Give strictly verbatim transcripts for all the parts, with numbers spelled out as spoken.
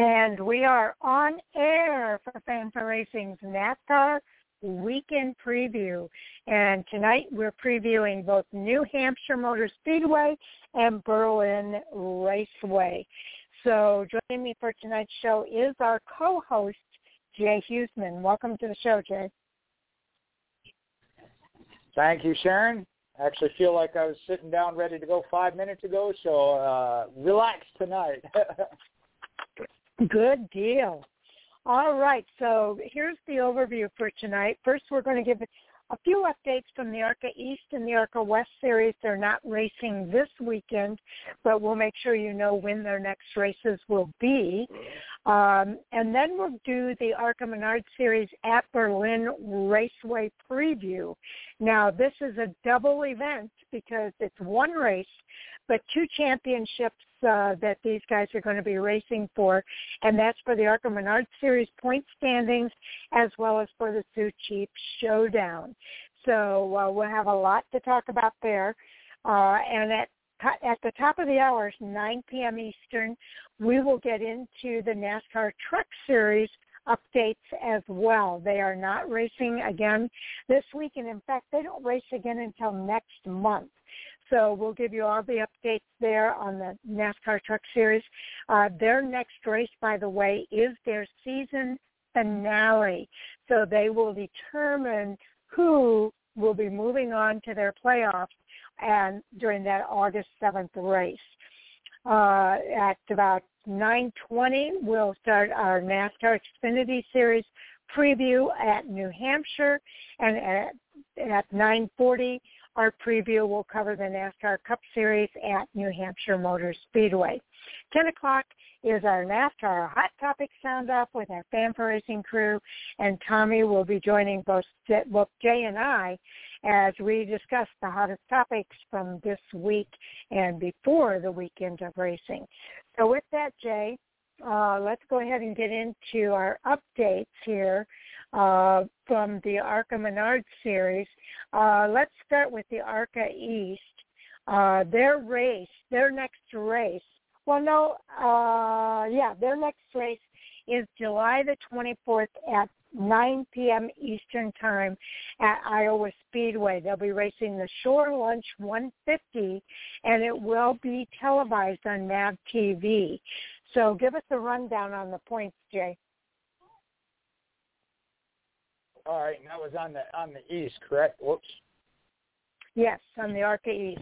And we are on air for Fanfare Racing's NASCAR Weekend Preview. And tonight we're previewing both New Hampshire Motor Speedway and Berlin Raceway. So joining me for tonight's show is our co-host, Jay Huseman. Welcome to the show, Jay. Thank you, Sharon. I actually feel like I was sitting down ready to go five minutes ago, so uh, relax tonight. Good deal. All right, so here's the overview for tonight. First, we're going to give a few updates from the ARCA East and the ARCA West series. They're not racing this weekend, but we'll make sure you know when their next races will be. Um, and then we'll do the ARCA Menard series at Berlin Raceway preview. Now, this is a double event because it's one race, but two championships uh, that these guys are going to be racing for, and that's for the ARCA Menard Series point standings as well as for the Sioux Chief Showdown. So uh, we'll have a lot to talk about there. Uh, and at at the top of the hour, nine p.m. Eastern, we will get into the NASCAR Truck Series updates as well. They are not racing again this week, and in fact, they don't race again until next month. So we'll give you all the updates there on the NASCAR Truck Series. Uh, their next race, by the way, is their season finale. So they will determine who will be moving on to their playoffs and during that August seventh race. Uh, at about nine twenty, we'll start our NASCAR Xfinity Series preview at New Hampshire, and at, at nine forty, our preview will cover the NASCAR Cup Series at New Hampshire Motor Speedway. ten o'clock is our NASCAR Hot Topic Sound-Off with our Fanfare Racing crew, and Tommy will be joining both Jay and I as we discuss the hottest topics from this week and before the weekend of racing. So with that, Jay, uh, let's go ahead and get into our updates here uh, from the ARCA Menard series. Uh, let's start with the ARCA East. Uh, their race, their next race, well, no, uh, yeah, their next race is July the twenty-fourth at nine p.m. Eastern Time at Iowa Speedway. They'll be racing the Shore Lunch one fifty, and it will be televised on N A V T V. So give us a rundown on the points, Jay. All right, and that was on the on the East, correct? Whoops. Yes, on the ARCA East.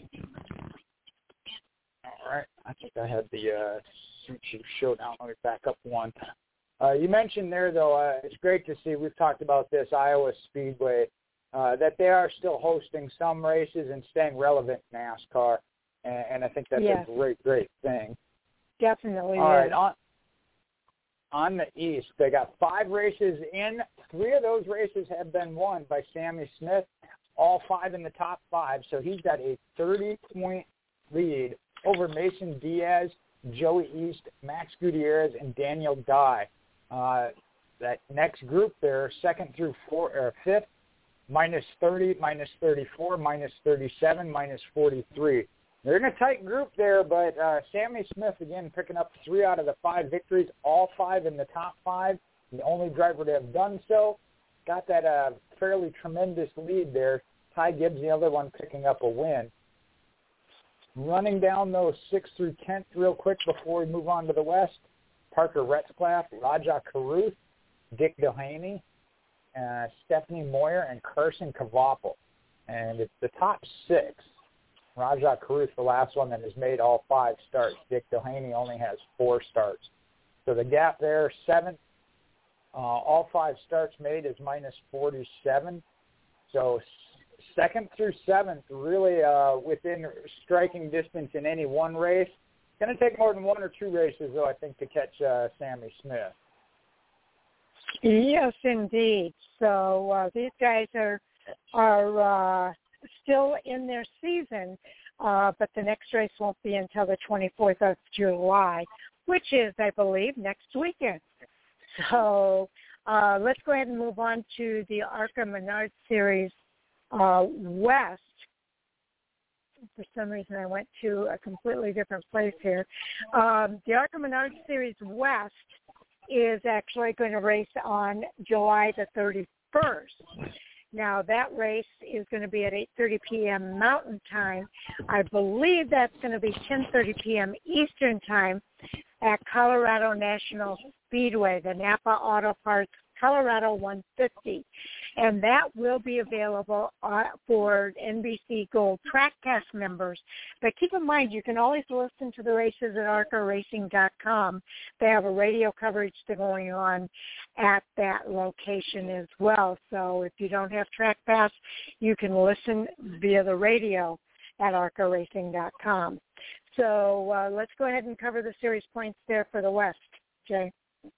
All right, I think I had the uh, Sioux Chief Showdown. Let me back up one. Uh, you mentioned there, though, uh, it's great to see, we've talked about this, Iowa Speedway, uh, that they are still hosting some races and staying relevant in NASCAR, and, and I think that's yes. a great, great thing. Definitely. All is. right, on, on the East, they got five races in. Three of those races have been won by Sammy Smith, all five in the top five, so he's got a thirty-point lead over Mason Diaz, Joey East, Max Gutierrez, and Daniel Dye. Uh, that next group there, second through four, or fifth, minus thirty, minus thirty-four, minus thirty-seven, minus forty-three. They're in a tight group there, but uh, Sammy Smith, again, picking up three out of the five victories, all five in the top five, the only driver to have done so. Got that uh, fairly tremendous lead there. Ty Gibbs, the other one, picking up a win. Running down those sixth through tenth real quick before we move on to the West, Parker Retzlaff, Raja Caruth, Dick Delaney, uh, Stephanie Moyer, and Carson Cavapel. And it's the top six. Raja Caruth, the last one that has made all five starts. Dick Delaney only has four starts. So the gap there, seventh, uh, all five starts made is minus forty-seven. So second through seventh, really uh, within striking distance in any one race. It's going to take more than one or two races, though, I think, to catch uh, Sammy Smith. Yes, indeed. So uh, these guys are are uh, still in their season, uh, but the next race won't be until the twenty-fourth of July, which is, I believe, next weekend. So uh, let's go ahead and move on to the ARCA Menard Series uh, West. For some reason, I went to a completely different place here. Um, the ARCA Menard Series West is actually going to race on July the thirty-first. Now, that race is going to be at eight thirty p.m. Mountain Time. I believe that's going to be ten thirty p.m. Eastern Time at Colorado National Speedway, the Napa Auto Parts Colorado one fifty. And that will be available uh, for N B C Gold Track Pass members. But keep in mind, you can always listen to the races at arca racing dot com. They have a radio coverage going on at that location as well. So if you don't have Track Pass, you can listen via the radio at arca racing dot com. So uh, let's go ahead and cover the series points there for the West, Jay.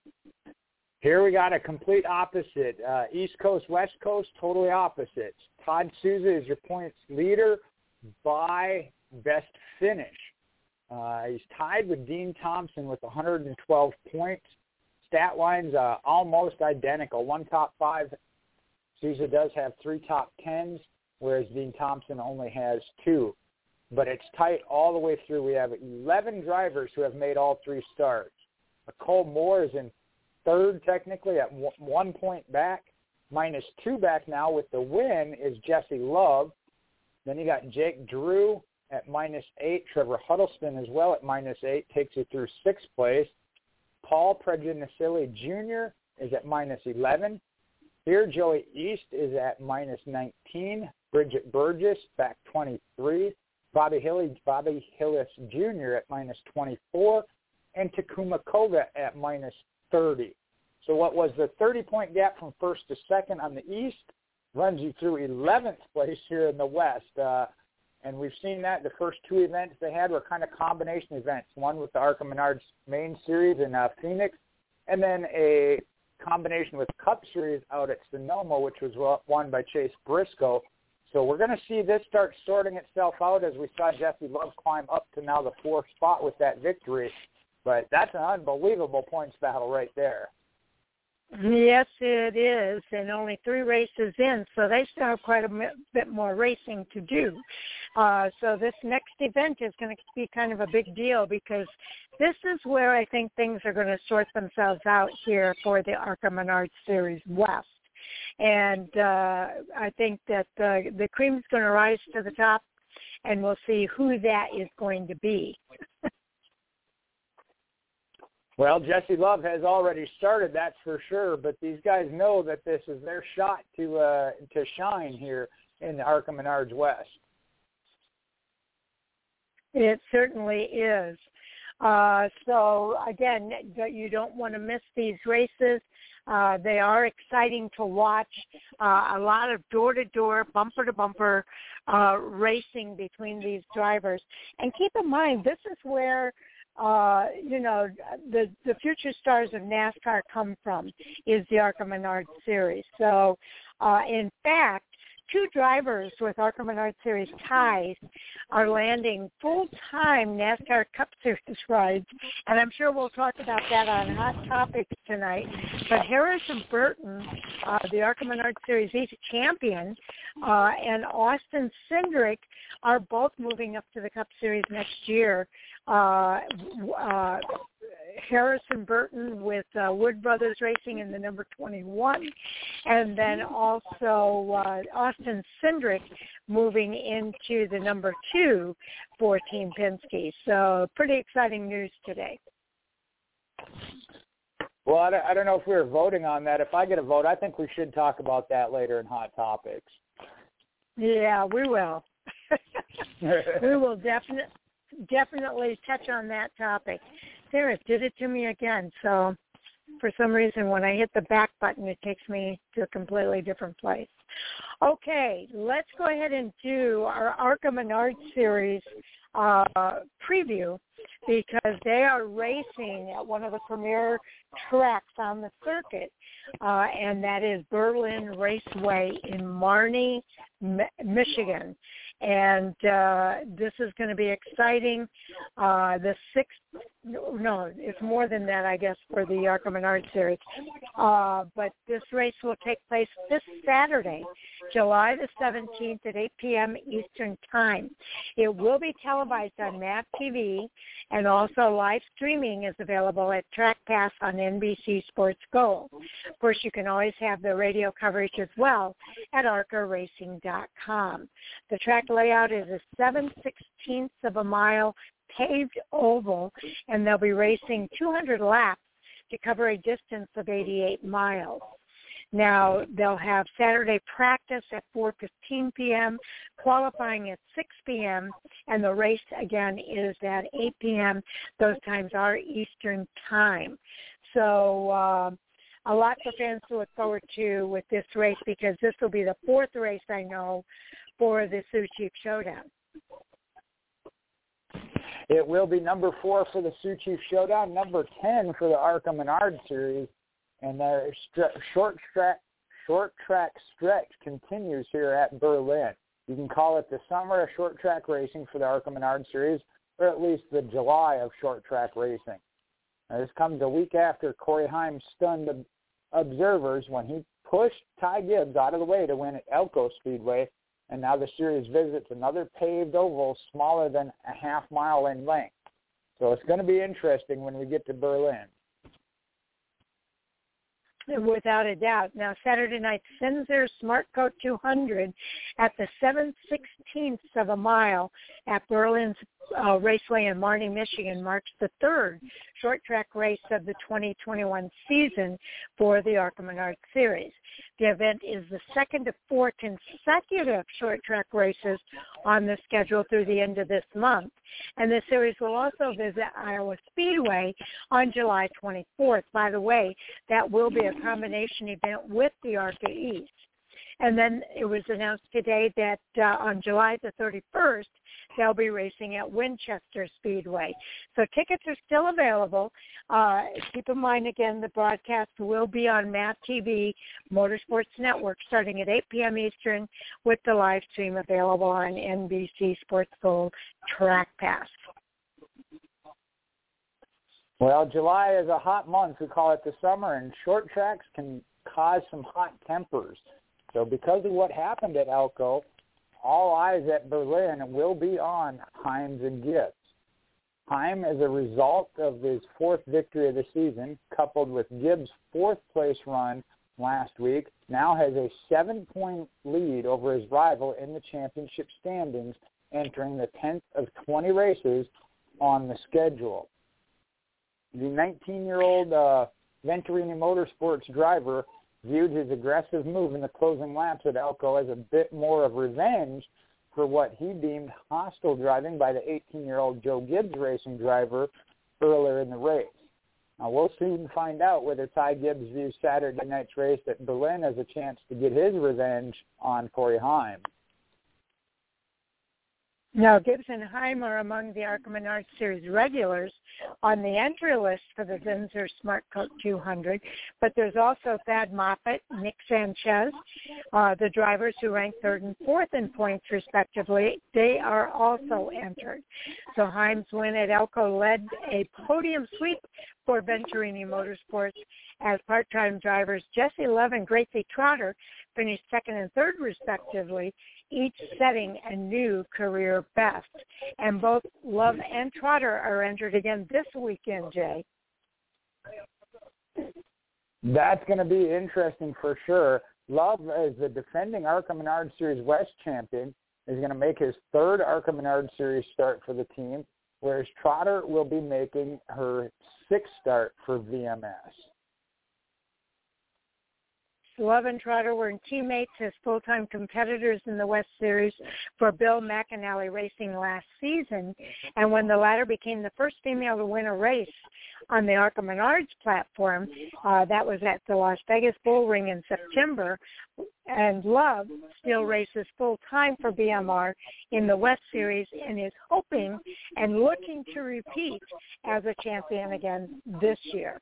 Here we got a complete opposite. Uh, East Coast, West Coast, totally opposites. Todd Souza is your points leader by best finish. Uh, he's tied with Dean Thompson with one hundred twelve points. Stat lines uh, almost identical. One top five. Souza does have three top tens, whereas Dean Thompson only has two. But it's tight all the way through. We have eleven drivers who have made all three starts. Cole Moore is in third technically at one point back. Minus two back now with the win is Jesse Love. Then you got Jake Drew at minus eight. Trevor Huddleston as well at minus eight. Takes you through sixth place. Paul Preginacili Junior is at minus eleven. Here, Joey East is at minus nineteen. Bridget Burgess back twenty-three. Bobby Hilly, Bobby Hillis Junior at minus twenty-four. And Takuma Koga at minus thirty. So what was the thirty-point gap from first to second on the East runs you through eleventh place here in the West. Uh, and we've seen that the first two events they had were kind of combination events, one with the ARCA Menards main series in uh, Phoenix, and then a combination with Cup Series out at Sonoma, which was won by Chase Briscoe. So we're going to see this start sorting itself out as we saw Jesse Love climb up to now the fourth spot with that victory. But that's an unbelievable points battle right there. Yes, it is, and only three races in, so they still have quite a bit more racing to do. Uh, so this next event is going to be kind of a big deal because this is where I think things are going to sort themselves out here for the ARCA Menards Series West. And uh, I think that uh, the cream's going to rise to the top, and we'll see who that is going to be. Well, Jesse Love has already started, that's for sure, but these guys know that this is their shot to uh, to shine here in the ARCA Menards West. It certainly is. Uh, so, again, you don't want to miss these races. Uh, they are exciting to watch. Uh, a lot of door-to-door, bumper-to-bumper uh, racing between these drivers. And keep in mind, this is where Uh, you know, the, the future stars of NASCAR come from, is the ARCA Menards Series. So, uh, in fact, two drivers with ARCA Menards Series ties are landing full-time NASCAR Cup Series rides, and I'm sure we'll talk about that on Hot Topics tonight. But Harrison Burton, uh, the ARCA Menards Series East champion, uh, and Austin Cindric are both moving up to the Cup Series next year. Uh, uh, Harrison Burton with uh, Wood Brothers Racing in the number twenty-one, and then also uh, Austin Cindric moving into the number two for Team Penske. So pretty exciting news today. Well, I don't, I don't know if we were voting on that. If I get a vote, I think we should talk about that later in Hot Topics. Yeah, we will. We will definitely. Definitely touch on that topic. There, it did it to me again. So for some reason, when I hit the back button, it takes me to a completely different place. Okay, let's go ahead and do our ARCA Menards Series uh, preview because they are racing at one of the premier tracks on the circuit, uh, and that is Berlin Raceway in Marnie, Michigan. And uh, this is going to be exciting. Uh, the sixth no, it's more than that, I guess, for the ARCA Menard Series. Uh, but this race will take place this Saturday, July the seventeenth at eight p.m. Eastern Time. It will be televised on M A V T V, and also live streaming is available at Track Pass on N B C Sports Gold. Of course, you can always have the radio coverage as well at arca racing dot com. The track layout is a seven sixteenths of a mile paved oval, and they'll be racing two hundred laps to cover a distance of eighty-eight miles. Now, they'll have Saturday practice at four fifteen p.m., qualifying at six p.m., and the race, again, is at eight p.m. Those times are Eastern Time. So uh, a lot for fans to look forward to with this race, because this will be the fourth race, I know, for the Sioux Chief Showdown. It will be number four for the Sioux Chief Showdown, number ten for the ARCA Menard Series, and their st- short track short track stretch continues here at Berlin. You can call it the summer of short track racing for the ARCA Menard Series, or at least the July of short track racing. Now, this comes a week after Corey Heim stunned the observers when he pushed Ty Gibbs out of the way to win at Elko Speedway. And now the series visits another paved oval smaller than a half mile in length. So it's going to be interesting when we get to Berlin. Without a doubt. Now, Saturday night, Cinzer Smart Coat two hundred at the seven sixteenths of a mile at Berlin's uh, Raceway in Marnie, Michigan, marks the third short track race of the twenty twenty-one season for the ARCA Menard Series. The event is the second of four consecutive short track races on the schedule through the end of this month. And the series will also visit Iowa Speedway on July twenty-fourth. By the way, that will be a combination event with the ARCA East. And then it was announced today that uh, on July the thirty-first, they'll be racing at Winchester Speedway. So tickets are still available. Uh, keep in mind, again, the broadcast will be on M A V T V, Motorsports Network, starting at eight p.m. Eastern, with the live stream available on N B C Sports Gold Track Pass. Well, July is a hot month. We call it the summer, and short tracks can cause some hot tempers. So because of what happened at Elko, all eyes at Berlin will be on Himes and Gibbs. Heim, as a result of his fourth victory of the season, coupled with Gibbs' fourth-place run last week, now has a seven-point lead over his rival in the championship standings, entering the tenth of twenty races on the schedule. The nineteen-year-old uh, Venturini Motorsports driver viewed his aggressive move in the closing laps at Elko as a bit more of revenge for what he deemed hostile driving by the eighteen-year-old Joe Gibbs racing driver earlier in the race. Now, we'll soon find out whether Ty Gibbs views Saturday night's race at Berlin as a chance to get his revenge on Corey Heim. Now, Gibbs and Heim are among the ARCA Menard Series regulars on the entry list for the Zinzer Smart Coat two hundred, but there's also Thad Moffitt, Nick Sanchez, uh, the drivers who ranked third and fourth in points respectively. They are also entered. So Heim's win at Elko led a podium sweep for Venturini Motorsports, as part-time drivers Jesse Love and Gracie Trotter finished second and third respectively, each setting a new career best. And both Love and Trotter are entered again this weekend, Jay. That's going to be interesting for sure. Love, as the defending ARCA Menard Series West champion, is going to make his third ARCA Menard Series start for the team, whereas Trotter will be making her sixth start for V M S. Love and Trotter were teammates as full-time competitors in the West Series for Bill McAnally Racing last season, and when the latter became the first female to win a race on the ARCA Menards platform, uh, that was at the Las Vegas Bull Ring in September, and Love still races full-time for B M R in the West Series and is hoping and looking to repeat as a champion again this year.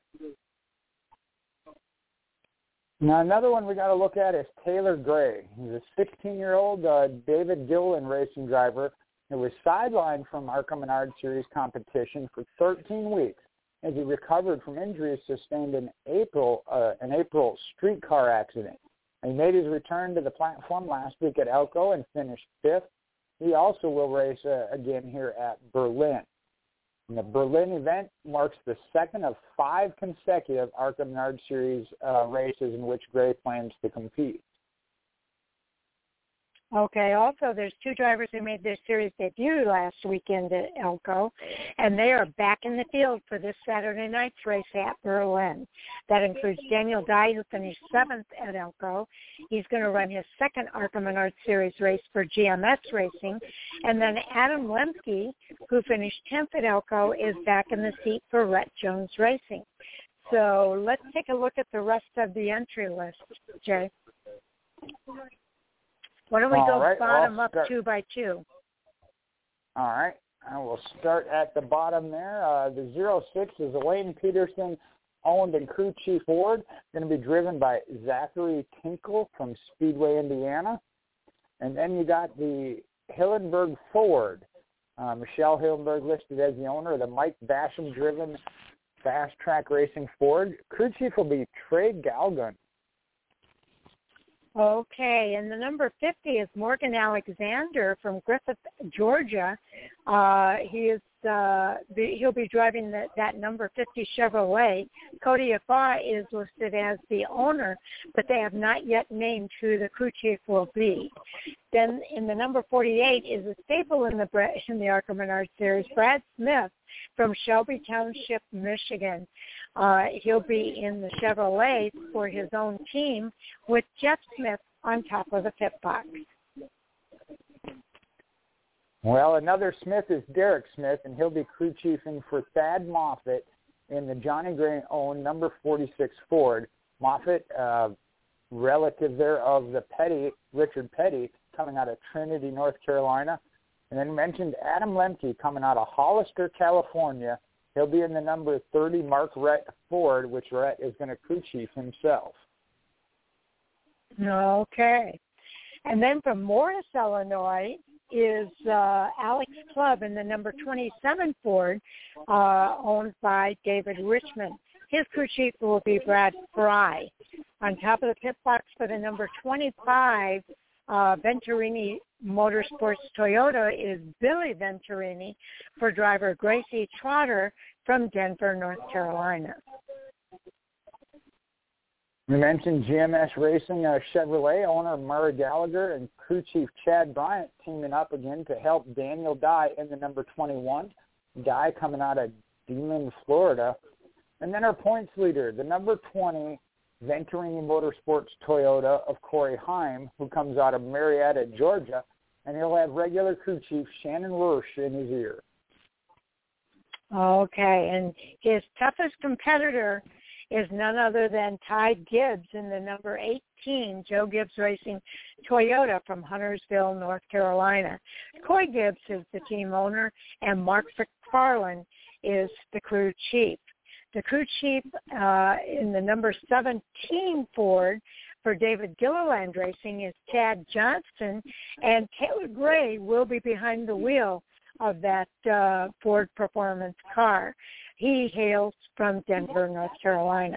Now, another one we got to look at is Taylor Gray. He's a sixteen-year-old uh, David Gilliland racing driver He was sidelined from ARCA Menard Series competition for thirteen weeks as he recovered from injuries sustained in April, uh, an April streetcar accident. He made his return to the platform last week at Elko and finished fifth. He also will race uh, again here at Berlin. And the Berlin event marks the second of five consecutive ARCA Menard Series uh, races in which Gray plans to compete. Okay, also there's two drivers who made their series debut last weekend at Elko, and they are back in the field for this Saturday night's race at Berlin. That includes Daniel Dye, who finished seventh at Elko. He's going to run his second ARCA Menard Series race for G M S Racing. And then Adam Lemke, who finished tenth at Elko, is back in the seat for Rhett Jones Racing. So let's take a look at the rest of the entry list, Jay. Why don't we All go right, bottom well, up two by two? All right. I will start at the bottom there. Uh, the zero six is a Wayne Peterson owned and crew chief Ford, going to be driven by Zachary Tinkle from Speedway, Indiana. And then you got the Hillenberg Ford. Uh, Michelle Hillenberg listed as the owner of the Mike Basham driven Fast Track Racing Ford. Crew chief will be Trey Galgun. Okay, and the number fifty is Morgan Alexander from Griffith, Georgia. Uh, he is uh, the, he'll be driving the, that number fifty Chevrolet. Cody Afa is listed as the owner, but they have not yet named who the crew chief will be. Then in the number forty-eight is a staple in the in the ARCA Menard Series, Brad Smith from Shelby Township, Michigan. Uh, he'll be in the Chevrolet for his own team with Jeff Smith on top of the pit box. Well, another Smith is Derek Smith, and he'll be crew chiefing for Thad Moffitt in the Johnny Gray-owned number forty-six Ford. Moffitt, uh, relative there of the Petty, Richard Petty, coming out of Trinity, North Carolina. And then mentioned Adam Lemke coming out of Hollister, California. He'll be in the number thirty Mark Rhett Ford, which Rhett is going to crew chief himself. Okay. And then from Morris, Illinois, is uh, Alex Clubb in the number twenty-seven Ford, uh, owned by David Richmond. His crew chief will be Brad Fry. On top of the pit box for the number twenty-five uh, Venturini Motorsports Toyota is Billy Venturini for driver Gracie Trotter from Denver, North Carolina. We mentioned G M S Racing uh, Chevrolet owner Murray Gallagher and crew chief Chad Bryant teaming up again to help Daniel Dye in the number twenty-one. Dye coming out of Demon, Florida. And then our points leader, the number twenty Venturini Motorsports Toyota of Corey Heim, who comes out of Marietta, Georgia, and he'll have regular crew chief Shannon Roche in his ear. Okay, and his toughest competitor is none other than Ty Gibbs in the number eighteen Joe Gibbs Racing Toyota from Huntersville, North Carolina. Coy Gibbs is the team owner, and Mark McFarland is the crew chief. The crew chief uh, in the number seventeen Ford for David Gilliland Racing is Chad Johnston, and Taylor Gray will be behind the wheel of that uh, Ford Performance car. He hails from Denver, North Carolina.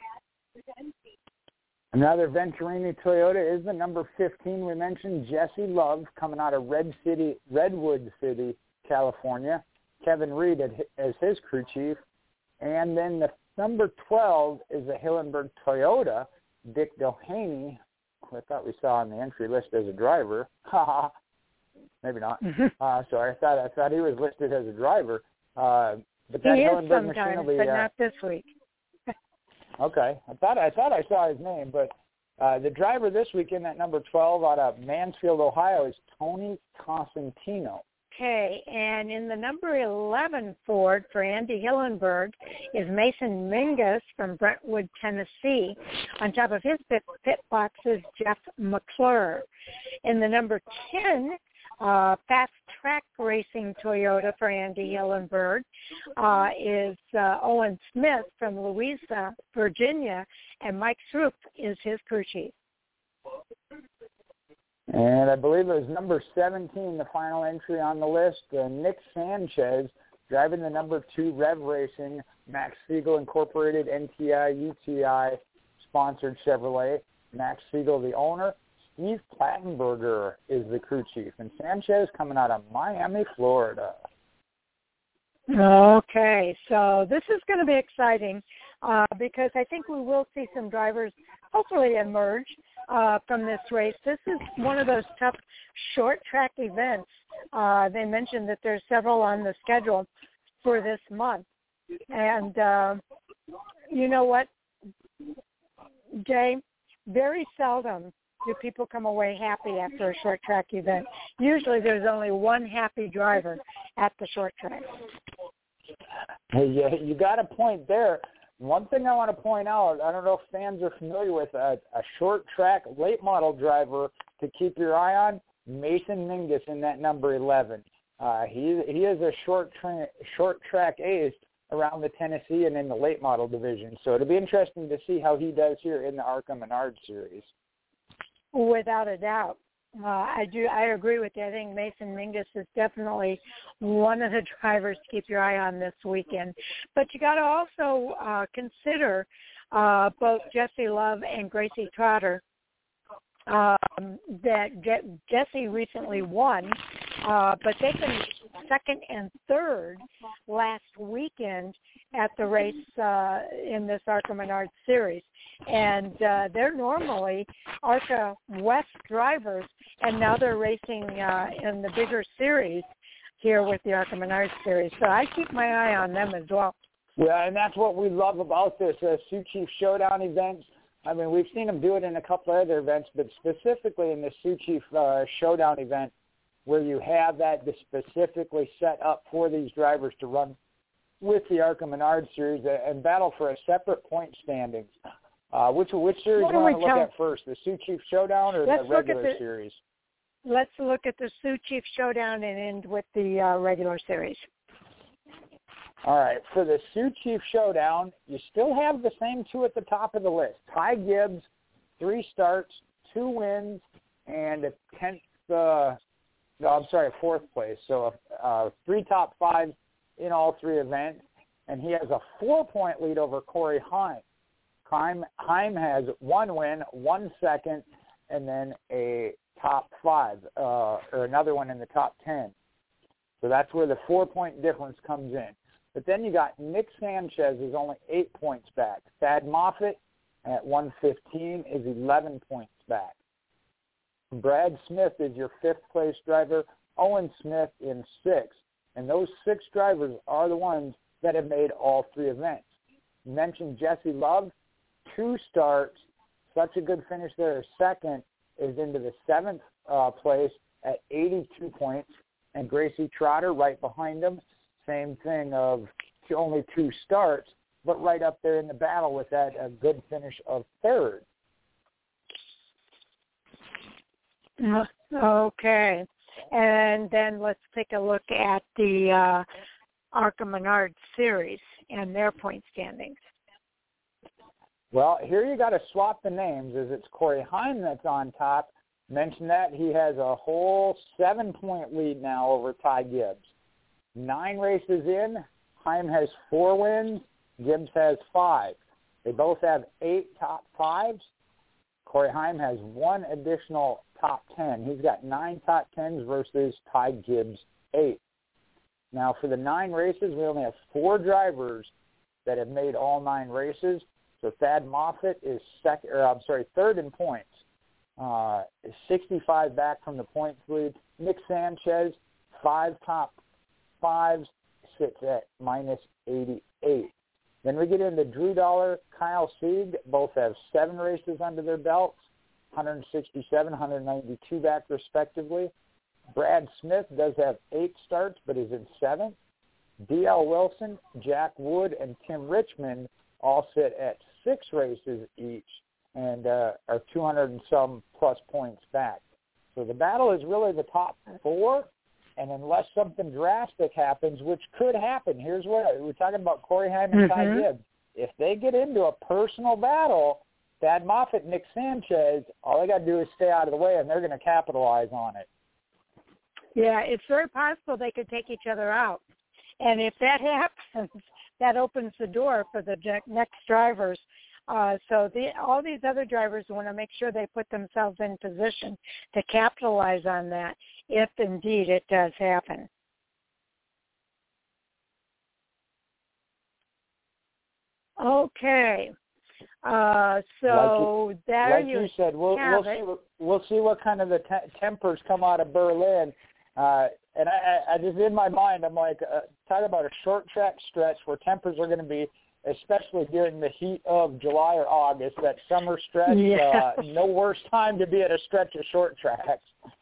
Another Venturini Toyota is the number fifteen. We mentioned Jesse Love coming out of Red City, Redwood City, California. Kevin Reed as his crew chief. And then the number twelve is a Hillenberg Toyota, Dick Doheny, who I thought we saw on the entry list as a driver. Ha Maybe not. uh, sorry, I thought I thought he was listed as a driver. Uh, but that he Hillenberg is sometimes, machine will be, but uh, not this week. Okay, I thought I thought I saw his name, but uh, the driver this weekend at number twelve out of Mansfield, Ohio, is Tony Cosentino. Okay, and in the number eleven Ford for Andy Hillenberg is Mason Mingus from Brentwood, Tennessee. On top of his pit, pit box is Jeff McClure. In the number ten, uh, Fast Track Racing Toyota for Andy Hillenberg uh, is uh, Owen Smith from Louisa, Virginia, and Mike Sroop is his crew chief. And I believe it was number seventeen, the final entry on the list, uh, Nick Sanchez, driving the number two Rev Racing, Max Siegel Incorporated, N T I, U T I, sponsored Chevrolet. Max Siegel, the owner. Steve Plattenberger is the crew chief. And Sanchez coming out of Miami, Florida. Okay, so this is going to be exciting uh, because I think we will see some drivers hopefully emerge uh, from this race. This is one of those tough short track events. Uh, they mentioned that there's several on the schedule for this month. And uh, you know what, Jay? Very seldom do people come away happy after a short track event. Usually there's only one happy driver at the short track. Hey, yeah, you got a point there. One thing I want to point out, I don't know if fans are familiar with a, a short track late model driver to keep your eye on, Mason Mingus in that number eleven. Uh, he he is a short tra- short track ace around the Tennessee and in the late model division. So it'll be interesting to see how he does here in the ARCA Menard series. Without a doubt. Uh, I do. I agree with you. I think Mason Mingus is definitely one of the drivers to keep your eye on this weekend. But you got to also uh, consider uh, both Jesse Love and Gracie Trotter. Um, that Je- Jesse recently won, uh, but they finished second and third last weekend at the race uh, in this ARCA Menard series. And uh, they're normally ARCA West drivers, and now they're racing uh, in the bigger series here with the ARCA Menard series. So I keep my eye on them as well. Yeah, and that's what we love about this uh, Sioux Chief Showdown events. I mean, we've seen them do it in a couple of other events, but specifically in the Sioux Chief uh, Showdown event, where you have that specifically set up for these drivers to run with the ARCA Menard series and battle for a separate point standings. Uh, which which series do you want to look tell? at first, the Sioux Chief Showdown or Let's the regular the, series? Let's look at the Sioux Chief Showdown and end with the uh, regular series. All right, for the Sioux Chief Showdown, you still have the same two at the top of the list. Ty Gibbs, three starts, two wins, and a tenth, uh, no, I'm sorry, fourth place. So uh, three top fives in all three events, and he has a four-point lead over Corey Heim. Heim, Heim has one win, one second, and then a top five, uh, or another one in the top ten. So that's where the four-point difference comes in. But then you got Nick Sanchez is only eight points back. Thad Moffitt at one fifteen is eleven points back. Brad Smith is your fifth-place driver. Owen Smith in sixth. And those six drivers are the ones that have made all three events. You mentioned Jesse Love, two starts, such a good finish there. Second is into the seventh uh, place at eighty-two points. And Gracie Trotter right behind him. Same thing of only two starts, but right up there in the battle with that a good finish of third. Okay. And then let's take a look at the uh, ARCA Menard series and their point standings. Well, here you got to swap the names as it's Corey Heim that's on top. Mention that he has a whole seven-point lead now over Ty Gibbs. Nine races in, Heim has four wins, Gibbs has five. They both have eight top fives. Corey Heim has one additional top ten. He's got nine top tens versus Ty Gibbs' eight. Now, for the nine races, we only have four drivers that have made all nine races. So Thad Moffitt is second, or I'm sorry, third in points. Uh, sixty-five back from the points lead. Nick Sanchez, five top fives, sits at minus eighty-eight. Then we get into Drew Dollar, Kyle Sieg. Both have seven races under their belts, one sixty-seven, one ninety-two back respectively. Brad Smith does have eight starts, but is in seventh. D L Wilson, Jack Wood, and Tim Richmond all sit at six races each and uh, are two hundred and some plus points back. So the battle is really the top four. And unless something drastic happens, which could happen, here's what we're talking about: Corey Heim and mm-hmm. Ty Gibbs. If they get into a personal battle, Thad Moffitt, Nick Sanchez, all they got to do is stay out of the way, and they're going to capitalize on it. Yeah, it's very possible they could take each other out. And if that happens, that opens the door for the next drivers. Uh, so the, all these other drivers want to make sure they put themselves in position to capitalize on that, if indeed it does happen. Okay. Uh, so like you, there like you, you said, we'll we'll it. see what, we'll see what kind of the te- tempers come out of Berlin. Uh, and I, I just in my mind, I'm like, uh, talk about a short track stretch where tempers are going to be, especially during the heat of July or August, that summer stretch. Yeah. Uh, no worse time to be at a stretch of short tracks.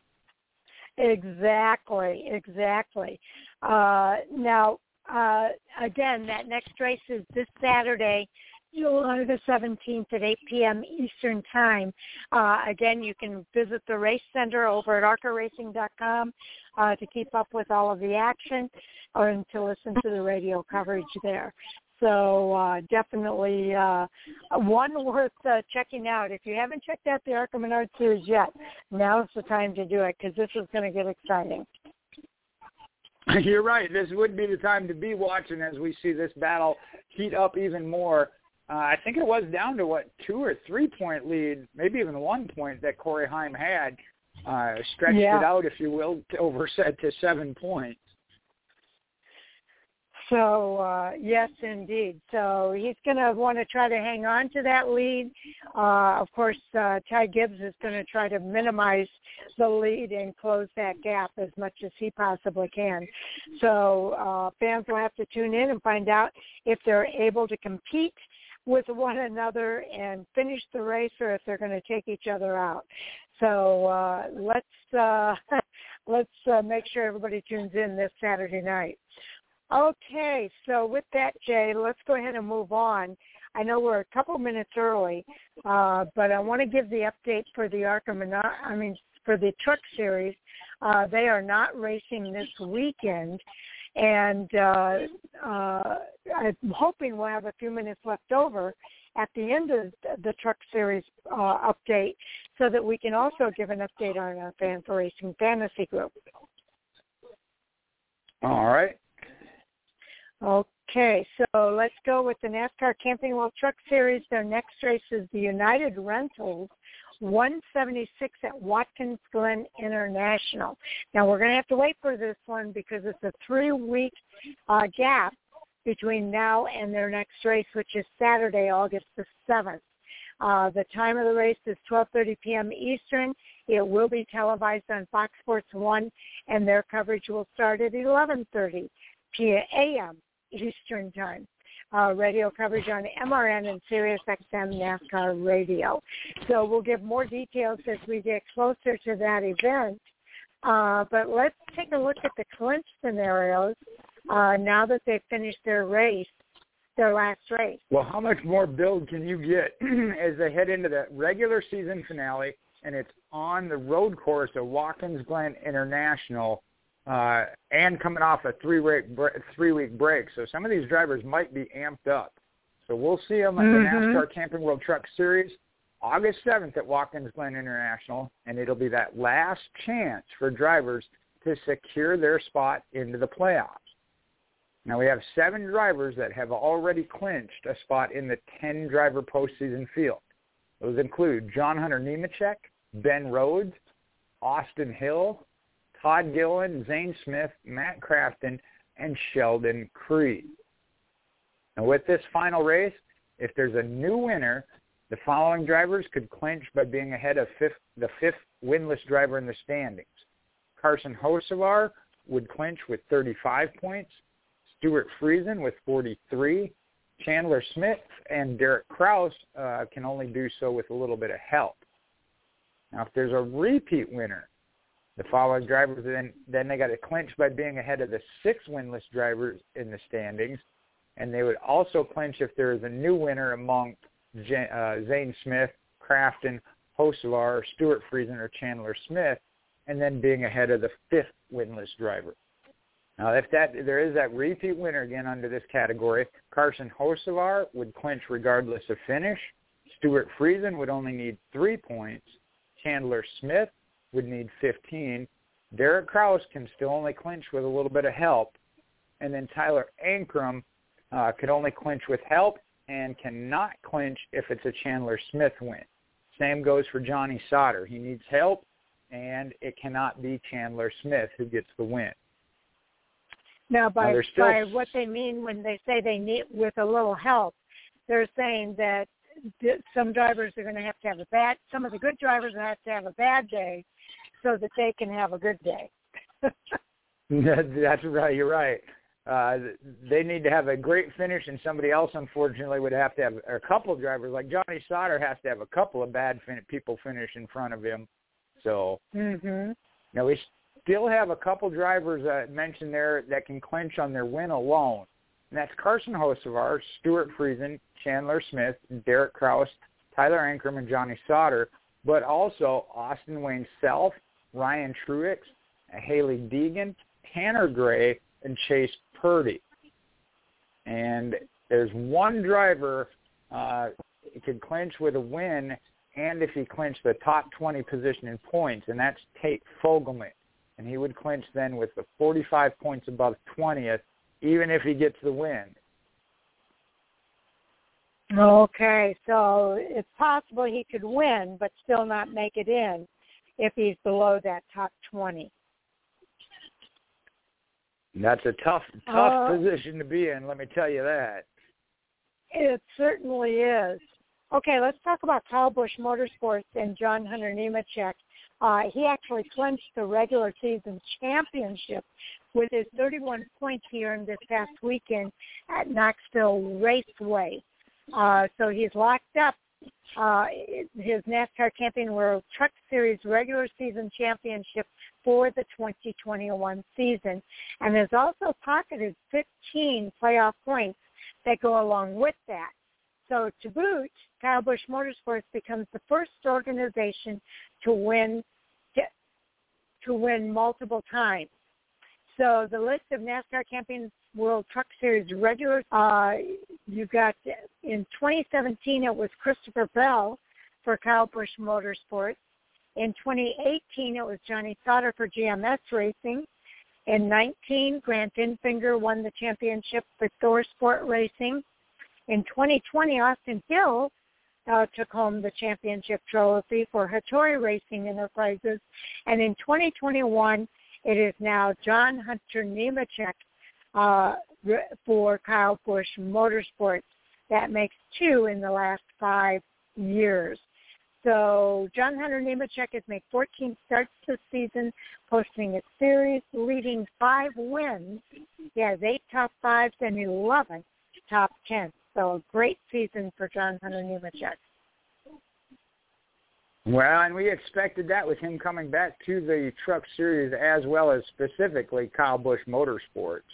Exactly, exactly. Uh, now, uh, again, that next race is this Saturday, July the seventeenth at eight p.m. Eastern Time. Uh, again, you can visit the race center over at arca racing dot com uh, to keep up with all of the action or to listen to the radio coverage there. So uh, definitely uh, one worth uh, checking out. If you haven't checked out the ARCA Menard Series yet, now's the time to do it because this is going to get exciting. You're right. This would be the time to be watching as we see this battle heat up even more. Uh, I think it was down to, what, two or three-point lead, maybe even one point that Corey Heim had. Uh, stretched yeah. it out, if you will, to over set to seven points. So, uh, yes, indeed. So he's going to want to try to hang on to that lead. Uh, of course, uh, Ty Gibbs is going to try to minimize the lead and close that gap as much as he possibly can. So uh, fans will have to tune in and find out if they're able to compete with one another and finish the race or if they're going to take each other out. So uh, let's, uh, let's uh, make sure everybody tunes in this Saturday night. Okay, so with that, Jay, let's go ahead and move on. I know we're a couple minutes early, uh, but I want to give the update for the ARCA Menard, I mean, for the Truck Series. Uh, they are not racing this weekend, and uh, uh, I'm hoping we'll have a few minutes left over at the end of the Truck Series uh, update so that we can also give an update on our Fan for Racing Fantasy Group. All right. Okay, so let's go with the NASCAR Camping World Truck Series. Their next race is the United Rentals one seventy-six at Watkins Glen International. Now, we're going to have to wait for this one because it's a three-week uh, gap between now and their next race, which is Saturday, August the seventh. Uh, the time of the race is twelve thirty p.m. Eastern. It will be televised on Fox Sports one, and their coverage will start at eleven thirty a.m. Eastern Time. Uh, radio coverage on M R N and Sirius X M NASCAR Radio. So we'll give more details as we get closer to that event. Uh, but let's take a look at the clinch scenarios uh, now that they've finished their race, their last race. Well, how much more build can you get as they head into the regular season finale, and it's on the road course of Watkins Glen International, Uh, and coming off a three-week three-week break. So some of these drivers might be amped up. So we'll see them at mm-hmm. the NASCAR Camping World Truck Series August seventh at Watkins Glen International, and it'll be that last chance for drivers to secure their spot into the playoffs. Now, we have seven drivers that have already clinched a spot in the ten-driver postseason field. Those include John Hunter Nemechek, Ben Rhodes, Austin Hill, Todd Gilliland, Zane Smith, Matt Crafton, and Sheldon Creed. Now, with this final race, if there's a new winner, the following drivers could clinch by being ahead of fifth, the fifth winless driver in the standings. Carson Hocevar would clinch with thirty-five points, Stuart Friesen with forty-three, Chandler Smith and Derek Kraus uh, can only do so with a little bit of help. Now, if there's a repeat winner, the following drivers, then, then they got to clinch by being ahead of the six winless drivers in the standings, and they would also clinch if there is a new winner among J- uh, Zane Smith, Crafton, Hocevar, Stuart Friesen, or Chandler Smith, and then being ahead of the fifth winless driver. Now, if that there is that repeat winner again under this category, Carson Hocevar would clinch regardless of finish. Stuart Friesen would only need three points. Chandler Smith would need fifteen. Derek Kraus can still only clinch with a little bit of help. And then Tyler Ankrum uh, could only clinch with help and cannot clinch if it's a Chandler Smith win. Same goes for Johnny Sauter. He needs help, and it cannot be Chandler Smith who gets the win. Now, by, now still... by what they mean when they say they need with a little help, they're saying that some drivers are going to have to have a bad, some of the good drivers have to have a bad day so that they can have a good day. That's right. You're right. Uh, they need to have a great finish, and somebody else, unfortunately, would have to have a couple of drivers. Like Johnny Sauter has to have a couple of bad fin- people finish in front of him. So, mm-hmm. you know, we still have a couple drivers uh, mentioned there that can clinch on their win alone. And that's Carson Hocevar, Stuart Friesen, Chandler Smith, Derek Kraus, Tyler Ankrum, and Johnny Sauter, but also Austin Wayne Self, Ryan Truex, Haley Deegan, Tanner Gray, and Chase Purdy. And there's one driver uh, who could clinch with a win, and if he clinched the top twenty position in points, and that's Tate Fogelman. And he would clinch then with the forty-five points above twentieth, even if he gets the win. Okay, so it's possible he could win but still not make it in if he's below that top twenty. That's a tough, tough uh, position to be in, let me tell you that. It certainly is. Okay, let's talk about Kyle Busch Motorsports and John Hunter Nemechek. Uh, he actually clinched the regular season championship with his thirty-one points he earned this past weekend at Knoxville Raceway. Uh, so he's locked up uh, his NASCAR Camping World Truck Series regular season championship for the twenty twenty-one season, and has also pocketed fifteen playoff points that go along with that. So to boot, Kyle Busch Motorsports becomes the first organization to win to, to win multiple times. So the list of NASCAR Camping World Truck Series regulars, uh, you got in twenty seventeen it was Christopher Bell for Kyle Busch Motorsports. In twenty eighteen it was Johnny Sauter for G M S Racing. In nineteen, Grant Enfinger won the championship for Thor Sport Racing. In twenty twenty, Austin Hill uh, took home the championship trophy for Hattori Racing Enterprises. And in twenty twenty-one, it is now John Hunter Nemechek uh, for Kyle Busch Motorsports. That makes two in the last five years. So John Hunter Nemechek has made fourteen starts this season, posting a series leading five wins. He has eight top fives and eleven top tens. So a great season for John Hunter Nemechek. Well, and we expected that with him coming back to the Truck Series as well as specifically Kyle Busch Motorsports.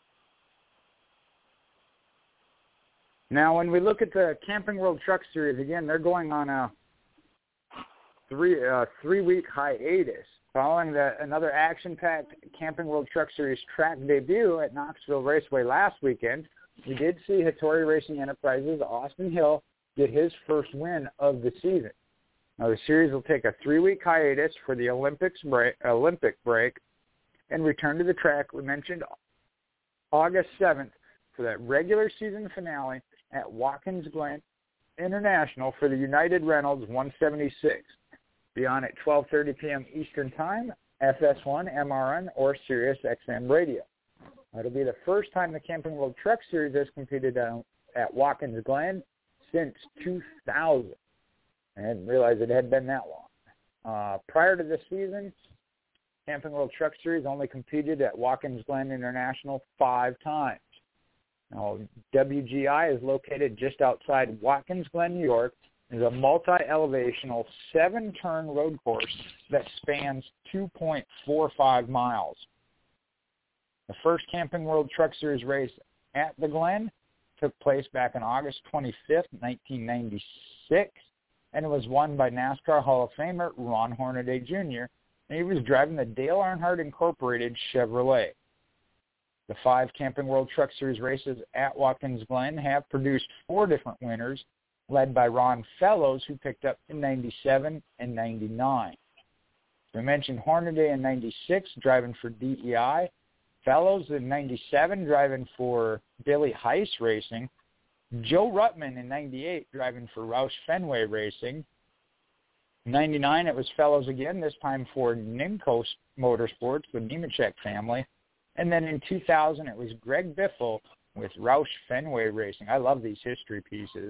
Now, when we look at the Camping World Truck Series, again, they're going on a three uh, three-week hiatus following the, another action-packed Camping World Truck Series track debut at Knoxville Raceway last weekend. We did see Hattori Racing Enterprises, Austin Hill, get his first win of the season. Now, the series will take a three-week hiatus for the Olympics break, Olympic break and return to the track, we mentioned, August seventh for that regular season finale at Watkins Glen International for the United Reynolds one seventy-six. Be on at twelve thirty p.m. Eastern Time, F S one, M R N, or Sirius X M Radio. It'll be the first time the Camping World Truck Series has competed at Watkins Glen since two thousand. I didn't realize it had been that long. Uh, prior to this season, Camping World Truck Series only competed at Watkins Glen International five times. Now, W G I is located just outside Watkins Glen, New York. It's a multi-elevational seven-turn road course that spans two point four five miles. The first Camping World Truck Series race at the Glen took place back on August twenty-fifth, nineteen ninety-six, and it was won by NASCAR Hall of Famer Ron Hornaday Junior, and he was driving the Dale Earnhardt Incorporated Chevrolet. The five Camping World Truck Series races at Watkins Glen have produced four different winners, led by Ron Fellows, who picked up in ninety-seven and ninety-nine. We mentioned Hornaday in ninety-six, driving for D E I. Fellows in ninety-seven, driving for Billy Heiss Racing. Joe Ruttman in ninety-eight, driving for Roush Fenway Racing. ninety-nine, it was Fellows again, this time for Nimco Motorsports, the Nemechek family. And then in two thousand, it was Greg Biffle with Roush Fenway Racing. I love these history pieces.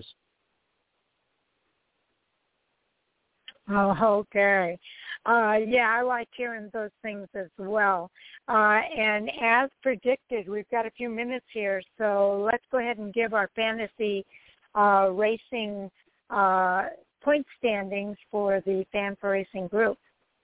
Oh, okay. Uh, yeah, I like hearing those things as well. Uh, and as predicted, we've got a few minutes here, so let's go ahead and give our fantasy uh, racing uh, point standings for the Fan for Racing group.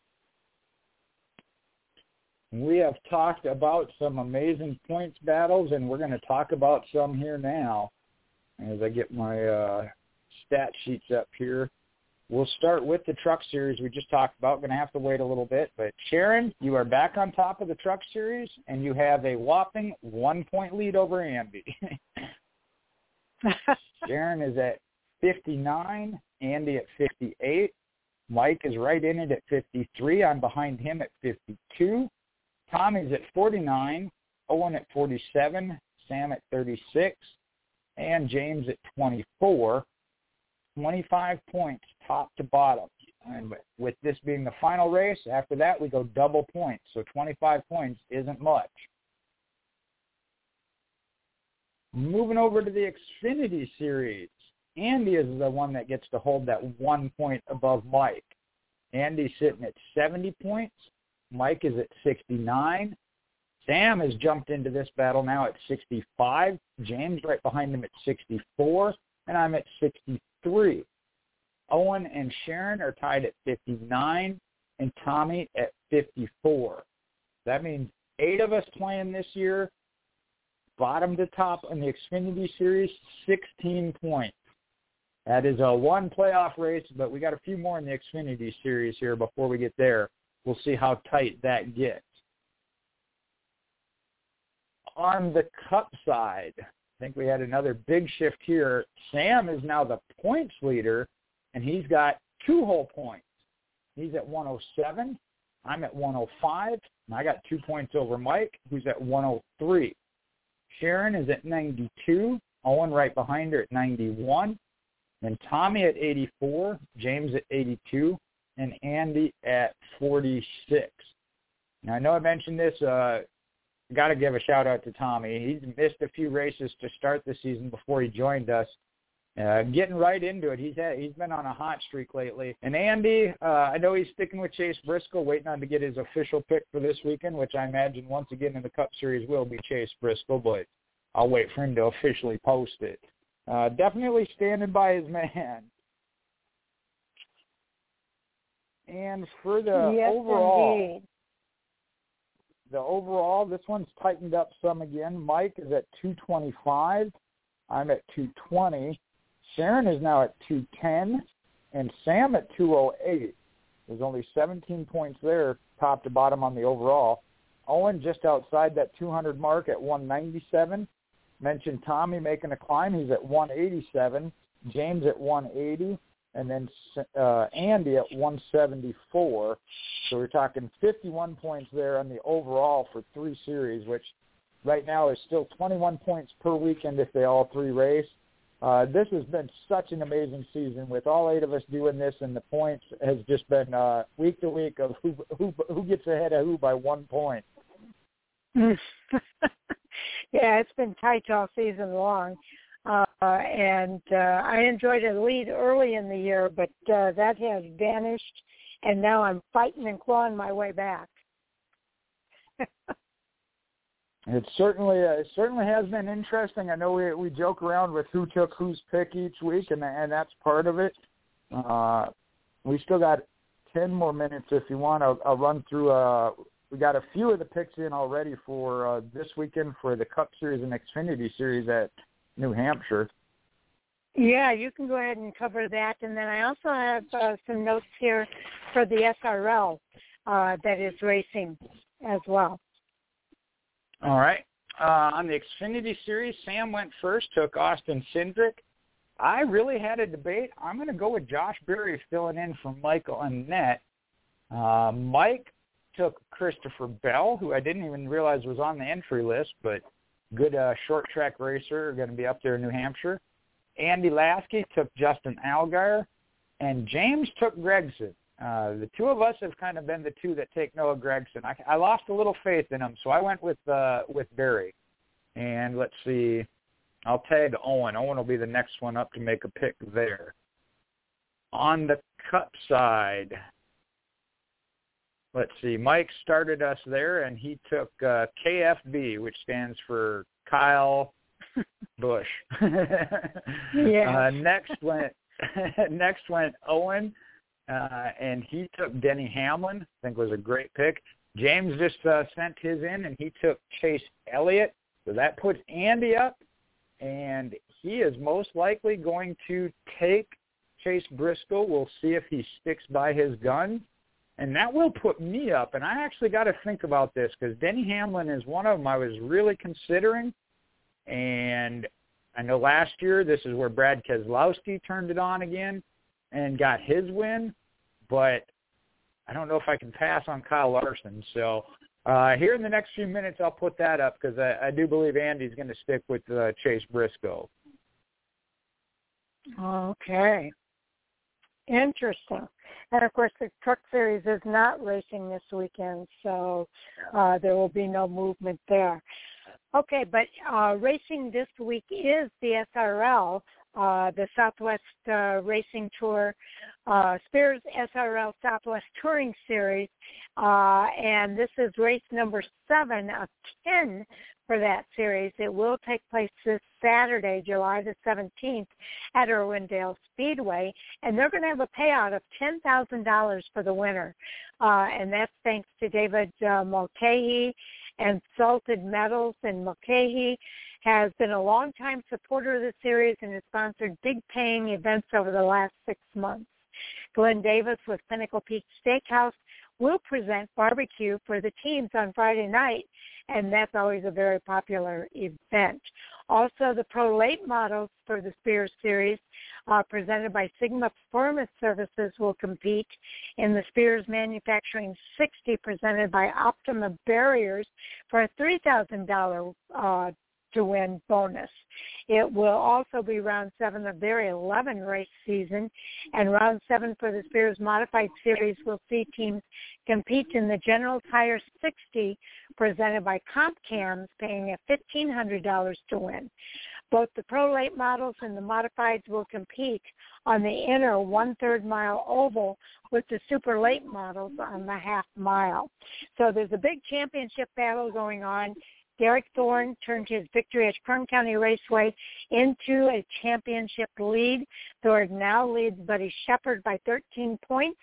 We have talked about some amazing points battles, and we're going to talk about some here now as I get my uh, stat sheets up here. We'll start with the Truck Series we just talked about. Going to have to wait a little bit. But, Sharon, you are back on top of the Truck Series, and you have a whopping one-point lead over Andy. Sharon is at fifty-nine, Andy at fifty-eight. Mike is right in it at fifty-three. I'm behind him at fifty-two. Tommy's at forty-nine, Owen at forty-seven, Sam at thirty-six, and James at twenty-four. twenty-five points top to bottom. And with this being the final race, after that we go double points. So twenty-five points isn't much. Moving over to the Xfinity Series, Andy is the one that gets to hold that one point above Mike. Andy's sitting at seventy points. Mike is at sixty-nine. Sam has jumped into this battle now at sixty-five. James right behind him at sixty-four. And I'm at sixty-three. Owen and Sharon are tied at fifty-nine, and Tommy at fifty-four. That means eight of us playing this year, bottom to top in the Xfinity Series, sixteen points. That is a one playoff race, but we got a few more in the Xfinity Series here before we get there. We'll see how tight that gets. On the Cup side, I think we had another big shift here. Sam is now the points leader, and he's got two whole points. He's at one oh seven. I'm at one oh five, and I got two points over Mike, who's at one oh three. Sharon is at ninety-two. Owen right behind her at ninety-one. Then Tommy at eighty-four. James at eighty-two. And Andy at forty-six. Now, I know I mentioned this. Uh, got to give a shout-out to Tommy. He's missed a few races to start the season before he joined us. Uh, getting right into it. He's had, he's been on a hot streak lately. And Andy, uh, I know he's sticking with Chase Briscoe, waiting on to get his official pick for this weekend, which I imagine once again in the Cup Series will be Chase Briscoe, but I'll wait for him to officially post it. Uh, definitely standing by his man. And for the yes, overall, indeed. the overall, this one's tightened up some again. Mike is at two twenty-five. I'm at two twenty. Sharon is now at two ten, and Sam at two oh eight. There's only seventeen points there, top to bottom on the overall. Owen just outside that two hundred mark at one ninety-seven. Mentioned Tommy making a climb. He's at one eighty-seven. James at one eighty. And then uh, Andy at one seventy-four. So we're talking fifty-one points there on the overall for three series, which right now is still twenty-one points per weekend if they all three race. Uh, this has been such an amazing season with all eight of us doing this, and the points has just been uh, week to week of who, who who gets ahead of who by one point. Yeah, it's been tight all season long. Uh, and uh, I enjoyed a lead early in the year, but uh, that has vanished, and now I'm fighting and clawing my way back. It certainly uh, it certainly has been interesting. I know we we joke around with who took whose pick each week, and and that's part of it. Uh, we still got ten more minutes if you want. I'll, I'll run through. Uh, we got a few of the picks in already for uh, this weekend for the Cup Series and Xfinity Series at New Hampshire. Yeah, you can go ahead and cover that. And then I also have uh, some notes here for the S R L uh, that is racing as well. All right. Uh, on the Xfinity Series, Sam went first, took Austin Cindric. I really had a debate. I'm going to go with Josh Berry filling in for Michael Annett. Uh, Mike took Christopher Bell, who I didn't even realize was on the entry list, but good uh, short track racer, going to be up there in New Hampshire. Andy Lasky took Justin Allgaier, and James took Gregson. Uh, the two of us have kind of been the two that take Noah Gregson. I, I lost a little faith in him, so I went with uh, with Berry. And let's see, I'll tag Owen. Owen will be the next one up to make a pick there. On the Cup side, let's see, Mike started us there, and he took uh, K F B, which stands for Kyle Busch. Yeah. Uh, next went next went Owen, uh, and he took Denny Hamlin. I think was a great pick. James just uh, sent his in, and he took Chase Elliott. So that puts Andy up, and he is most likely going to take Chase Briscoe. We'll see if he sticks by his guns. And that will put me up. And I actually got to think about this because Denny Hamlin is one of them I was really considering. And I know last year this is where Brad Keselowski turned it on again and got his win. But I don't know if I can pass on Kyle Larson. So uh, here in the next few minutes I'll put that up because I, I do believe Andy's going to stick with uh, Chase Briscoe. Okay. Interesting. And, of course, the Truck Series is not racing this weekend, so uh, there will be no movement there. Okay, but uh, racing this week is the S R L, uh, the Southwest uh, Racing Tour, uh, Spears S R L Southwest Touring Series, uh, and this is race number seven of ten for that series. It will take place this Saturday, July the seventeenth, at Irwindale Speedway, and they're going to have a payout of ten thousand dollars for the winner, uh, and that's thanks to David uh, Mulcahy and Salted Metals. And Mulcahy has been a longtime supporter of the series and has sponsored big paying events over the last six months. Glenn Davis with Pinnacle Peak Steakhouse will present barbecue for the teams on Friday night, and that's always a very popular event. Also, the Pro Late models for the Spears Series, uh, presented by Sigma Performance Services, will compete in the Spears Manufacturing sixty, presented by Optima Barriers, for a three thousand dollars uh, to win bonus. It will also be round seven of their eleven race season, and round seven for the Spears Modified Series will see teams compete in the General Tire sixty, presented by Comp Cams, paying fifteen hundred dollars to win. Both the Pro Late models and the Modifieds will compete on the inner one-third mile oval, with the Super Late models on the half mile. So there's a big championship battle going on. Derek Thorne turned his victory at Kern County Raceway into a championship lead. Thorne now leads Buddy Shepard by thirteen points.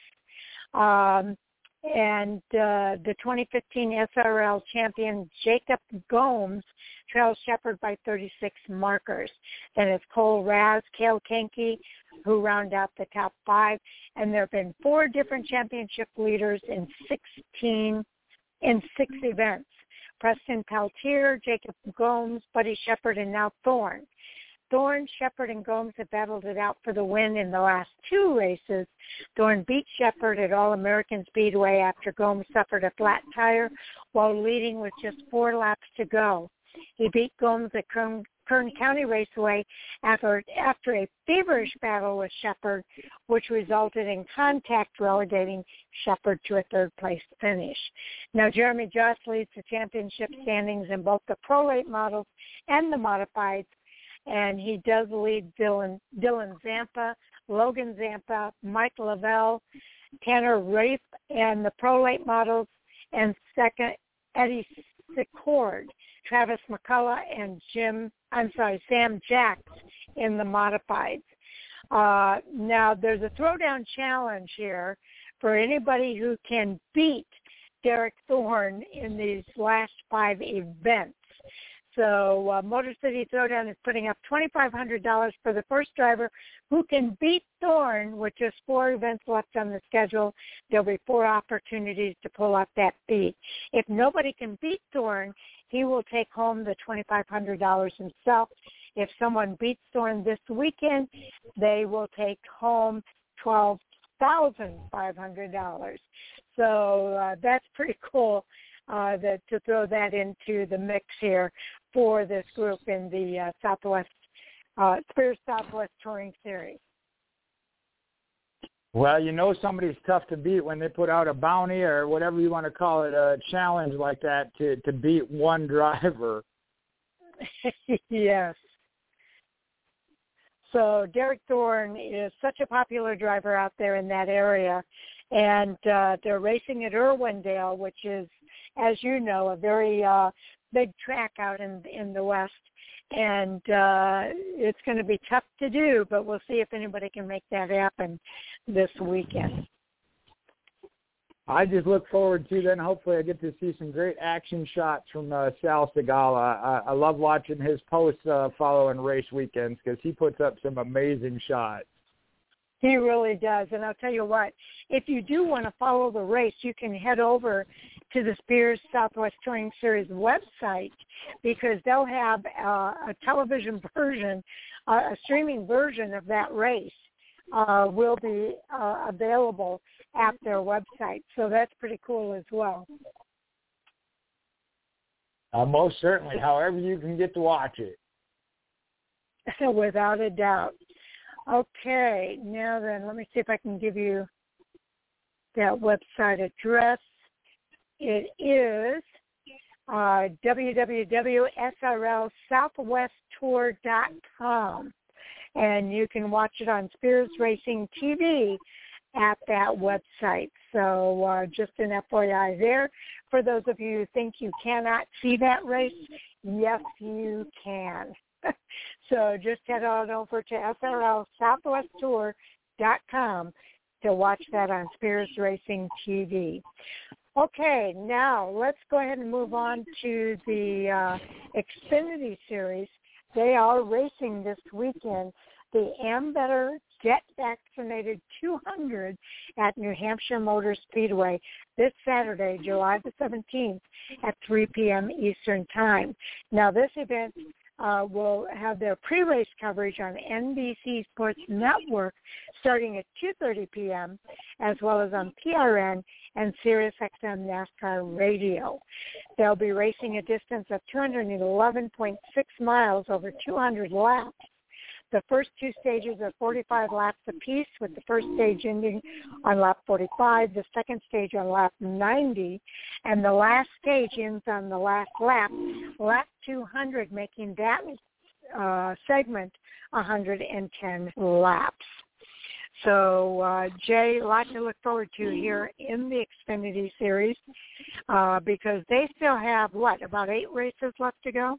Um, and uh, the twenty fifteen S R L champion Jacob Gomes trails Shepard by thirty-six markers. Then it's Cole Raz, Cale Kenke, who round out the top five. And there have been four different championship leaders in sixteen in six events. Preston Peltier, Jacob Gomes, Buddy Shepard, and now Thorne. Thorne, Shepard, and Gomes have battled it out for the win in the last two races. Thorne beat Shepard at All-American Speedway after Gomes suffered a flat tire while leading with just four laps to go. He beat Gomes at Kern, Kern County Raceway after, after a feverish battle with Shepard, which resulted in contact relegating Shepard to a third-place finish. Now, Jeremy Joss leads the championship standings in both the Pro Late models and the Modifieds, and he does lead Dylan, Dylan Zampa, Logan Zampa, Mike Lavelle, Tanner Rafe, and the Pro Late models, and second, Eddie Secord, Travis McCullough, and Jim, I'm sorry, Sam Jacks in the Modifieds. Uh, now, there's a throwdown challenge here for anybody who can beat Derek Thorne in these last five events. So uh, Motor City Throwdown is putting up twenty-five hundred dollars for the first driver who can beat Thorne with just four events left on the schedule. There'll be four opportunities to pull off that beat. If nobody can beat Thorne, he will take home the twenty-five hundred dollars himself. If someone beats Thorne this weekend, they will take home twelve thousand five hundred dollars. So uh, that's pretty cool uh, that, to throw that into the mix here for this group in the uh, Southwest uh, Spears Southwest Touring Series. Well, you know somebody's tough to beat when they put out a bounty or whatever you want to call it, a challenge like that to, to beat one driver. Yes. So Derek Thorne is such a popular driver out there in that area, and uh, they're racing at Irwindale, which is, as you know, a very uh, big track out in in the West. And uh, it's going to be tough to do, but we'll see if anybody can make that happen this weekend. I just look forward to then. Hopefully I get to see some great action shots from uh, Sal Segala. I, I love watching his posts uh, following race weekends because he puts up some amazing shots. He really does. And I'll tell you what, if you do want to follow the race, you can head over to the Spears Southwest Touring Series website because they'll have uh, a television version, uh, a streaming version of that race uh, will be uh, available at their website. So that's pretty cool as well. Uh, most certainly, however you can get to watch it. Without a doubt. Okay, now then, let me see if I can give you that website address. It is uh, w w w dot s r l southwest tour dot com, and you can watch it on Spears Racing T V at that website. So uh, just an F Y I there. For those of you who think you cannot see that race, yes, you can. So just head on over to S R L southwest tour dot com to watch that on Spears Racing T V. Okay, now let's go ahead and move on to the uh, Xfinity Series. They are racing this weekend the Ambetter Get Vaccinated two hundred at New Hampshire Motor Speedway this Saturday, July the seventeenth at three p.m. Eastern Time. Now, this event uh, will have their pre-race coverage on N B C Sports Network starting at two thirty p.m., as well as on P R N and Sirius X M NASCAR Radio. They'll be racing a distance of two hundred eleven point six miles over two hundred laps. The first two stages are forty-five laps apiece, with the first stage ending on lap forty-five, the second stage on lap ninety, and the last stage ends on the last lap, lap two hundred, making that uh, segment one hundred ten laps. So, uh, Jay, a lot to look forward to here in the Xfinity Series uh, because they still have, what, about eight races left to go?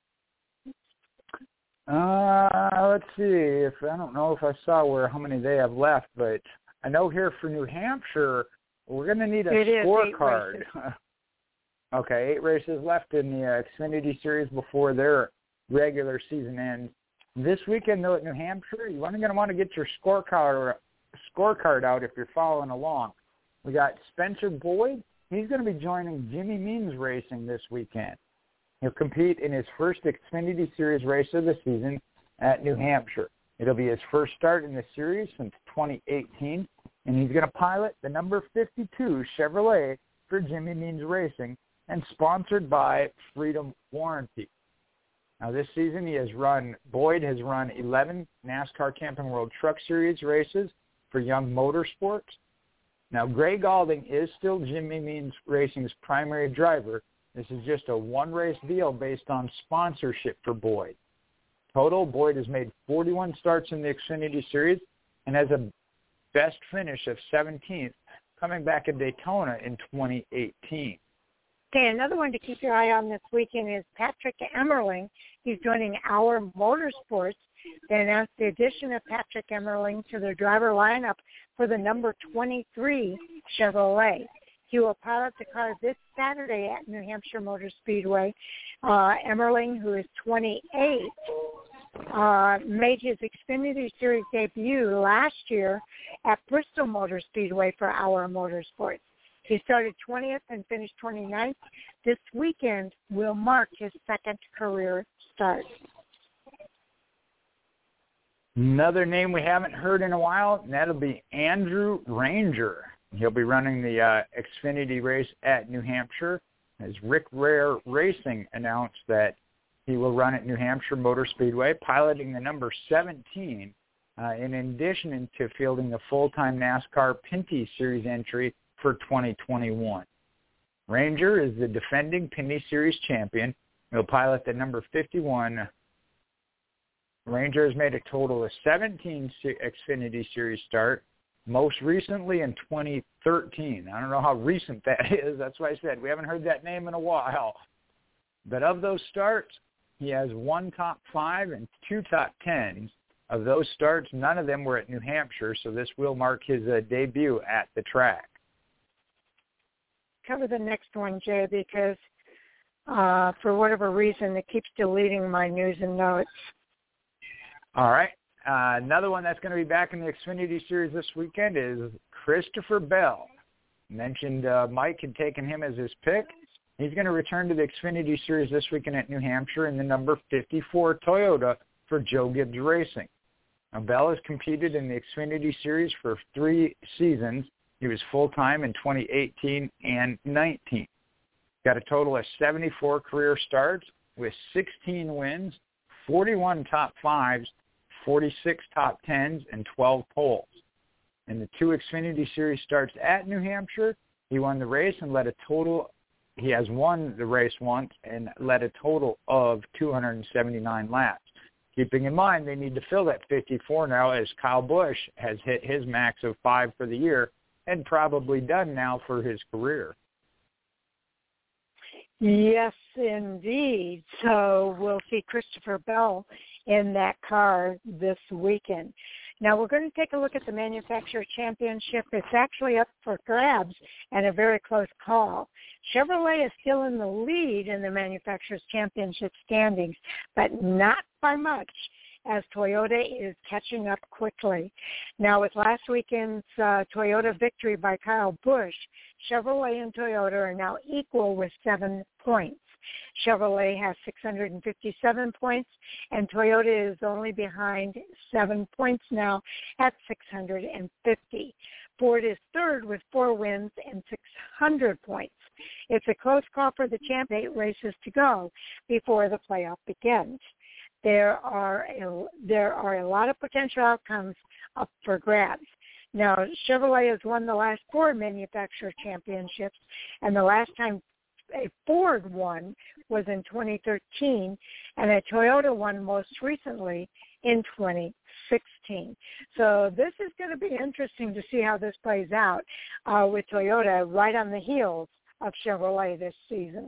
Uh, let's see. If I don't know if I saw where how many they have left, but I know here for New Hampshire, we're going to need a it scorecard. Okay, eight races left in the uh, Xfinity Series before their regular season ends. This weekend, though, at New Hampshire, you're going to want to get your scorecard or scorecard out if you're following along. We got Spencer Boyd. He's going to be joining Jimmy Means Racing this weekend. He'll compete in his first Xfinity Series race of the season at New Hampshire. It'll be his first start in the series since twenty eighteen, and he's going to pilot the number fifty-two Chevrolet for Jimmy Means Racing and sponsored by Freedom Warranty. Now, this season, he has run, Boyd has run eleven NASCAR Camping World Truck Series races for Young Motorsports. Now, Gray Gaulding is still Jimmy Means Racing's primary driver. This is just a one-race deal based on sponsorship for Boyd. Total, Boyd has made forty-one starts in the Xfinity Series and has a best finish of seventeenth, coming back at Daytona in twenty eighteen. Okay, another one to keep your eye on this weekend is Patrick Emmerling. He's joining Our Motorsports. They announced the addition of Patrick Emmerling to their driver lineup for the number twenty-three Chevrolet. He will pilot the car this Saturday at New Hampshire Motor Speedway. Uh, Emmerling, who is twenty-eight, uh, made his Xfinity Series debut last year at Bristol Motor Speedway for Our Motorsports. He started twentieth and finished twenty-ninth. This weekend will mark his second career start. Another name we haven't heard in a while, and that'll be Andrew Ranger. He'll be running the uh, Xfinity race at New Hampshire, as Rick Rare Racing announced that he will run at New Hampshire Motor Speedway, piloting the number seventeen, uh, in addition to fielding the full-time NASCAR Pinty Series entry for twenty twenty-one. Ranger is the defending Pinty Series champion. He'll pilot the number fifty-one. Ranger has made a total of seventeen Xfinity Series starts, most recently in twenty thirteen. I don't know how recent that is. That's why I said we haven't heard that name in a while. But of those starts, he has one top five and two top tens. Of those starts, none of them were at New Hampshire, so this will mark his uh, debut at the track. Cover the next one, Jay, because uh, for whatever reason, it keeps deleting my news and notes. All right. Uh, another one that's going to be back in the Xfinity Series this weekend is Christopher Bell. Mentioned uh, Mike had taken him as his pick. He's going to return to the Xfinity Series this weekend at New Hampshire in the number fifty-four Toyota for Joe Gibbs Racing. Now, Bell has competed in the Xfinity Series for three seasons. He was full-time in twenty eighteen and nineteen. Got a total of seventy-four career starts with sixteen wins, forty-one top fives, forty-six top tens, and twelve poles. In the two Xfinity Series starts at New Hampshire, he won the race and led a total, he has won the race once and led a total of two hundred seventy-nine laps. Keeping in mind they need to fill that fifty-four now, as Kyle Busch has hit his max of five for the year and probably done now for his career. Yes, indeed. So we'll see Christopher Bell in that car this weekend. Now we're going to take a look at the Manufacturer Championship. It's actually up for grabs and a very close call. Chevrolet is still in the lead in the Manufacturers Championship standings, but not by much, as Toyota is catching up quickly. Now, with last weekend's uh, Toyota victory by Kyle Busch, Chevrolet and Toyota are now equal with seven points. Chevrolet has six hundred fifty-seven points, and Toyota is only behind seven points now at six hundred fifty. Ford is third with four wins and six hundred points. It's a close call for the champ, eight races to go before the playoff begins. There are a, there are a lot of potential outcomes up for grabs. Now, Chevrolet has won the last four manufacturer championships, and the last time a Ford won was in twenty thirteen, and a Toyota won most recently in twenty sixteen. So this is going to be interesting to see how this plays out uh, with Toyota right on the heels of Chevrolet this season.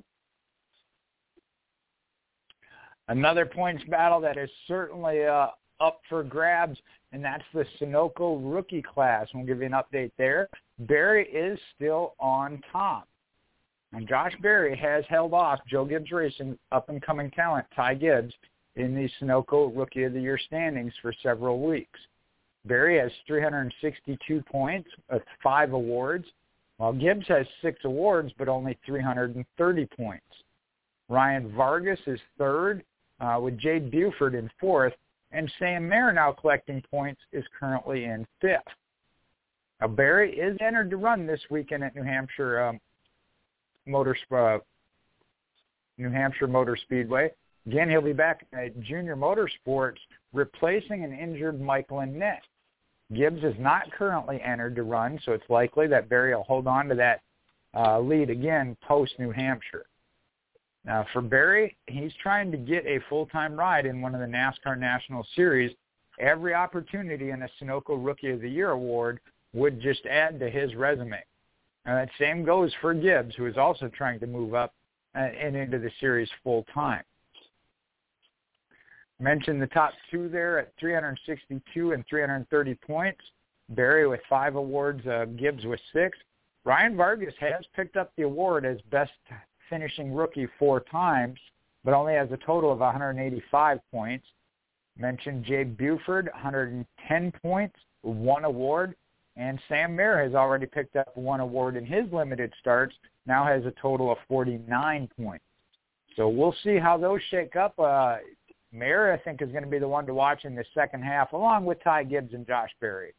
Another points battle that is certainly uh, up for grabs, and that's the Sunoco rookie class. We'll give you an update there. Berry is still on top. And Josh Berry has held off Joe Gibbs Racing up-and-coming talent, Ty Gibbs, in the Sunoco Rookie of the Year standings for several weeks. Berry has three hundred sixty-two points with five awards, while Gibbs has six awards but only three hundred thirty points. Ryan Vargas is third, uh, with Jade Buford in fourth, and Sam Mayer, now collecting points, is currently in fifth. Now, Berry is entered to run this weekend at New Hampshire um, Motor, uh, New Hampshire Motor Speedway. Again, he'll be back at Junior Motorsports, replacing an injured Michael Annett. Gibbs is not currently entered to run, so it's likely that Berry will hold on to that uh, lead again post-New Hampshire. Now, for Berry, he's trying to get a full-time ride in one of the NASCAR National Series. Every opportunity in a Sunoco Rookie of the Year award would just add to his resume. Now, that same goes for Gibbs, who is also trying to move up uh, and into the series full-time. Mentioned the top two there at three hundred sixty-two and three hundred thirty points. Berry with five awards, uh, Gibbs with six. Ryan Vargas has picked up the award as best finishing rookie four times, but only has a total of one hundred eighty-five points. Mentioned Jade Buford, one hundred ten points, one award. And Sam Mayer has already picked up one award in his limited starts, now has a total of forty-nine points. So we'll see how those shake up. Uh, Mayer, I think, is going to be the one to watch in the second half, along with Ty Gibbs and Josh Berry.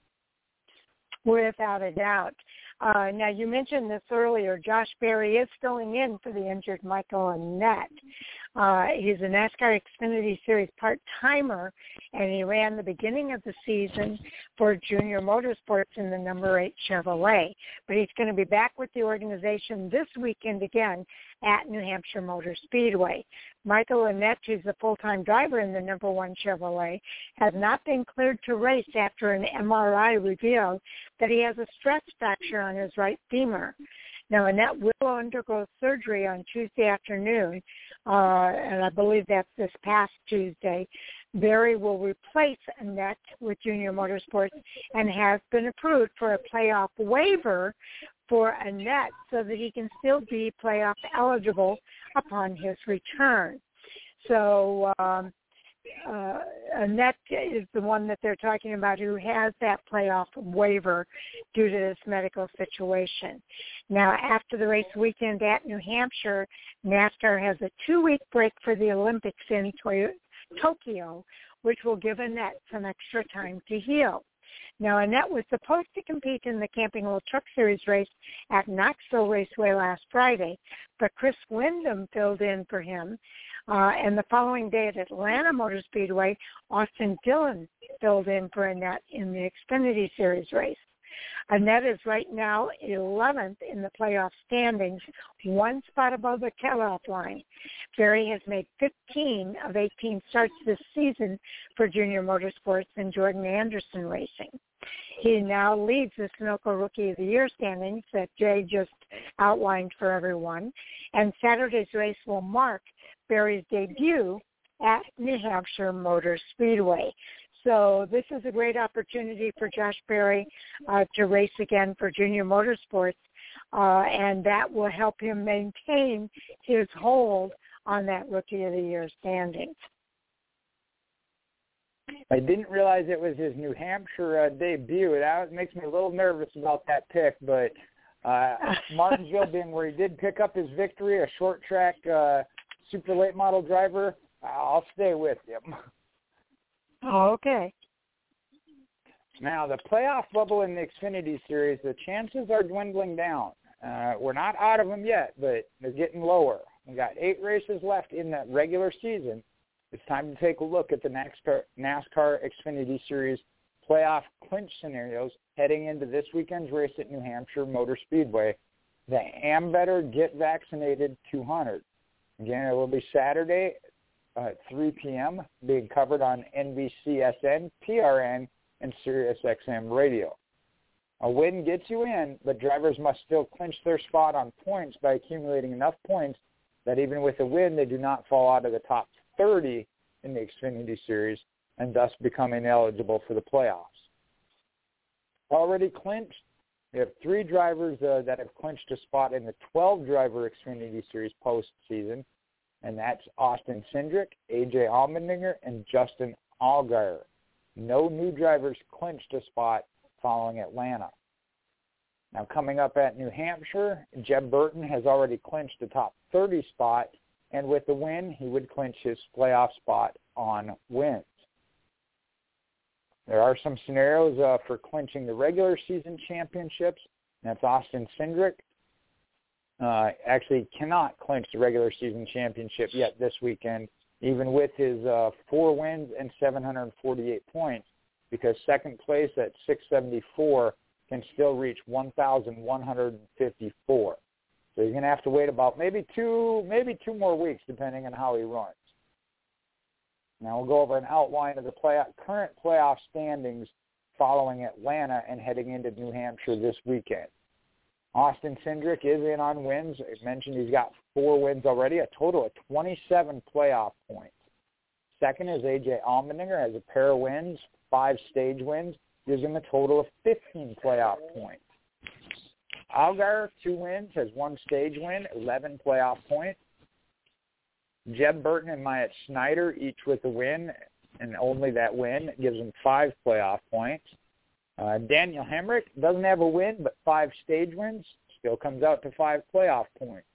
Without a doubt. Uh, now, you mentioned this earlier. Josh Berry is filling in for the injured Michael Annett. Uh, he's a NASCAR Xfinity Series part-timer, and he ran the beginning of the season for Junior Motorsports in the number eight Chevrolet. But he's going to be back with the organization this weekend again at New Hampshire Motor Speedway. Michael Annett, who's the full-time driver in the number one Chevrolet, has not been cleared to race after an M R I revealed that he has a stress fracture on his right femur. Now, Annett will undergo surgery on Tuesday afternoon, uh, and I believe that's this past Tuesday. Berry will replace Annett with Junior Motorsports and has been approved for a playoff waiver for Annett so that he can still be playoff eligible upon his return. So um, uh, Annett is the one that they're talking about who has that playoff waiver due to this medical situation. Now, after the race weekend at New Hampshire, NASCAR has a two-week break for the Olympics in Tokyo, which will give Annett some extra time to heal. Now, Annett was supposed to compete in the Camping World Truck Series race at Knoxville Raceway last Friday, but Chris Windom filled in for him. Uh, and the following day at Atlanta Motor Speedway, Austin Dillon filled in for Annett in the Xfinity Series race. Annett is right now eleventh in the playoff standings, one spot above the cutoff line. Berry has made fifteen of eighteen starts this season for Junior Motorsports and Jordan Anderson Racing. He now leads the Sunoco Rookie of the Year standings that Jay just outlined for everyone, and Saturday's race will mark Berry's debut at New Hampshire Motor Speedway. So this is a great opportunity for Josh Berry uh, to race again for Junior Motorsports, uh, and that will help him maintain his hold on that Rookie of the Year standings. I didn't realize it was his New Hampshire uh, debut. That makes me a little nervous about that pick, but uh, Martinsville being where he did pick up his victory, a short track uh, super late model driver, I'll stay with him. Oh, okay. Now, the playoff bubble in the Xfinity Series, the chances are dwindling down. Uh, we're not out of them yet, but they're getting lower. We got eight races left in the regular season. It's time to take a look at the NASCAR, NASCAR Xfinity Series playoff clinch scenarios heading into this weekend's race at New Hampshire Motor Speedway, the Am Better Get Vaccinated two hundred. Again, it will be Saturday uh, at three p.m., being covered on N B C S N, P R N, and Sirius X M radio. A win gets you in, but drivers must still clinch their spot on points by accumulating enough points that even with a win, they do not fall out of the top thirty in the Xfinity Series and thus become ineligible for the playoffs. Already clinched, we have three drivers uh, that have clinched a spot in the twelve-driver Xfinity Series postseason, and that's Austin Cindric, A J Allmendinger, and Justin Allgaier. No new drivers clinched a spot following Atlanta. Now, coming up at New Hampshire, Jeb Burton has already clinched the top thirty spot, and with the win, he would clinch his playoff spot on wins. There are some scenarios uh, for clinching the regular season championships. That's Austin Cindric. Uh, actually cannot clinch the regular season championship yet this weekend, even with his uh, four wins and seven hundred forty-eight points, because second place at six seventy-four can still reach one thousand one hundred fifty-four. So you're going to have to wait about maybe two, maybe two more weeks, depending on how he runs. Now we'll go over an outline of the play, current playoff standings following Atlanta and heading into New Hampshire this weekend. Austin Cindric is in on wins. I mentioned he's got four wins already, a total of twenty-seven playoff points. Second is A J Allmendinger, has a pair of wins, five stage wins, gives him a total of fifteen playoff points. Allgaier, two wins, has one stage win, eleven playoff points. Jeb Burton and Myatt Snyder, each with a win, and only that win gives him five playoff points. Uh, Daniel Hemrick doesn't have a win, but five stage wins, still comes out to five playoff points.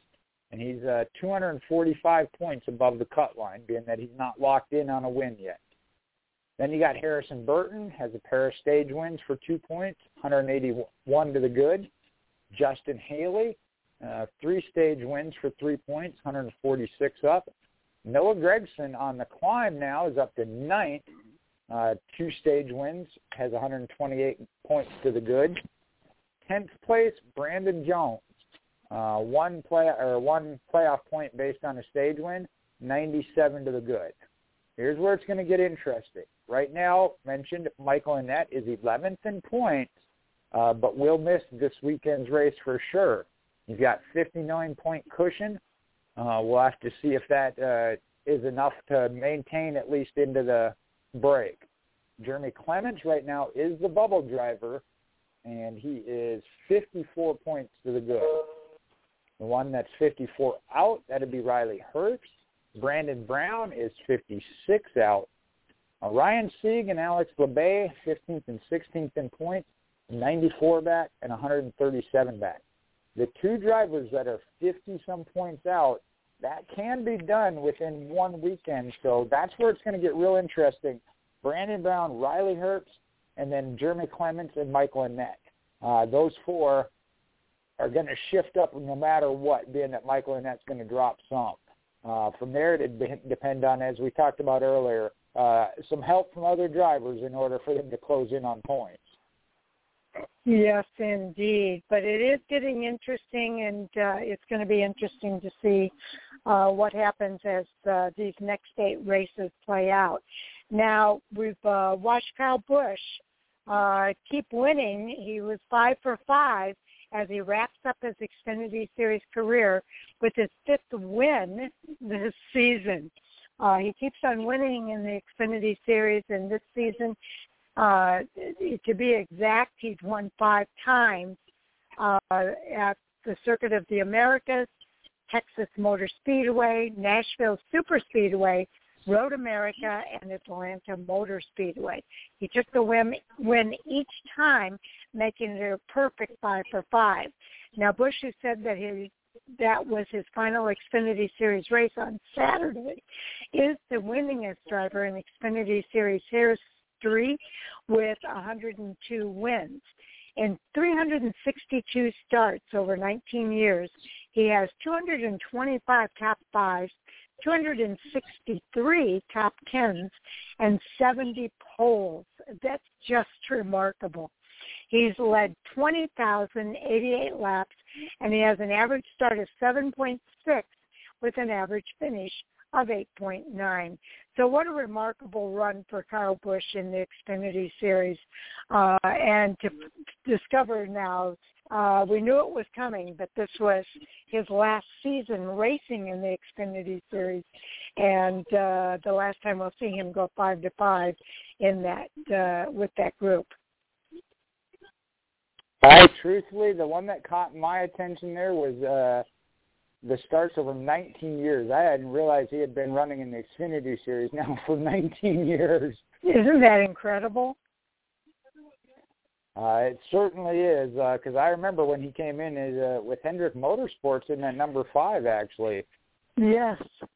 and he's uh, two hundred forty-five points above the cut line, being that he's not locked in on a win yet. Then you got Harrison Burton, has a pair of stage wins for two points, one hundred eighty-one to the good. Justin Haley, uh, three stage wins for three points, one hundred forty-six up. Noah Gragson on the climb now is up to ninth, uh, two stage wins, has one hundred twenty-eight points to the good. tenth place, Brandon Jones, uh, one play or one playoff point based on a stage win, ninety-seven to the good. Here's where it's going to get interesting. Right now, mentioned Michael Annett is eleventh in points, uh, but will miss this weekend's race for sure. He's got fifty-nine point cushion. Uh, we'll have to see if that uh, is enough to maintain at least into the break. Jeremy Clements right now is the bubble driver, and he is fifty-four points to the good. The one that's fifty-four out, that would be Riley Herbst. Brandon Brown is fifty-six out. Uh, Ryan Sieg and Alex LeBay, fifteenth and sixteenth in points, ninety-four back and one hundred thirty-seven back. The two drivers that are fifty-some points out, that can be done within one weekend, so that's where it's going to get real interesting. Brandon Brown, Riley Herbst, and then Jeremy Clements and Michael Annett. Uh, those four are going to shift up no matter what, being that Michael Annett's going to drop some. Uh, from there, it would depend on, as we talked about earlier, uh, some help from other drivers in order for them to close in on points. Yes, indeed. But it is getting interesting, and uh, it's going to be interesting to see uh, what happens as uh, these next eight races play out. Now, we've uh, watched Kyle Busch uh, keep winning. He was five for five as he wraps up his Xfinity Series career with his fifth win this season. Uh, he keeps on winning in the Xfinity Series, and this season, uh, to be exact, he's won five times uh, at the Circuit of the Americas, Texas Motor Speedway, Nashville Super Speedway, Road America, and Atlanta Motor Speedway. He took the win, win each time, making it a perfect five for five. Now, Busch has said that he, that was his final Xfinity Series race on Saturday, is the winningest driver in Xfinity Series history with one hundred two wins. In three hundred sixty-two starts over nineteen years, he has two hundred twenty-five top fives, two hundred sixty-three top tens, and seventy poles. That's just remarkable. He's led twenty thousand eighty-eight laps, and he has an average start of seven point six with an average finish of eight point nine. So what a remarkable run for Kyle Busch in the Xfinity Series. Uh, and to discover now, uh, we knew it was coming, but this was his last season racing in the Xfinity Series. And uh, the last time we'll see him go five to five in that uh, with that group. I truthfully, the one that caught my attention there was uh, the starts over nineteen years. I hadn't realized he had been running in the Xfinity Series now for nineteen years. Isn't that incredible? Uh, it certainly is, because uh, I remember when he came in as, uh, with Hendrick Motorsports in that number five, actually. Yes,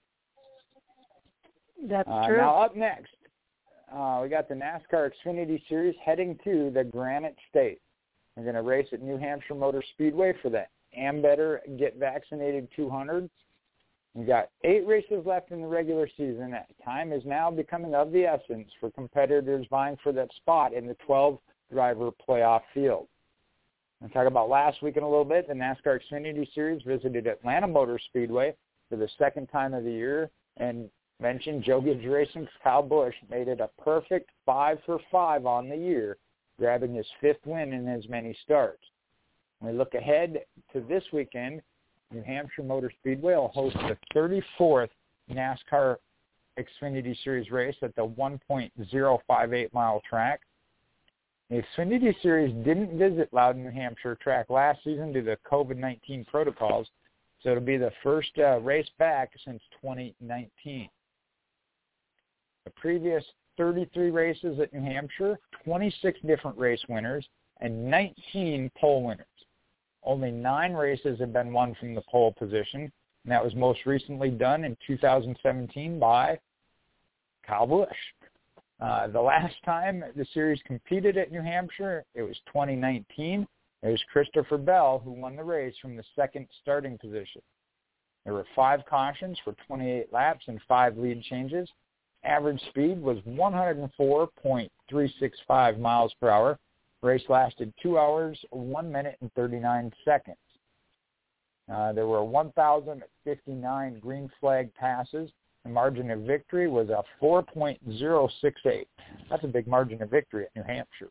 that's uh, true. Now up next, uh, we got the NASCAR Xfinity Series heading to the Granite State. We're going to race at New Hampshire Motor Speedway for the Ambetter Get Vaccinated two hundred. We've got eight races left in the regular season. Time is now becoming of the essence for competitors vying for that spot in the twelve-driver playoff field. We'll talk about last weekend a little bit. The NASCAR Xfinity Series visited Atlanta Motor Speedway for the second time of the year, and mentioned Joe Gibbs Racing's Kyle Busch made it a perfect five for five on the year, grabbing his fifth win in as many starts. When we look ahead to this weekend, New Hampshire Motor Speedway will host the thirty-fourth NASCAR Xfinity Series race at the one point oh five eight mile track. The Xfinity Series didn't visit Loudon, New Hampshire track last season due to COVID nineteen protocols, so it'll be the first uh, race back since twenty nineteen. The previous thirty-three races at New Hampshire, twenty-six different race winners, and nineteen pole winners. Only nine races have been won from the pole position. And that was most recently done in two thousand seventeen by Kyle Busch. Uh, the last time the series competed at New Hampshire, it was twenty nineteen. It was Christopher Bell who won the race from the second starting position. There were five cautions for twenty-eight laps and five lead changes. Average speed was one hundred four point three six five miles per hour. Race lasted two hours, one minute, and thirty-nine seconds. Uh, there were one thousand fifty-nine green flag passes. The margin of victory was a four point oh six eight. That's a big margin of victory at New Hampshire.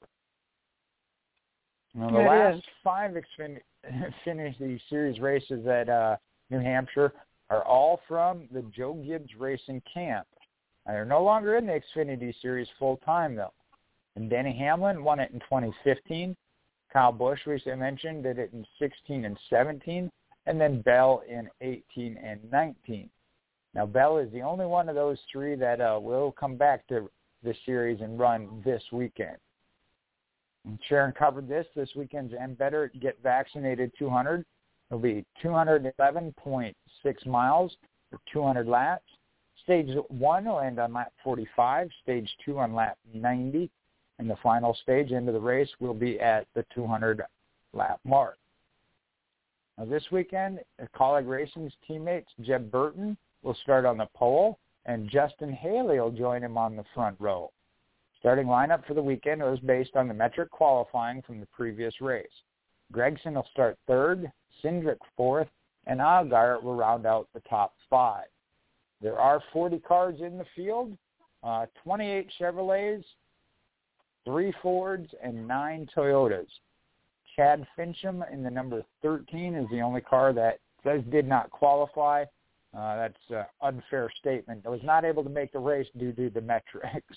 Now, the it last is. five Xfinity Series races at uh, New Hampshire are all from the Joe Gibbs Racing camp. Now, they're no longer in the Xfinity Series full-time, though. And Denny Hamlin won it in twenty fifteen. Kyle Busch, which I mentioned, did it in sixteen and seventeen. And then Bell in eighteen and nineteen. Now, Bell is the only one of those three that uh, will come back to the series and run this weekend. And Sharon covered this. This weekend's And Better Get Vaccinated two hundred. It'll be two hundred eleven point six miles for two hundred laps. Stage one will end on lap forty-five. Stage two on lap ninety. And the final stage into the race will be at the two hundred lap mark. Now, this weekend, Kaulig Racing's teammates, Jeb Burton, will start on the pole, and Justin Haley will join him on the front row. Starting lineup for the weekend was based on the metric qualifying from the previous race. Gregson will start third, Cindric fourth, and Allgaier will round out the top five. There are forty cars in the field, uh, twenty-eight Chevrolets, three Fords, and nine Toyotas. Chad Fincham in the number thirteen is the only car that says did not qualify. Uh, that's an unfair statement. I was not able to make the race due to the metrics.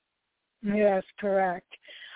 Yes, correct.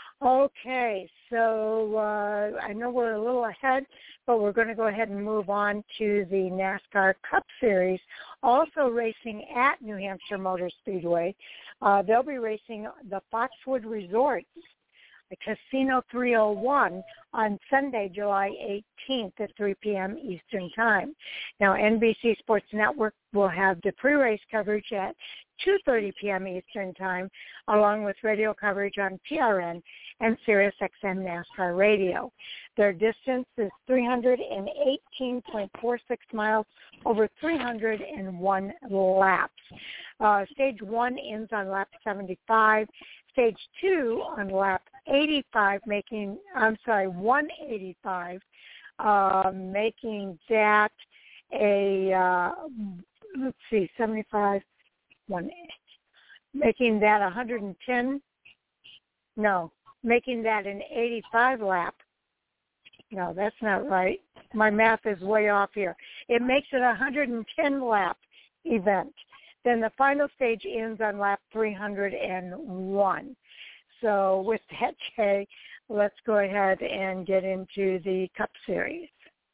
Okay, so uh, I know we're a little ahead, but we're going to go ahead and move on to the NASCAR Cup Series, also racing at New Hampshire Motor Speedway. Uh, they'll be racing the Foxwood Resorts, the Casino three oh one, on Sunday, July eighteenth at three p.m. Eastern Time. Now, N B C Sports Network will have the pre-race coverage at two thirty p.m. Eastern Time, along with radio coverage on T R N and Sirius X M NASCAR Radio. Their distance is three hundred eighteen point four six miles over three hundred one laps. Uh, stage one ends on lap seventy-five. Stage two on lap eighty-five, making, I'm sorry, one eighty-five, uh, making that a, uh, let's see, seventy-five, one, making that one hundred ten, no, making that an eighty-five lap. No, that's not right. My math is way off here. It makes it a one hundred ten lap event. Then the final stage ends on lap three hundred one. So with that, Jay, let's go ahead and get into the Cup Series.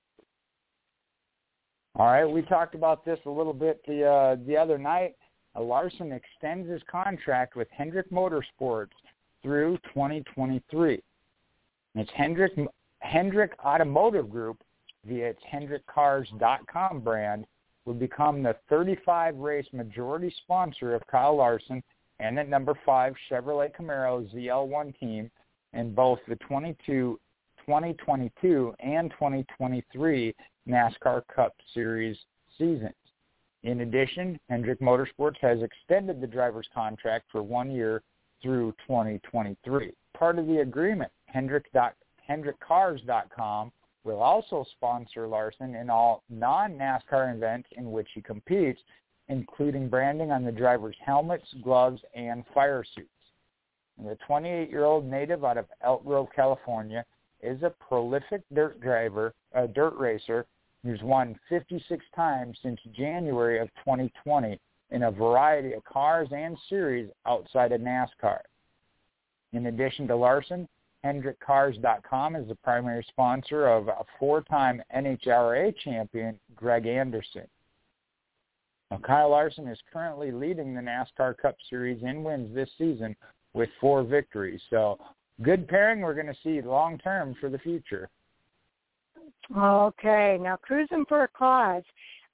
All right, we talked about this a little bit the uh, the other night. Uh, Larson extends his contract with Hendrick Motorsports through twenty twenty-three. And it's Hendrick Hendrick Automotive Group via its Hendrick Cars dot com brand will become the thirty-five race majority sponsor of Kyle Larson and the number five Chevrolet Camaro Z L one team in both the twenty-two, twenty twenty-two and twenty twenty-three NASCAR Cup Series seasons. In addition, Hendrick Motorsports has extended the driver's contract for one year through twenty twenty-three. Part of the agreement, Hendrick, Hendrick Cars dot com will also sponsor Larson in all non-NASCAR events in which he competes, including branding on the driver's helmets, gloves, and fire suits. And the twenty-eight-year-old native out of Elk Grove, California, is a prolific dirt driver, a dirt racer, who's won fifty-six times since January of twenty twenty in a variety of cars and series outside of NASCAR. In addition to Larson, Hendrick Cars dot com is the primary sponsor of a four-time N H R A champion, Greg Anderson. Now, Kyle Larson is currently leading the NASCAR Cup Series in wins this season with four victories. So good pairing we're going to see long-term for the future. Okay, now cruising for a cause.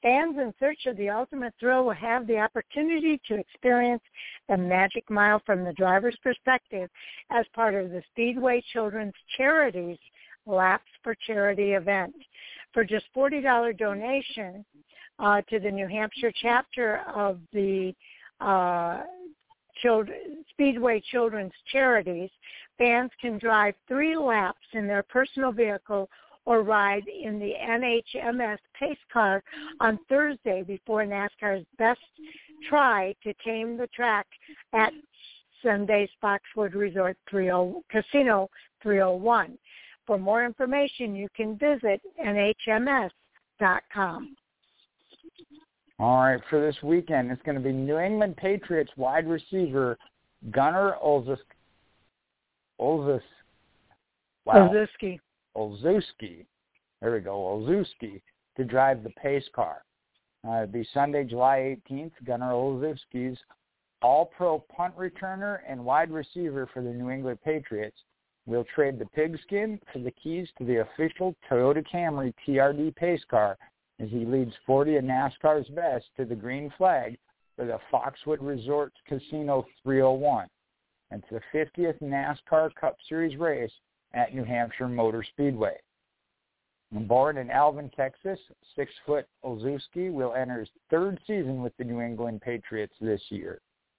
Fans in search of the ultimate thrill will have the opportunity to experience the Magic Mile from the driver's perspective as part of the Speedway Children's Charities Laps for Charity event. For just forty dollars donation uh, to the New Hampshire chapter of the uh, Children, Speedway Children's Charities, fans can drive three laps in their personal vehicle or ride in the N H M S pace car on Thursday before NASCAR's best try to tame the track at Sunday's Foxwood Resort three oh, Casino three oh one. For more information, you can visit N H M S dot com. All right, for this weekend, it's going to be New England Patriots wide receiver Gunnar Olszewski. Olszewski. Wow. Olszewski. Olszewski. There we go, Olszewski, to drive the pace car. Uh, it'll be Sunday, July eighteenth. Gunnar Olszewski's all-pro punt returner and wide receiver for the New England Patriots will trade the pigskin for the keys to the official Toyota Camry T R D pace car as he leads forty of NASCAR's best to the green flag for the Foxwood Resort Casino three oh one. It's the fiftieth NASCAR Cup Series race at New Hampshire Motor Speedway. Born in Alvin, Texas, six-foot Olszewski will enter his third season with the New England Patriots this year.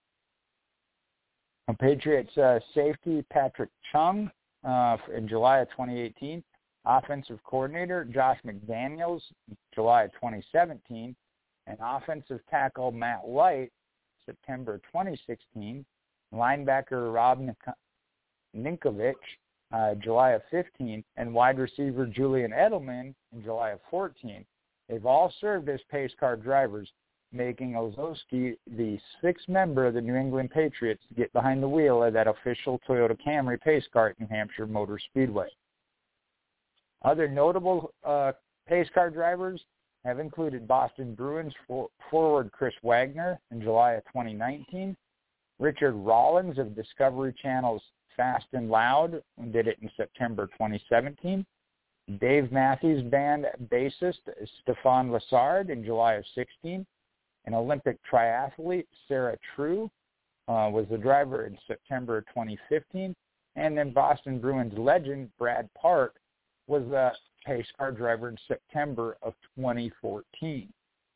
Patriots uh, safety Patrick Chung uh, in July of twenty eighteen. Offensive coordinator Josh McDaniels, July of twenty seventeen. And offensive tackle Matt Light, September twenty sixteen. Linebacker Rob Ninkovich, uh, July of fifteen. And wide receiver Julian Edelman in July of fourteen. They've all served as pace car drivers, making Olszewski the sixth member of the New England Patriots to get behind the wheel of that official Toyota Camry pace car at New Hampshire Motor Speedway. Other notable uh, pace car drivers have included Boston Bruins for, forward Chris Wagner in July of twenty nineteen, Richard Rollins of Discovery Channel's Fast and Loud did it in September twenty seventeen, Dave Matthews Band bassist Stefan Lassard in July of sixteen, an Olympic triathlete, Sarah True, uh, was the driver in September twenty fifteen, and then Boston Bruins legend Brad Park was the pace car driver in September of twenty fourteen.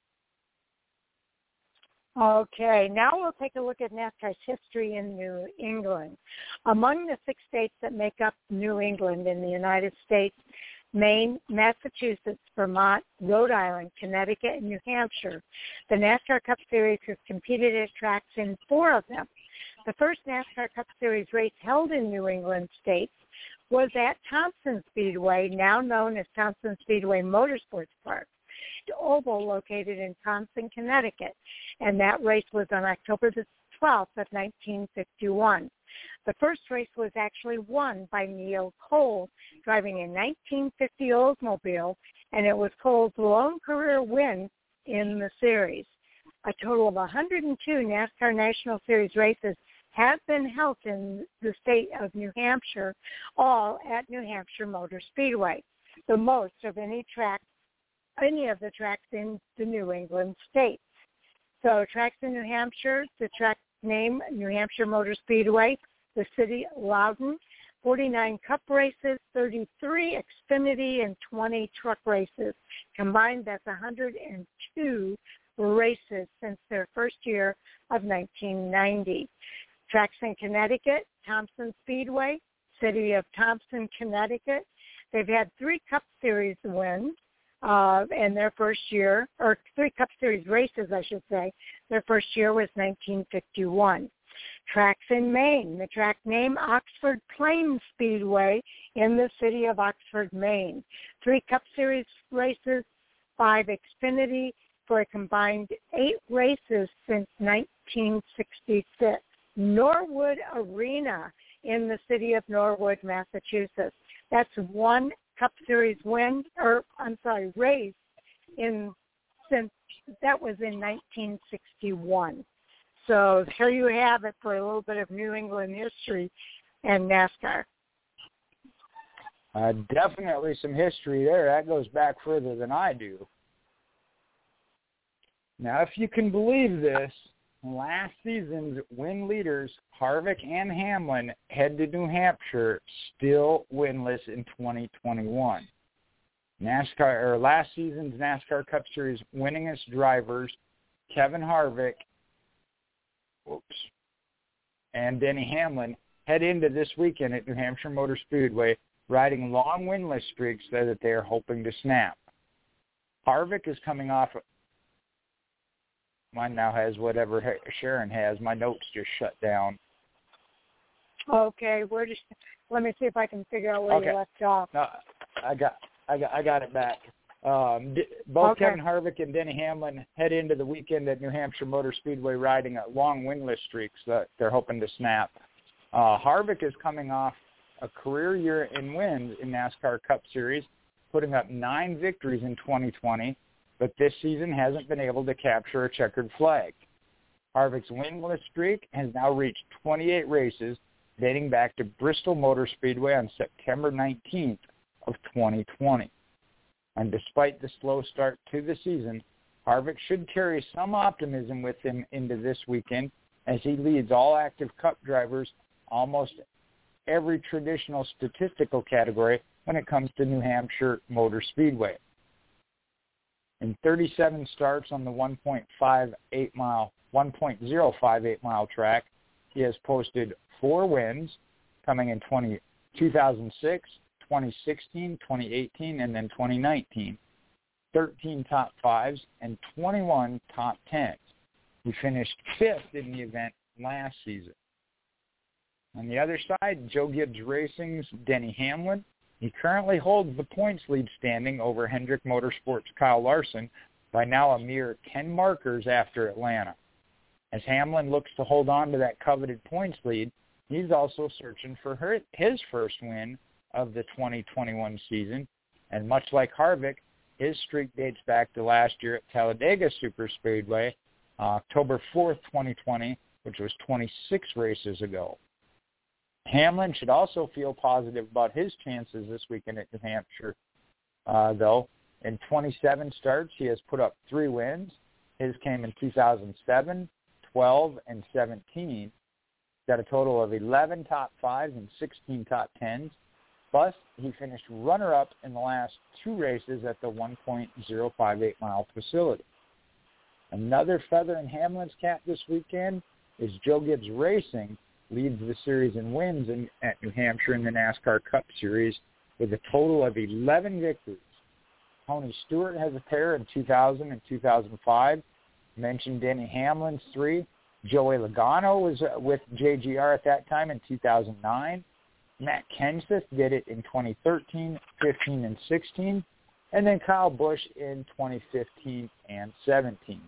Okay, now we'll take a look at NASCAR's history in New England. Among the six states that make up New England in the United States, Maine, Massachusetts, Vermont, Rhode Island, Connecticut, and New Hampshire, the NASCAR Cup Series has competed at tracks in four of them. The first NASCAR Cup Series race held in New England states was at Thompson Speedway, now known as Thompson Speedway Motorsports Park, the oval located in Thompson, Connecticut, and that race was on October the twelfth of nineteen fifty-one. The first race was actually won by Neil Cole, driving a nineteen fifty Oldsmobile, and it was Cole's lone career win in the series. A total of one hundred two NASCAR National Series races have been held in the state of New Hampshire, all at New Hampshire Motor Speedway, the most of any track, any of the tracks in the New England states. So tracks in New Hampshire, the track name New Hampshire Motor Speedway, the city Loudon, forty-nine Cup races, thirty-three Xfinity, and twenty truck races. Combined, that's one hundred two races since their first year of nineteen ninety. Tracks in Connecticut, Thompson Speedway, city of Thompson, Connecticut. They've had three Cup Series wins uh, in their first year, or three Cup Series races, I should say. Their first year was nineteen fifty-one. Tracks in Maine, the track name Oxford Plains Speedway in the city of Oxford, Maine. Three Cup Series races, five Xfinity, for a combined eight races since nineteen sixty-six. Norwood Arena in the city of Norwood, Massachusetts. That's one Cup Series win, or I'm sorry, race in since that was in nineteen sixty-one. So here you have it for a little bit of New England history and NASCAR. Uh, definitely some history there. That goes back further than I do. Now, if you can believe this, last season's win leaders, Harvick and Hamlin, head to New Hampshire still winless in twenty twenty-one. NASCAR or last season's NASCAR Cup Series winningest drivers, Kevin Harvick, whoops, and Denny Hamlin, head into this weekend at New Hampshire Motor Speedway riding long winless streaks that they are hoping to snap. Harvick is coming off. Mine now has whatever Sharon has. My notes just shut down. Okay, where did? Let me see if I can figure out where okay. you left off. No, I got, I got, I got it back. Um, both okay. Kevin Harvick and Denny Hamlin head into the weekend at New Hampshire Motor Speedway riding a long winless streaks that they're hoping to snap. Uh, Harvick is coming off a career year in wins in NASCAR Cup Series, putting up nine victories in twenty twenty, but this season hasn't been able to capture a checkered flag. Harvick's winless streak has now reached twenty-eight races, dating back to Bristol Motor Speedway on September nineteenth of twenty twenty. And despite the slow start to the season, Harvick should carry some optimism with him into this weekend as he leads all active Cup drivers almost every traditional statistical category when it comes to New Hampshire Motor Speedway. In thirty-seven starts on the one point five eight mile, one point oh five eight mile track, he has posted four wins, coming in twenty, two thousand six, twenty sixteen, twenty eighteen, and then twenty nineteen. thirteen top fives and twenty-one top tens. He finished fifth in the event last season. On the other side, Joe Gibbs Racing's Denny Hamlin. He currently holds the points lead standing over Hendrick Motorsports' Kyle Larson by now a mere ten markers after Atlanta. As Hamlin looks to hold on to that coveted points lead, he's also searching for her, his first win of the twenty twenty-one season. And much like Harvick, his streak dates back to last year at Talladega Superspeedway, uh, October fourth, twenty twenty, which was twenty-six races ago. Hamlin should also feel positive about his chances this weekend at New Hampshire, uh, though. In twenty-seven starts, he has put up three wins. His came in two thousand seven, twelve, and seventeen. Got a total of eleven top fives and sixteen top tens. Plus, he finished runner-up in the last two races at the one point oh five eight mile facility. Another feather in Hamlin's cap this weekend is Joe Gibbs Racing leads the series in wins in, at New Hampshire in the NASCAR Cup Series with a total of eleven victories. Tony Stewart has a pair in two thousand and two thousand five. Mentioned Denny Hamlin's three. Joey Logano was with J G R at that time in two thousand nine. Matt Kenseth did it in twenty thirteen, fifteen, and sixteen. And then Kyle Busch in twenty fifteen and seventeen.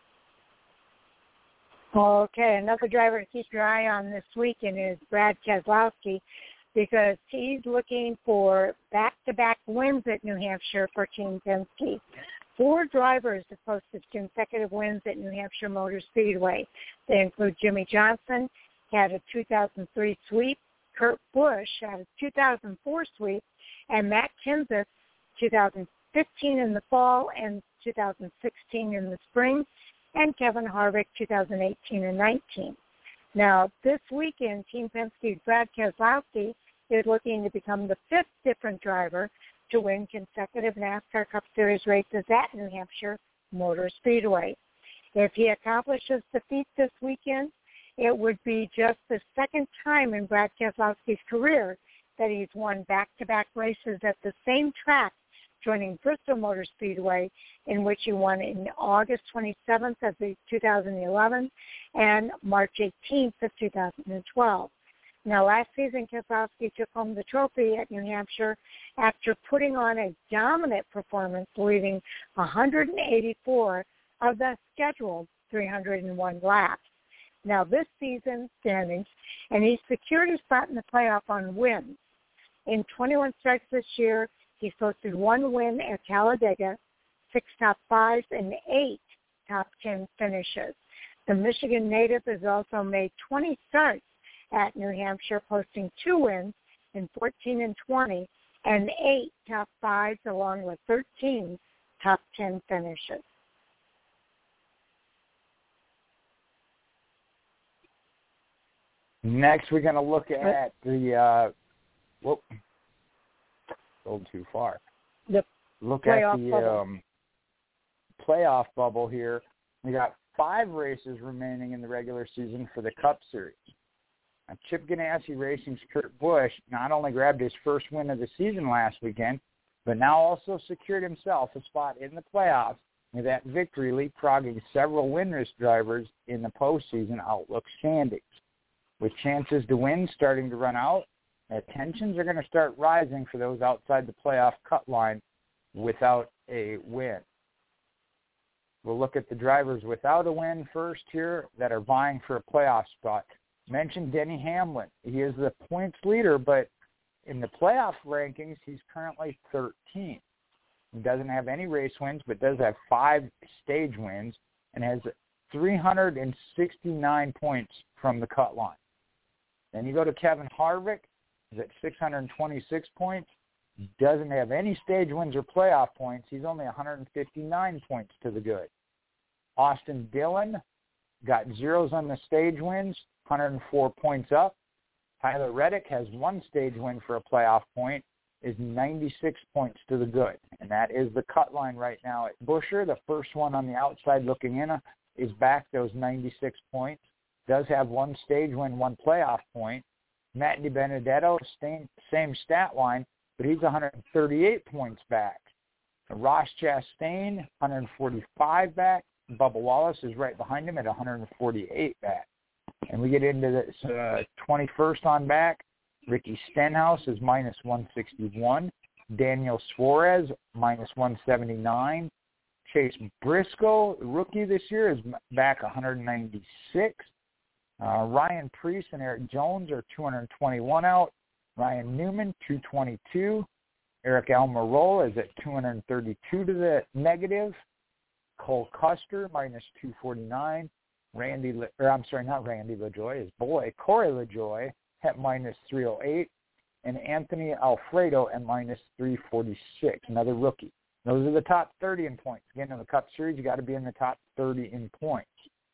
Okay, another driver to keep your eye on this weekend is Brad Keselowski because he's looking for back-to-back wins at New Hampshire for Team Penske. Four drivers have posted consecutive wins at New Hampshire Motor Speedway. They include Jimmy Johnson, had a two thousand three sweep, Kurt Busch had a two thousand four sweep, and Matt Kenseth, two thousand fifteen in the fall and two thousand sixteen in the spring, and Kevin Harvick, two thousand eighteen and nineteen. Now, this weekend, Team Penske's Brad Keselowski is looking to become the fifth different driver to win consecutive NASCAR Cup Series races at New Hampshire Motor Speedway. If he accomplishes the feat this weekend, it would be just the second time in Brad Keselowski's career that he's won back-to-back races at the same track, joining Bristol Motor Speedway, in which he won in August twenty-seventh of two thousand eleven and March eighteenth of two thousand twelve. Now, last season, Keselowski took home the trophy at New Hampshire after putting on a dominant performance, leading one hundred eighty-four of the scheduled three hundred one laps. Now, this season's standings, and he secured a spot in the playoff on wins. In twenty-one starts this year, he's posted one win at Talladega, six top fives, and eight top ten finishes. The Michigan native has also made twenty starts at New Hampshire, posting two wins in fourteen and twenty, and eight top fives along with thirteen top ten finishes. Next, we're going to look at the, uh, whoop, a little too far. The look at the bubble. Um, playoff bubble here. We got five races remaining in the regular season for the Cup Series. Now, Chip Ganassi Racing's Kurt Busch not only grabbed his first win of the season last weekend, but now also secured himself a spot in the playoffs with that victory leapfrogging several winless drivers in the postseason outlook standings. With chances to win starting to run out, tensions are going to start rising for those outside the playoff cut line without a win. We'll look at the drivers without a win first here that are vying for a playoff spot. Mentioned Denny Hamlin. He is the points leader, but in the playoff rankings, he's currently thirteenth. He doesn't have any race wins, but does have five stage wins and has three hundred sixty-nine points from the cut line. Then you go to Kevin Harvick. He's at six hundred twenty-six points. Doesn't have any stage wins or playoff points. He's only one hundred fifty-nine points to the good. Austin Dillon got zeros on the stage wins, one hundred four points up. Tyler Reddick has one stage win for a playoff point, is ninety-six points to the good. And that is the cut line right now at Buescher. The first one on the outside looking in is back those ninety-six points. Does have one stage win, one playoff point. Matt DiBenedetto, same, same stat line, but he's one hundred thirty-eight points back. Ross Chastain, one hundred forty-five back. Bubba Wallace is right behind him at one hundred forty-eight back. And we get into this uh, twenty-first on back. Ricky Stenhouse is minus one sixty-one. Daniel Suarez, minus one seventy-nine. Chase Briscoe, rookie this year, is back one hundred ninety-six. Uh, Ryan Preece and Eric Jones are two hundred twenty-one out. Ryan Newman, two twenty-two. Eric Almirola is at two hundred thirty-two to the negative. Cole Custer, minus two forty-nine. Randy, Le- or I'm sorry, not Randy LaJoy, his boy, Corey LaJoy, at minus three oh eight. And Anthony Alfredo at minus three forty-six, another rookie. Those are the top thirty in points. Again, in the Cup Series, you got to be in the top thirty in points.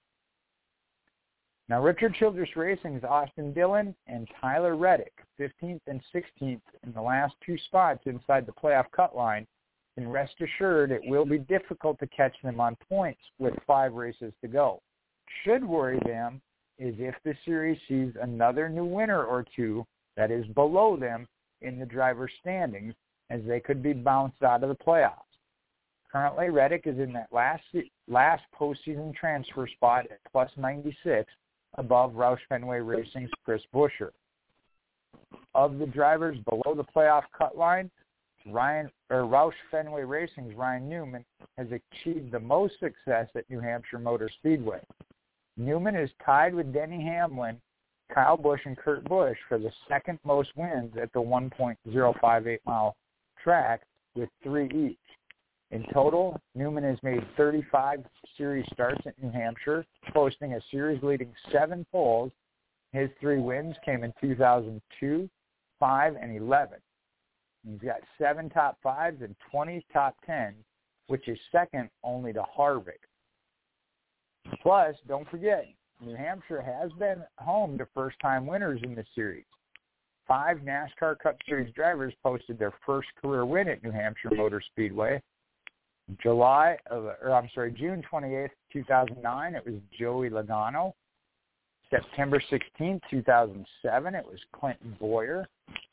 Now, Richard Childress Racing's Austin Dillon and Tyler Reddick, fifteenth and sixteenth in the last two spots inside the playoff cut line. And rest assured, it will be difficult to catch them on points with five races to go. Should worry them is if the series sees another new winner or two that is below them in the driver's standings, as they could be bounced out of the playoffs. Currently, Reddick is in that last last postseason transfer spot at plus ninety-six, above Roush Fenway Racing's Chris Buescher. Of the drivers below the playoff cut line, Ryan or Roush Fenway Racing's Ryan Newman has achieved the most success at New Hampshire Motor Speedway. Newman is tied with Denny Hamlin, Kyle Busch, and Kurt Busch for the second most wins at the one point oh five eight mile track with three each. In total, Newman has made thirty-five series starts at New Hampshire, posting a series-leading seven poles. His three wins came in two thousand two, five, and eleven. He's got seven top fives and twenty top tens, which is second only to Harvick. Plus, don't forget, New Hampshire has been home to first-time winners in the series. Five NASCAR Cup Series drivers posted their first career win at New Hampshire Motor Speedway. July of, or I'm sorry, June twenty-eighth, two thousand nine, it was Joey Logano. September sixteenth, two thousand seven, it was Clinton Boyer.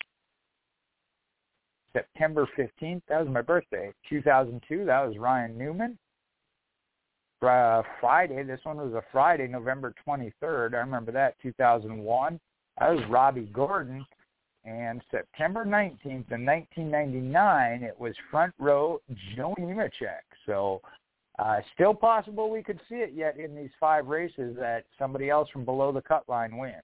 September fifteenth, that was my birthday, two thousand two, that was Ryan Newman. Uh, Friday, this one was a Friday, November twenty-third, I remember that, two thousand one. That was Robbie Gordon. And September nineteenth in nineteen ninety-nine, it was front row Joe Nemechek. So uh, still possible we could see it yet in these five races that somebody else from below the cut line wins.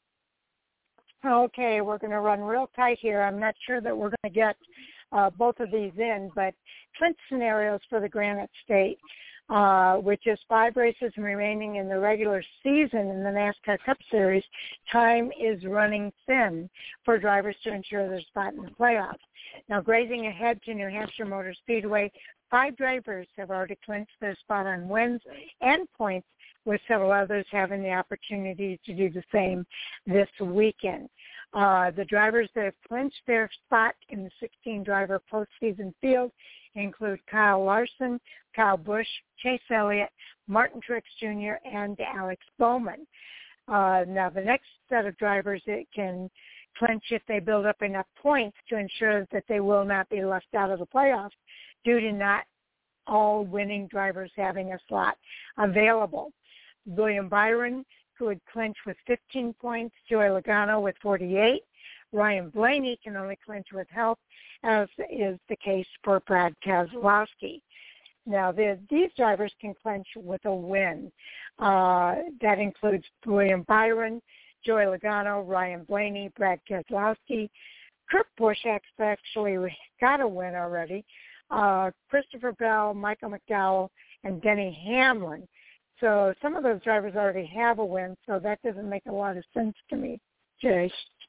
Okay, we're going to run real tight here. I'm not sure that we're going to get uh, both of these in, but clinch scenarios for the Granite State, uh, with just five races remaining in the regular season in the NASCAR Cup Series, time is running thin for drivers to ensure their spot in the playoffs. Now, grazing ahead to New Hampshire Motor Speedway, five drivers have already clinched their spot on wins and points with several others having the opportunity to do the same this weekend. Uh, the drivers that have clinched their spot in the sixteen-driver postseason field include Kyle Larson, Kyle Busch, Chase Elliott, Martin Truex Junior, and Alex Bowman. Uh, now, the next set of drivers that can clinch if they build up enough points to ensure that they will not be left out of the playoffs due to not all winning drivers having a slot available. William Byron, who would clinch with fifteen points, Joey Logano with forty-eight. Ryan Blaney can only clinch with help, as is the case for Brad Keselowski. Now, the, these drivers can clinch with a win. Uh, that includes William Byron, Joey Logano, Ryan Blaney, Brad Keselowski. Kurt Busch actually got a win already. Uh, Christopher Bell, Michael McDowell, and Denny Hamlin. So some of those drivers already have a win, so that doesn't make a lot of sense to me, Jay.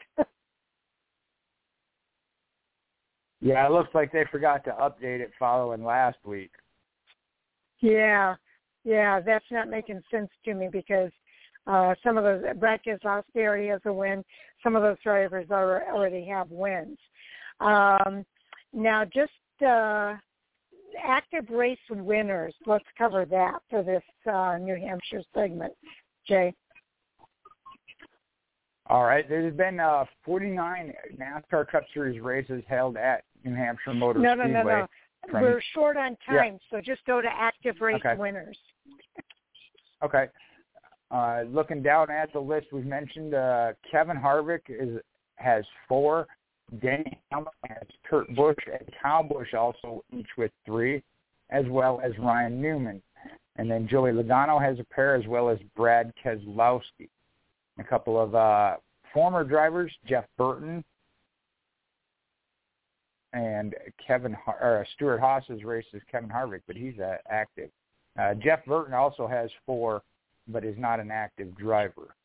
Yeah, it looks like they forgot to update it following last week. Yeah, yeah, that's not making sense to me because uh, some of those, Brad Keselowski already has a win. Some of those drivers are, already have wins. Um, now, just uh, active race winners, let's cover that for this uh, New Hampshire segment, Jay. All right, there's been uh, forty-nine NASCAR Cup Series races held at New Hampshire Motor no, no, Speedway. No, no, no. From, We're short on time, yeah. so just go to active race okay. winners. Okay. Uh, looking down at the list, we've mentioned uh, Kevin Harvick is has four. Denny Hamlin has Kurt Busch and Kyle Busch also each with three, as well as Ryan Newman. And then Joey Logano has a pair, as well as Brad Keselowski. A couple of uh, former drivers, Jeff Burton and Kevin or Stuart Haas's races Kevin Harvick, but he's uh, active. Uh, Jeff Burton also has four, but is not an active driver.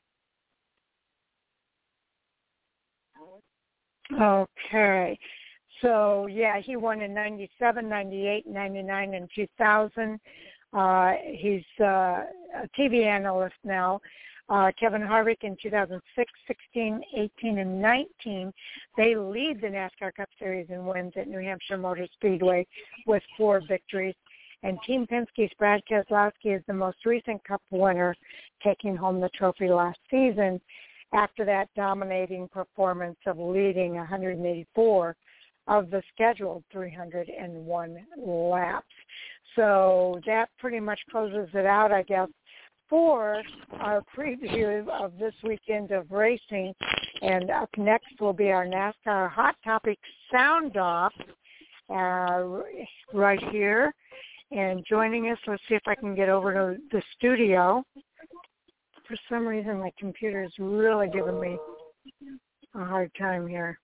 Okay. So, yeah, he won in ninety-seven, ninety-eight, ninety-nine, and two thousand. Uh, he's uh, a T V analyst now. Uh, Kevin Harvick in two thousand six, sixteen, eighteen, and nineteen. They lead the NASCAR Cup Series in wins at New Hampshire Motor Speedway with four victories. And Team Penske's Brad Keselowski is the most recent Cup winner, taking home the trophy last season after that dominating performance of leading one hundred eighty-four of the scheduled three hundred one laps. So that pretty much closes it out, I guess, for our preview of this weekend of racing. And up next will be our NASCAR Hot Topic Sound Off uh, right here. And joining us, let's see if I can get over to the studio. For some reason, my computer is really giving me a hard time here.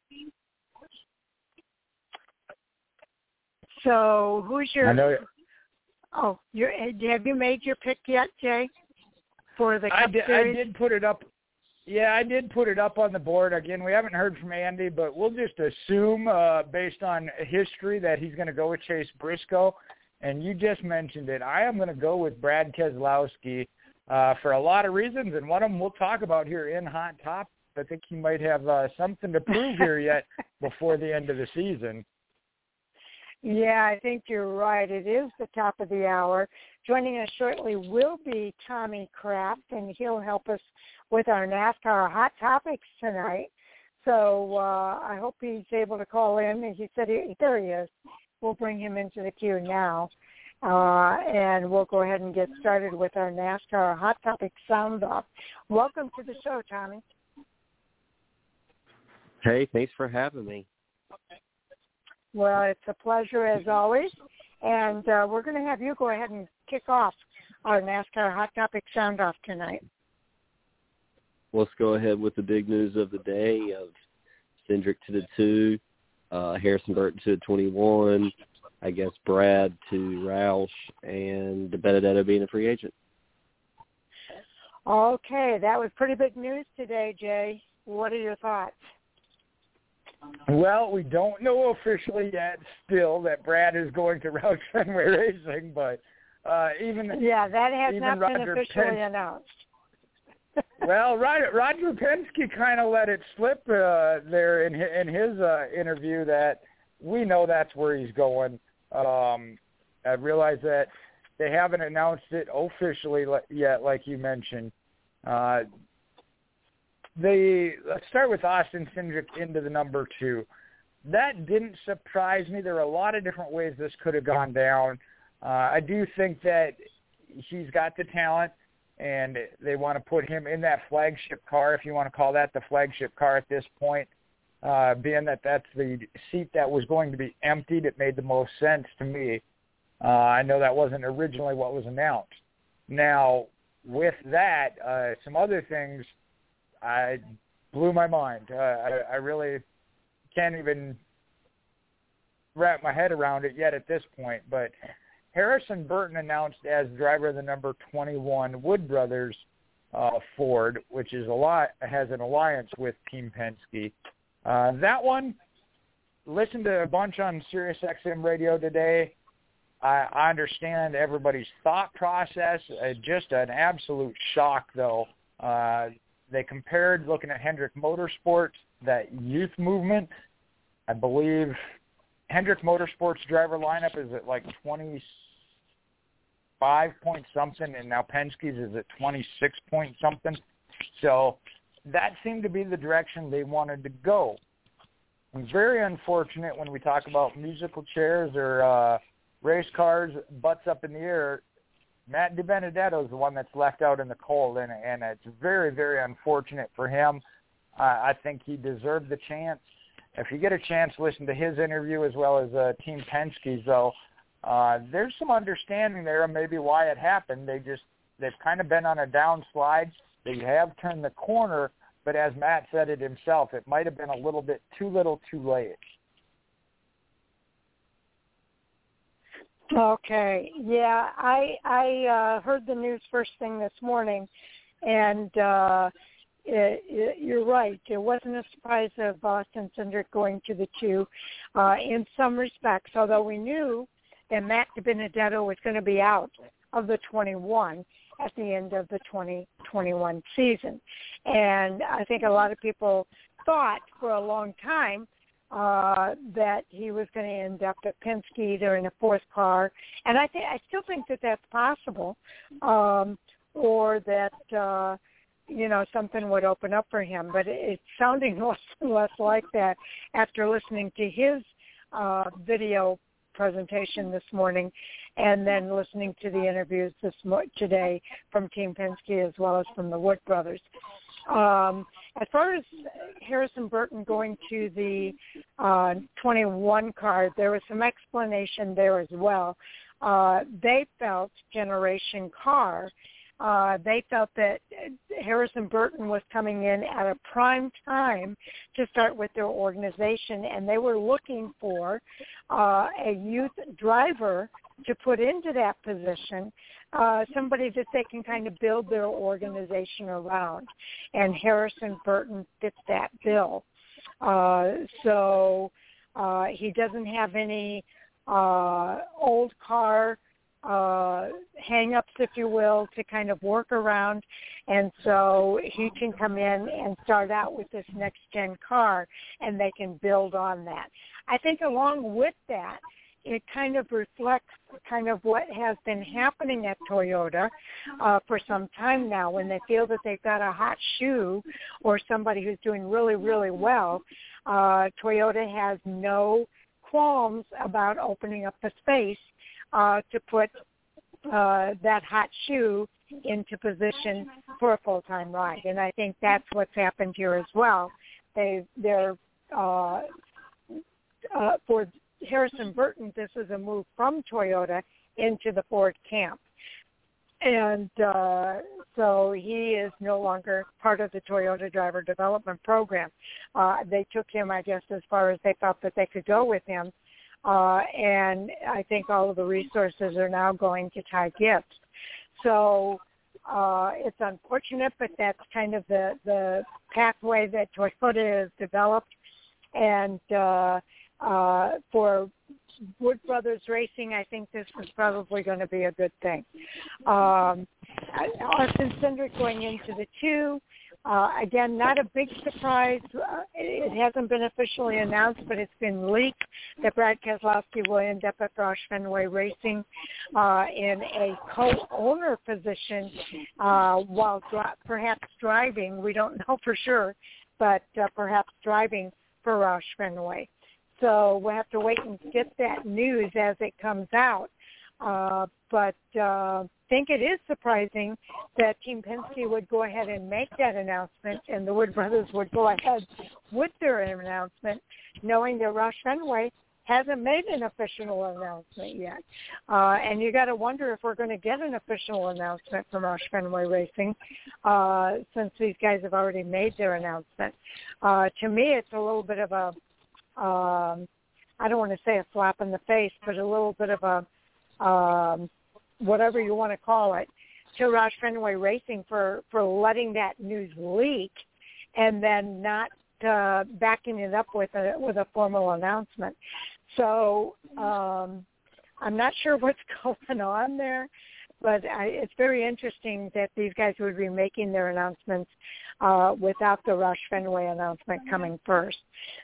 So who's your... I know. Oh, you're, have you made your pick yet, Jay? For the Cup I did, Series? I did put it up. Yeah, I did put it up on the board. Again, we haven't heard from Andy, but we'll just assume, uh, based on history, that he's going to go with Chase Briscoe. And you just mentioned it. I am going to go with Brad Keselowski uh, for a lot of reasons, and one of them we'll talk about here in Hot Top. I think he might have uh, something to prove here yet before the end of the season. Yeah, I think you're right. It is the top of the hour. Joining us shortly will be Tommy Kraft, and he'll help us with our NASCAR Hot Topics tonight. So uh, I hope he's able to call in. He said he, there he is. We'll bring him into the queue now, uh, and we'll go ahead and get started with our NASCAR Hot Topic Sound Off. Welcome to the show, Tommy. Hey, thanks for having me. Well, it's a pleasure as always, and uh, we're going to have you go ahead and kick off our NASCAR Hot Topic Sound Off tonight. Let's go ahead with the big news of the day of Cindric to the two, uh, Harrison Burton to twenty-one, I guess Brad to Roush, and Benedetto being a free agent. Okay, that was pretty big news today, Jay. What are your thoughts? Well, we don't know officially yet still that Brad is going to Roush Fenway Racing, but Uh, even yeah, that has even not Roger been officially Penske, announced. well, Roger, Roger Penske kind of let it slip uh, there in his, in his uh, interview that we know that's where he's going. Um, I realize that they haven't announced it officially yet, like you mentioned. Uh, they let's start with Austin Cindric into the number two. That didn't surprise me. There are a lot of different ways this could have gone down. Uh, I do think that he's got the talent, and they want to put him in that flagship car, if you want to call that the flagship car at this point, uh, being that that's the seat that was going to be emptied. It made the most sense to me. Uh, I know that wasn't originally what was announced. Now, with that, uh, some other things I blew my mind. Uh, I, I really can't even wrap my head around it yet at this point, but Harrison Burton announced as driver of the number twenty-one Wood Brothers uh, Ford, which is a lot has an alliance with Team Penske. Uh, that one, listened to a bunch on Sirius X M radio today. I, I understand everybody's thought process. Uh, just an absolute shock, though. Uh, they compared, looking at Hendrick Motorsports, that youth movement. I believe Hendrick Motorsports driver lineup is at like twenty-five point something, and now Penske's is at twenty-six point something. So that seemed to be the direction they wanted to go. And very unfortunate when we talk about musical chairs or uh, race cars, butts up in the air. Matt DiBenedetto is the one that's left out in the cold, and, and it's very, very unfortunate for him. Uh, I think he deserved the chance. If you get a chance, listen to his interview as well as uh, Team Penske's, though. Uh, there's some understanding there of maybe why it happened. They just, they've kind of been on a downslide. They have turned the corner, but as Matt said it himself, it might have been a little bit too little too late. Okay. Yeah, I I uh, heard the news first thing this morning, and uh, it, it, you're right. It wasn't a surprise of Austin Cindric going to the two uh, in some respects, although we knew that Matt DiBenedetto was going to be out of the twenty-one at the end of the twenty twenty-one season. And I think a lot of people thought for a long time Uh, that he was going to end up at Penske either in a fourth car, and I think I still think that that's possible, um, or that uh, you know something would open up for him. But it, it's sounding less and less like that after listening to his uh, video presentation this morning, and then listening to the interviews this mo- today from Team Penske as well as from the Wood Brothers. Um, as far as Harrison Burton going to the uh, twenty-one car, there was some explanation there as well. Uh, they felt Generation Car, uh, they felt that Harrison Burton was coming in at a prime time to start with their organization, and they were looking for uh, a youth driver to put into that position, uh, somebody that they can kind of build their organization around. And Harrison Burton fits that bill. Uh, so uh, he doesn't have any uh, old car uh, hang-ups, if you will, to kind of work around. And so he can come in and start out with this next-gen car, and they can build on that. I think along with that, it kind of reflects kind of what has been happening at Toyota uh, for some time now. When they feel that they've got a hot shoe or somebody who's doing really, really well, uh, Toyota has no qualms about opening up the space uh, to put uh, that hot shoe into position for a full-time ride. And I think that's what's happened here as well. They, they're uh, uh, for Harrison Burton, this is a move from Toyota into the Ford camp. And uh, so he is no longer part of the Toyota driver development program. Uh, they took him, I guess, as far as they felt that they could go with him. Uh, and I think all of the resources are now going to Ty Gibbs. So uh, it's unfortunate, but that's kind of the, the pathway that Toyota has developed. And uh, Uh, for Wood Brothers Racing, I think this is probably going to be a good thing. Um, Austin Cindric going into the two. Uh, again, not a big surprise. Uh, it, it hasn't been officially announced, but it's been leaked that Brad Keselowski will end up at Roush Fenway Racing uh, in a co-owner position uh, while dri- perhaps driving. We don't know for sure, but uh, perhaps driving for Roush Fenway. So we'll have to wait and get that news as it comes out. Uh, but uh, I think it is surprising that Team Penske would go ahead and make that announcement and the Wood Brothers would go ahead with their announcement, knowing that Roush Fenway hasn't made an official announcement yet. Uh, and you got to wonder if we're going to get an official announcement from Roush Fenway Racing uh, since these guys have already made their announcement. Uh, to me, it's a little bit of a, um, I don't want to say a slap in the face, but a little bit of a, Um, whatever you want to call it, to Roush Fenway Racing for, for letting that news leak and then not uh, backing it up with a with a formal announcement. So um, I'm not sure what's going on there, but I, it's very interesting that these guys would be making their announcements uh, without the Roush Fenway announcement coming first.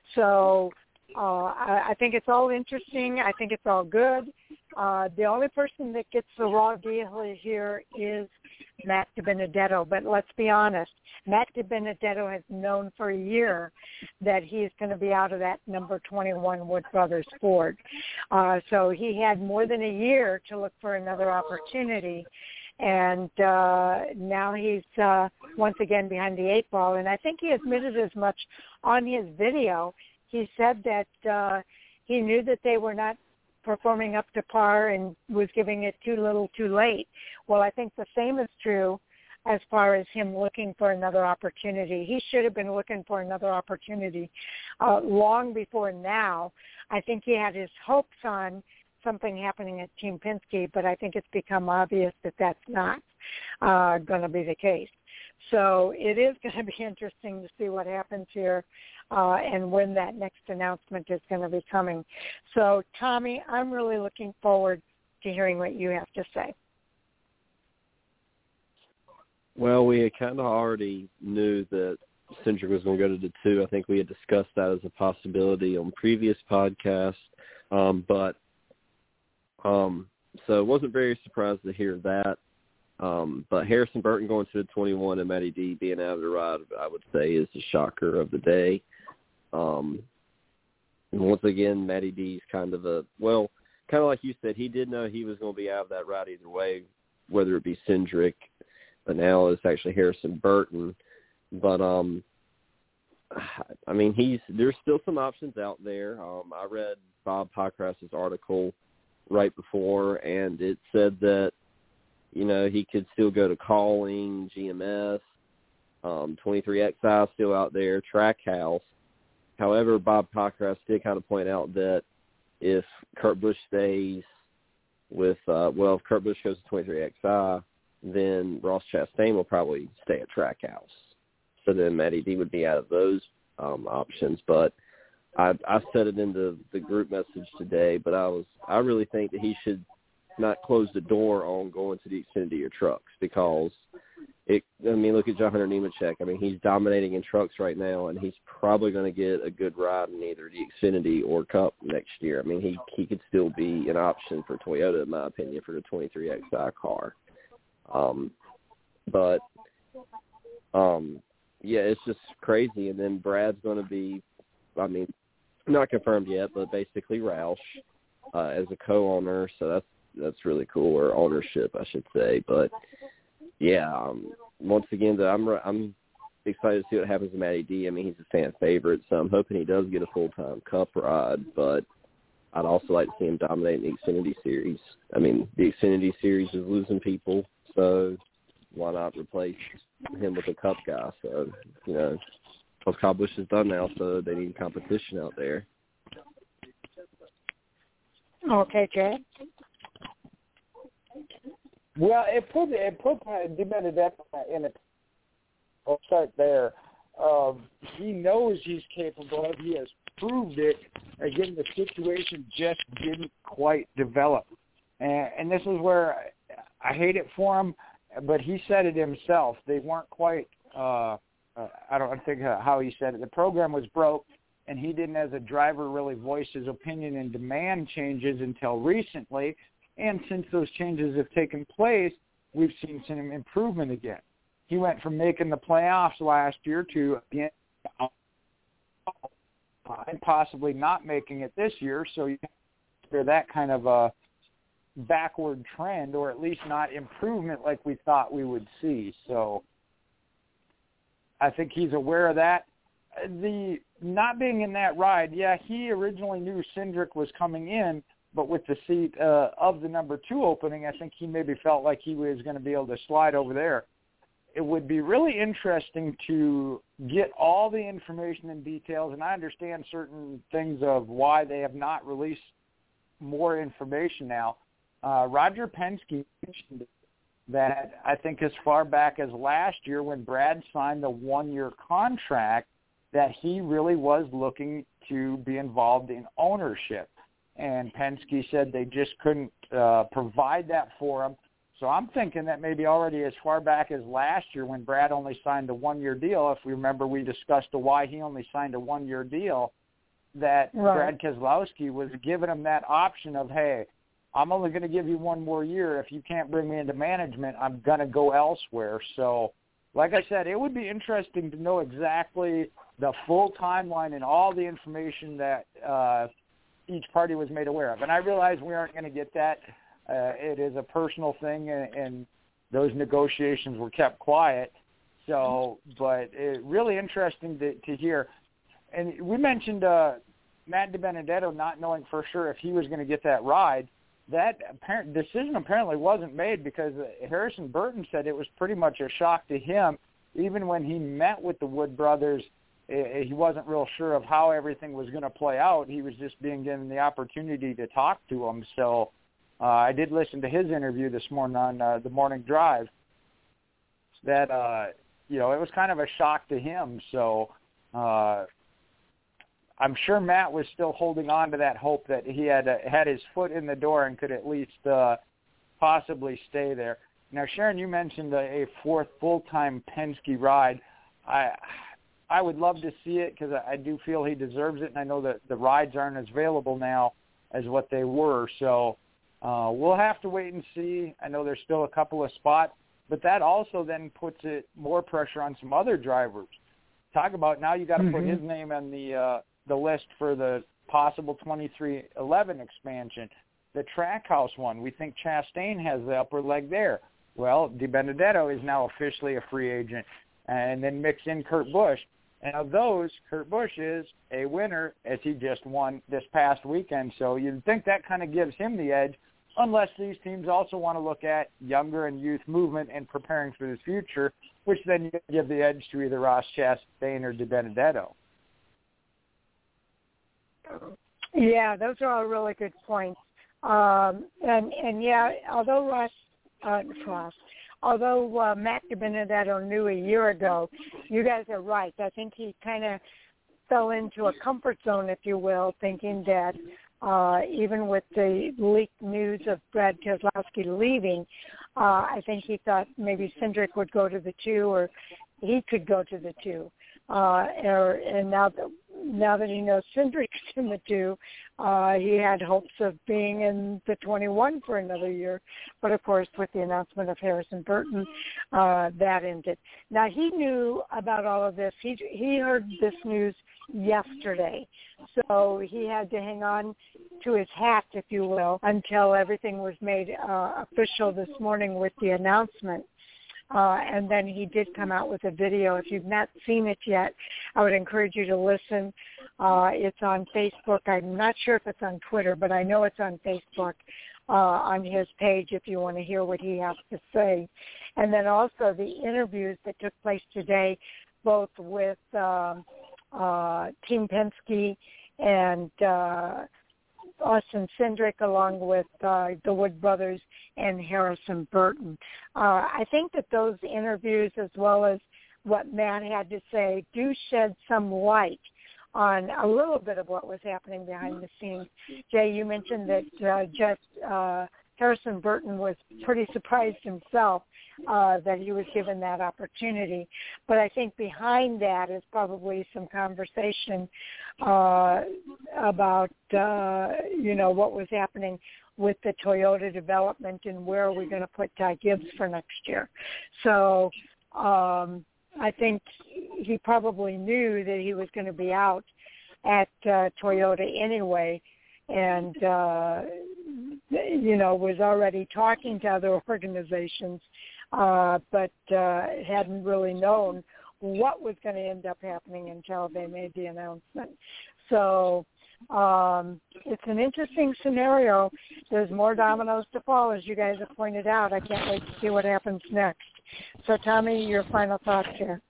So uh, I, I think it's all interesting. I think it's all good. Uh, the only person that gets the raw deal here is Matt DiBenedetto. But let's be honest, Matt DiBenedetto has known for a year that he's going to be out of that number twenty-one Wood Brothers Ford. Uh, so he had more than a year to look for another opportunity. And uh, now he's uh, once again behind the eight ball. And I think he admitted as much on his video. He said that uh, he knew that they were not performing up to par and was giving it too little too late. Well, I think the same is true as far as him looking for another opportunity. He should have been looking for another opportunity uh, long before now. I think he had his hopes on something happening at Team Penske, but I think it's become obvious that that's not uh, going to be the case. So it is going to be interesting to see what happens here uh, and when that next announcement is going to be coming. So, Tommy, I'm really looking forward to hearing what you have to say. Well, we kind of already knew that Cindric was going to go to the two. I think we had discussed that as a possibility on previous podcasts. Um, but um, so I wasn't very surprised to hear that. Um, but Harrison Burton going to the twenty-one and Matty D being out of the ride, I would say, is the shocker of the day. Um, and once again, Matty D's kind of a, well, kind of like you said, he did know he was going to be out of that ride either way, whether it be Cindric, but now it's actually Harrison Burton. But, um, I mean, he's there's still some options out there. Um, I read Bob Pockrass's article right before, and it said that, you know, he could still go to Calling, G M S, um, twenty-three X I still out there, Trackhouse. However, Bob Pockrass did kind of point out that if Kurt Busch stays with, uh, well, if Kurt Busch goes to twenty-three X I, then Ross Chastain will probably stay at Trackhouse. So then Matty D would be out of those um, options. But I, I said it in the, the group message today, but I was I really think that he should not close the door on going to the Xfinity or trucks because, it. I mean, look at John Hunter Nemechek. I mean, he's dominating in trucks right now, and he's probably going to get a good ride in either the Xfinity or Cup next year. I mean, he he could still be an option for Toyota, in my opinion, for the twenty-three X I car. Um, but, um, yeah, it's just crazy. And then Brad's going to be, I mean, not confirmed yet, but basically Roush uh, as a co-owner, so that's that's really cool, or ownership, I should say. But yeah, um, once again, I'm I'm excited to see what happens to Matty D. I mean, he's a fan favorite, so I'm hoping he does get a full-time Cup ride. But I'd also like to see him dominate in the Xfinity Series. I mean, the Xfinity Series is losing people, so why not replace him with a Cup guy? So you know, because Kyle Busch is done now, so they need competition out there. Okay, Jay. Well, it put it put DiBenedetto in a. I'll start there. Um, he knows he's capable of. He has proved it. Again, the situation just didn't quite develop. And, and this is where I, I hate it for him, but he said it himself. They weren't quite, uh, uh, I don't think how he said it. The program was broke, and he didn't, as a driver, really voice his opinion and demand changes until recently. And since those changes have taken place, we've seen some improvement again. He went from making the playoffs last year to again, and possibly not making it this year. So you have that kind of a backward trend, or at least not improvement like we thought we would see. So I think he's aware of that. The not being in that ride, yeah, he originally knew Cindric was coming in, but with the seat uh, of the number two opening, I think he maybe felt like he was going to be able to slide over there. It would be really interesting to get all the information and details, and I understand certain things of why they have not released more information now. Uh, Roger Penske mentioned that I think as far back as last year when Brad signed the one-year contract, that he really was looking to be involved in ownership. And Penske said they just couldn't uh, provide that for him. So I'm thinking that maybe already as far back as last year when Brad only signed a one-year deal, if we remember we discussed why he only signed a one-year deal, that right. Brad Keselowski was giving him that option of, hey, I'm only going to give you one more year. If you can't bring me into management, I'm going to go elsewhere. So like I said, it would be interesting to know exactly the full timeline and all the information that uh, each party was made aware of. And I realize we aren't going to get that. Uh, it is a personal thing, and, and those negotiations were kept quiet. So, but it, really interesting to, to hear. And we mentioned uh, Matt DiBenedetto not knowing for sure if he was going to get that ride. That apparent decision apparently wasn't made because Harrison Burton said it was pretty much a shock to him. Even when he met with the Wood brothers, he wasn't real sure of how everything was going to play out. He was just being given the opportunity to talk to them. So uh, I did listen to his interview this morning on uh, the morning drive. That uh, you know, it was kind of a shock to him. So uh, I'm sure Matt was still holding on to that hope that he had uh, had his foot in the door and could at least uh, possibly stay there. Now, Sharon, you mentioned a, a fourth full-time Penske ride. I I would love to see it because I, I do feel he deserves it, and I know that the rides aren't as available now as what they were. So uh, we'll have to wait and see. I know there's still a couple of spots, but that also then puts it more pressure on some other drivers. Talk about now you got to mm-hmm. put his name on the uh, the list for the possible twenty-three eleven expansion. The Trackhouse one, we think Chastain has the upper leg there. Well, DiBenedetto is now officially a free agent. And then mix in Kurt Busch. And of those, Kurt Busch is a winner as he just won this past weekend. So you'd think that kind of gives him the edge, unless these teams also want to look at younger and youth movement and preparing for the future, which then you give the edge to either Ross Chastain or DiBenedetto. Yeah, those are all really good points. Um, and, and, yeah, although Ross, uh, Ross, although uh, Matt DiBenedetto knew a year ago, you guys are right. I think he kind of fell into a comfort zone, if you will, thinking that uh, even with the leaked news of Brad Keselowski leaving, uh, I think he thought maybe Cindric would go to the two or he could go to the two. Uh, or, and now that, now that he knows Cindric's in the two, uh, he had hopes of being in the twenty-one for another year. But, of course, with the announcement of Harrison Burton, uh, that ended. Now, he knew about all of this. He, he heard this news yesterday. So he had to hang on to his hat, if you will, until everything was made uh, official this morning with the announcement. Uh, and then he did come out with a video. If you've not seen it yet, I would encourage you to listen. Uh, it's on Facebook. I'm not sure if it's on Twitter, but I know it's on Facebook uh, on his page if you want to hear what he has to say. And then also the interviews that took place today, both with um, uh, Team Penske and uh, Austin Cindric, along with uh, the Wood brothers and Harrison Burton. Uh, I think that those interviews, as well as what Matt had to say, do shed some light on a little bit of what was happening behind the scenes. Jay, you mentioned that uh, just uh, Harrison Burton was pretty surprised himself uh, that he was given that opportunity. But I think behind that is probably some conversation uh, about, uh, you know, what was happening with the Toyota development and where are we going to put Ty Gibbs for next year. So um, I think he probably knew that he was going to be out at uh, Toyota anyway, and, uh, you know, was already talking to other organizations, uh, but uh, hadn't really known what was going to end up happening until they made the announcement. So um, it's an interesting scenario. There's more dominoes to fall, as you guys have pointed out. I can't wait to see what happens next. So, Tommy, your final thoughts here.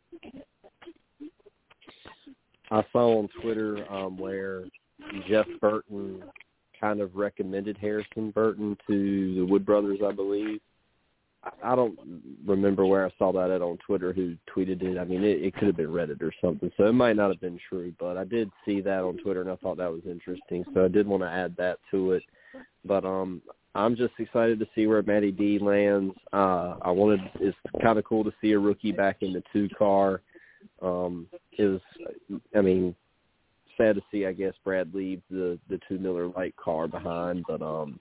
I saw on Twitter um, where Jeff Burton kind of recommended Harrison Burton to the Wood Brothers, I believe. I don't remember where I saw that at on Twitter, who tweeted it. I mean, it, it could have been Reddit or something, so it might not have been true, but I did see that on Twitter, and I thought that was interesting, so I did want to add that to it. But um, I'm just excited to see where Matty D lands. Uh, I wanted it's kind of cool to see a rookie back in the two car. Um, it was, I mean, sad to see, I guess, Brad leave the, the two Miller Lite car behind, but um,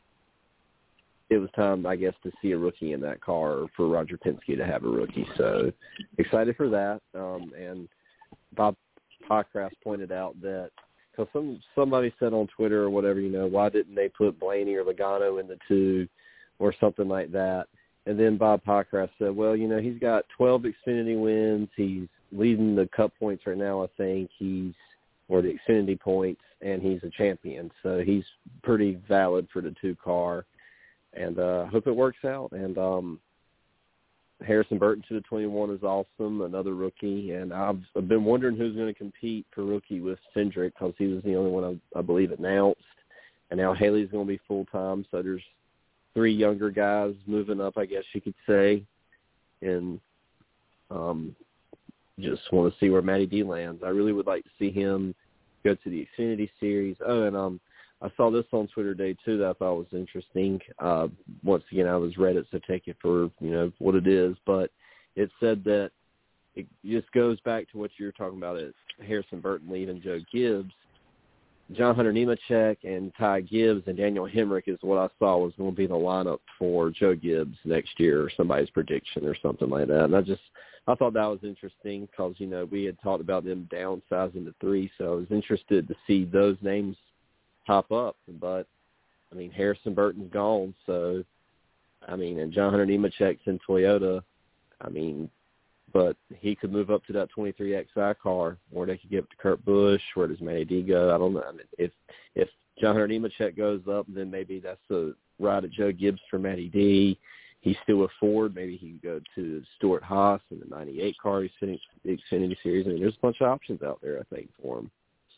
it was time, I guess, to see a rookie in that car, or for Roger Penske to have a rookie. So excited for that. Um, and Bob Pockrass pointed out that, because some, somebody said on Twitter or whatever, you know, why didn't they put Blaney or Logano in the two or something like that? And then Bob Pockrass said, well, you know, he's got twelve Xfinity wins. He's leading the Cup points right now, I think. He's, or the Xfinity points, and he's a champion. So he's pretty valid for the two car. And I uh, hope it works out. And um, Harrison Burton to the twenty-one is awesome, another rookie. And I've, I've been wondering who's going to compete for rookie with Cindric, because he was the only one, I, I believe, announced. And now Haley's going to be full-time, so there's three younger guys moving up, I guess you could say. And um, just want to see where Matty D lands. I really would like to see him go to the Xfinity Series. Oh, and um, I saw this on Twitter today, too, that I thought was interesting. Uh, once again, I was Reddit, so take it for, you know, what it is. But it said that it just goes back to what you were talking about at Harrison Burton leaving Joe Gibbs. John Hunter Nemechek and Ty Gibbs and Daniel Hemrick is what I saw was going to be the lineup for Joe Gibbs next year, or somebody's prediction or something like that. And I just I thought that was interesting because, you know, we had talked about them downsizing to three, so I was interested to see those names pop up. But, I mean, Harrison Burton's gone, so, I mean, and John Hunter Nemechek's in Toyota. I mean, but he could move up to that twenty-three X I car, or they could give it to Kurt Busch. Where does Matty D go? I don't know. I mean, if if John Hunter Nemechek goes up, then maybe that's a ride at Joe Gibbs for Matty D. He's still with Ford. Maybe he could go to Stuart Haas in the ninety-eight car. He's finished the Xfinity Series. I mean, there's a bunch of options out there, I think, for him.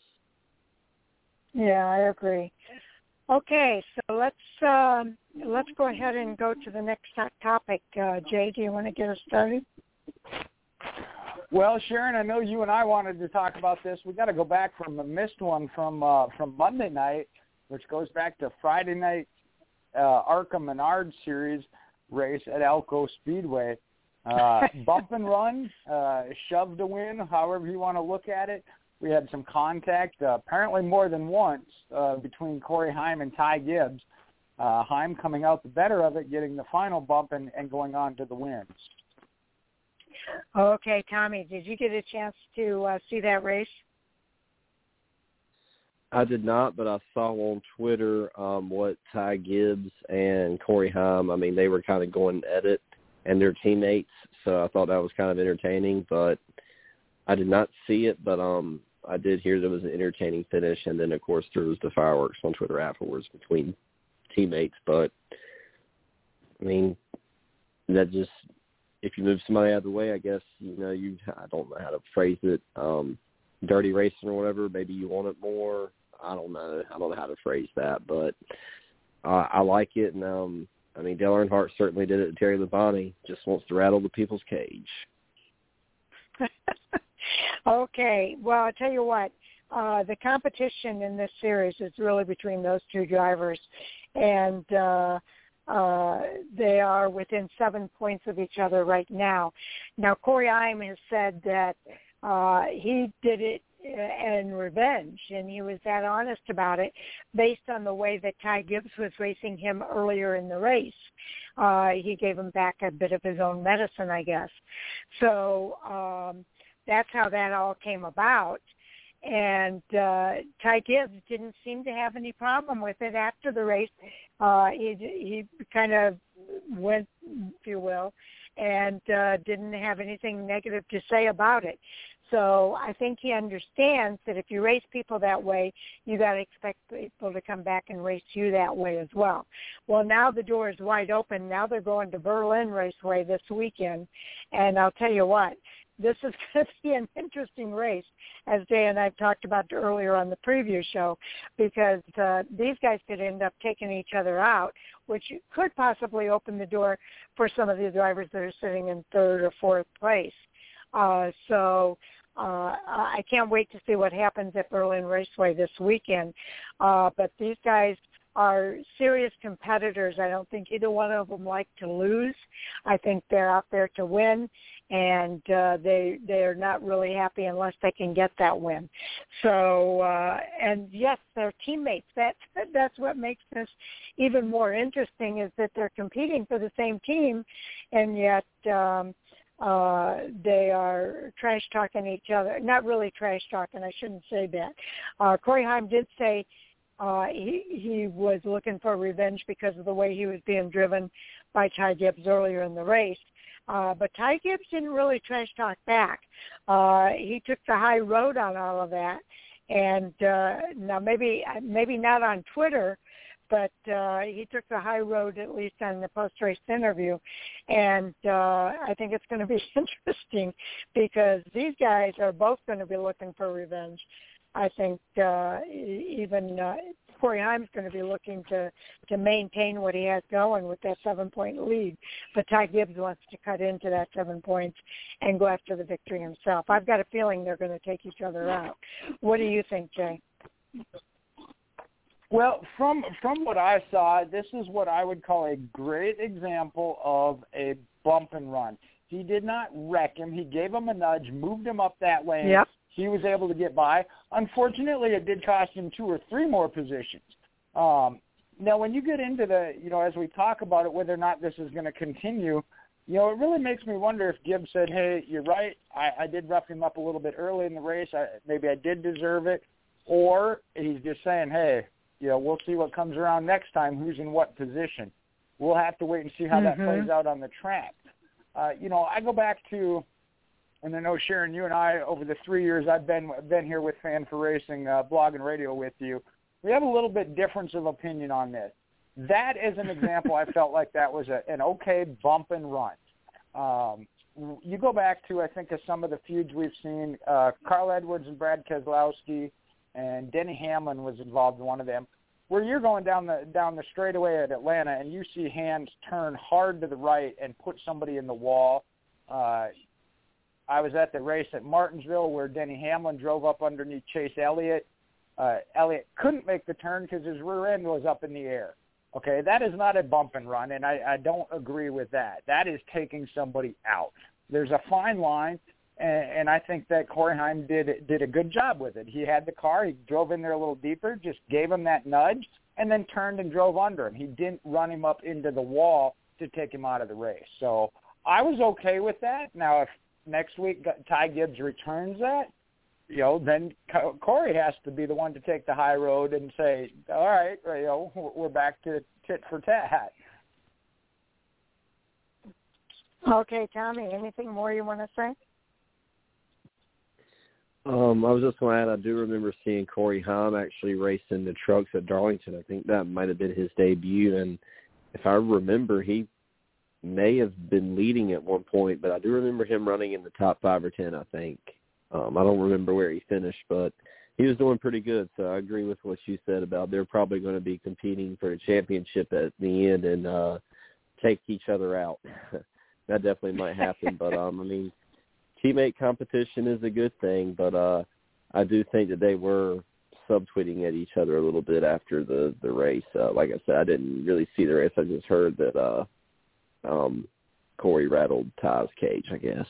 Yeah, I agree. Okay, so let's um, let's go ahead and go to the next topic. Uh, Jay, do you want to get us started? Well, Sharon, I know you and I wanted to talk about this. We got to go back from a missed one from uh, from Monday night, which goes back to Friday night uh, ARCA Menard Series race at Elko Speedway. Uh, bump and run, uh, shove to win, however you want to look at it. We had some contact, uh, apparently more than once, uh, between Corey Heim and Ty Gibbs. Uh, Heim coming out the better of it, getting the final bump and, and going on to the wins. Okay, Tommy, did you get a chance to uh, see that race? I did not, but I saw on Twitter um, what Ty Gibbs and Corey Heim, I mean, they were kind of going at it, and their teammates, so I thought that was kind of entertaining, but I did not see it, but um, I did hear there was an entertaining finish, and then, of course, there was the fireworks on Twitter afterwards between teammates, but, I mean, that just – if you move somebody out of the way, I guess, you know, you, I don't know how to phrase it, um, dirty racing or whatever, maybe you want it more. I don't know. I don't know how to phrase that, but uh, I like it. And, um, I mean, Dale Earnhardt certainly did it to Terry Labonte, just wants to rattle the people's cage. Okay. Well, I'll tell you what, uh, the competition in this series is really between those two drivers, and uh, uh, they are within seven points of each other right now. Now, Corey Heim has said that uh, he did it in revenge, and he was that honest about it based on the way that Ty Gibbs was racing him earlier in the race. Uh, he gave him back a bit of his own medicine, I guess. So um, that's how that all came about. And uh, Ty Gibbs didn't seem to have any problem with it after the race. Uh, he, he kind of went, if you will, and uh, didn't have anything negative to say about it. So I think he understands that if you race people that way, you got to expect people to come back and race you that way as well. Well, now the door is wide open. Now they're going to Berlin Raceway this weekend, and I'll tell you what, this is going to be an interesting race, as Jay and I talked about earlier on the preview show, because uh, these guys could end up taking each other out, which could possibly open the door for some of the drivers that are sitting in third or fourth place. Uh, so uh, I can't wait to see what happens at Berlin Raceway this weekend. Uh, but these guys are serious competitors. I don't think either one of them like to lose. I think they're out there to win, and uh, they they're not really happy unless they can get that win. So, uh, and yes, they're teammates. That's that's what makes this even more interesting, is that they're competing for the same team, and yet um, uh, they are trash talking each other. Not really trash talking. I shouldn't say that. Uh, Corey Heim did say Uh, he, he was looking for revenge because of the way he was being driven by Ty Gibbs earlier in the race. Uh, but Ty Gibbs didn't really trash talk back. Uh, he took the high road on all of that. And uh, now maybe maybe not on Twitter, but uh, he took the high road at least on the post-race interview. And uh, I think it's going to be interesting because these guys are both going to be looking for revenge. I think uh, even uh, Corey Heim's going to be looking to, to maintain what he has going with that seven-point lead. But Ty Gibbs wants to cut into that seven points and go after the victory himself. I've got a feeling they're going to take each other out. What do you think, Jay? Well, from from what I saw, this is what I would call a great example of a bump and run. He did not wreck him. He gave him a nudge, moved him up that lane. Yep. He was able to get by. Unfortunately, it did cost him two or three more positions. Um, now, when you get into the, you know, as we talk about it, whether or not this is going to continue, you know, it really makes me wonder if Gibbs said, hey, you're right, I, I did rough him up a little bit early in the race. I, maybe I did deserve it. Or he's just saying, hey, you know, we'll see what comes around next time, who's in what position. We'll have to wait and see how mm-hmm. that plays out on the track. Uh, you know, I go back to, and I know, Sharon, you and I, over the three years I've been been here with Fan for Racing, uh, blog and radio with you, we have a little bit difference of opinion on this. That is an example. I felt like that was a, an okay bump and run. Um, you go back to, I think, of some of the feuds we've seen, uh, Carl Edwards and Brad Keselowski, and Denny Hamlin was involved in one of them, where you're going down the down the straightaway at Atlanta and you see hands turn hard to the right and put somebody in the wall. Uh, I was at the race at Martinsville where Denny Hamlin drove up underneath Chase Elliott. Uh, Elliott couldn't make the turn because his rear end was up in the air. Okay, that is not a bump and run, and I, I don't agree with that. That is taking somebody out. There's a fine line, and, and I think that Corey Heim did did a good job with it. He had the car. He drove in there a little deeper, just gave him that nudge, and then turned and drove under him. He didn't run him up into the wall to take him out of the race. So I was okay with that. Now, if next week Ty Gibbs returns that, you know, then Corey has to be the one to take the high road and say, all right, you know, we're back to tit for tat. Okay, Tommy, anything more you want to say? Um, I was just going to add, I do remember seeing Corey Heim actually racing the trucks at Darlington. I think that might have been his debut, and if I remember, he may have been leading at one point, but I do remember him running in the top five or ten, I think. Um, I don't remember where he finished, but he was doing pretty good. So I agree with what you said about they're probably going to be competing for a championship at the end and uh, take each other out. That definitely might happen. But, um, I mean, teammate competition is a good thing, but uh, I do think that they were subtweeting at each other a little bit after the, the race. Uh, like I said, I didn't really see the race. I just heard that uh, um, Corey rattled Ty's cage, I guess.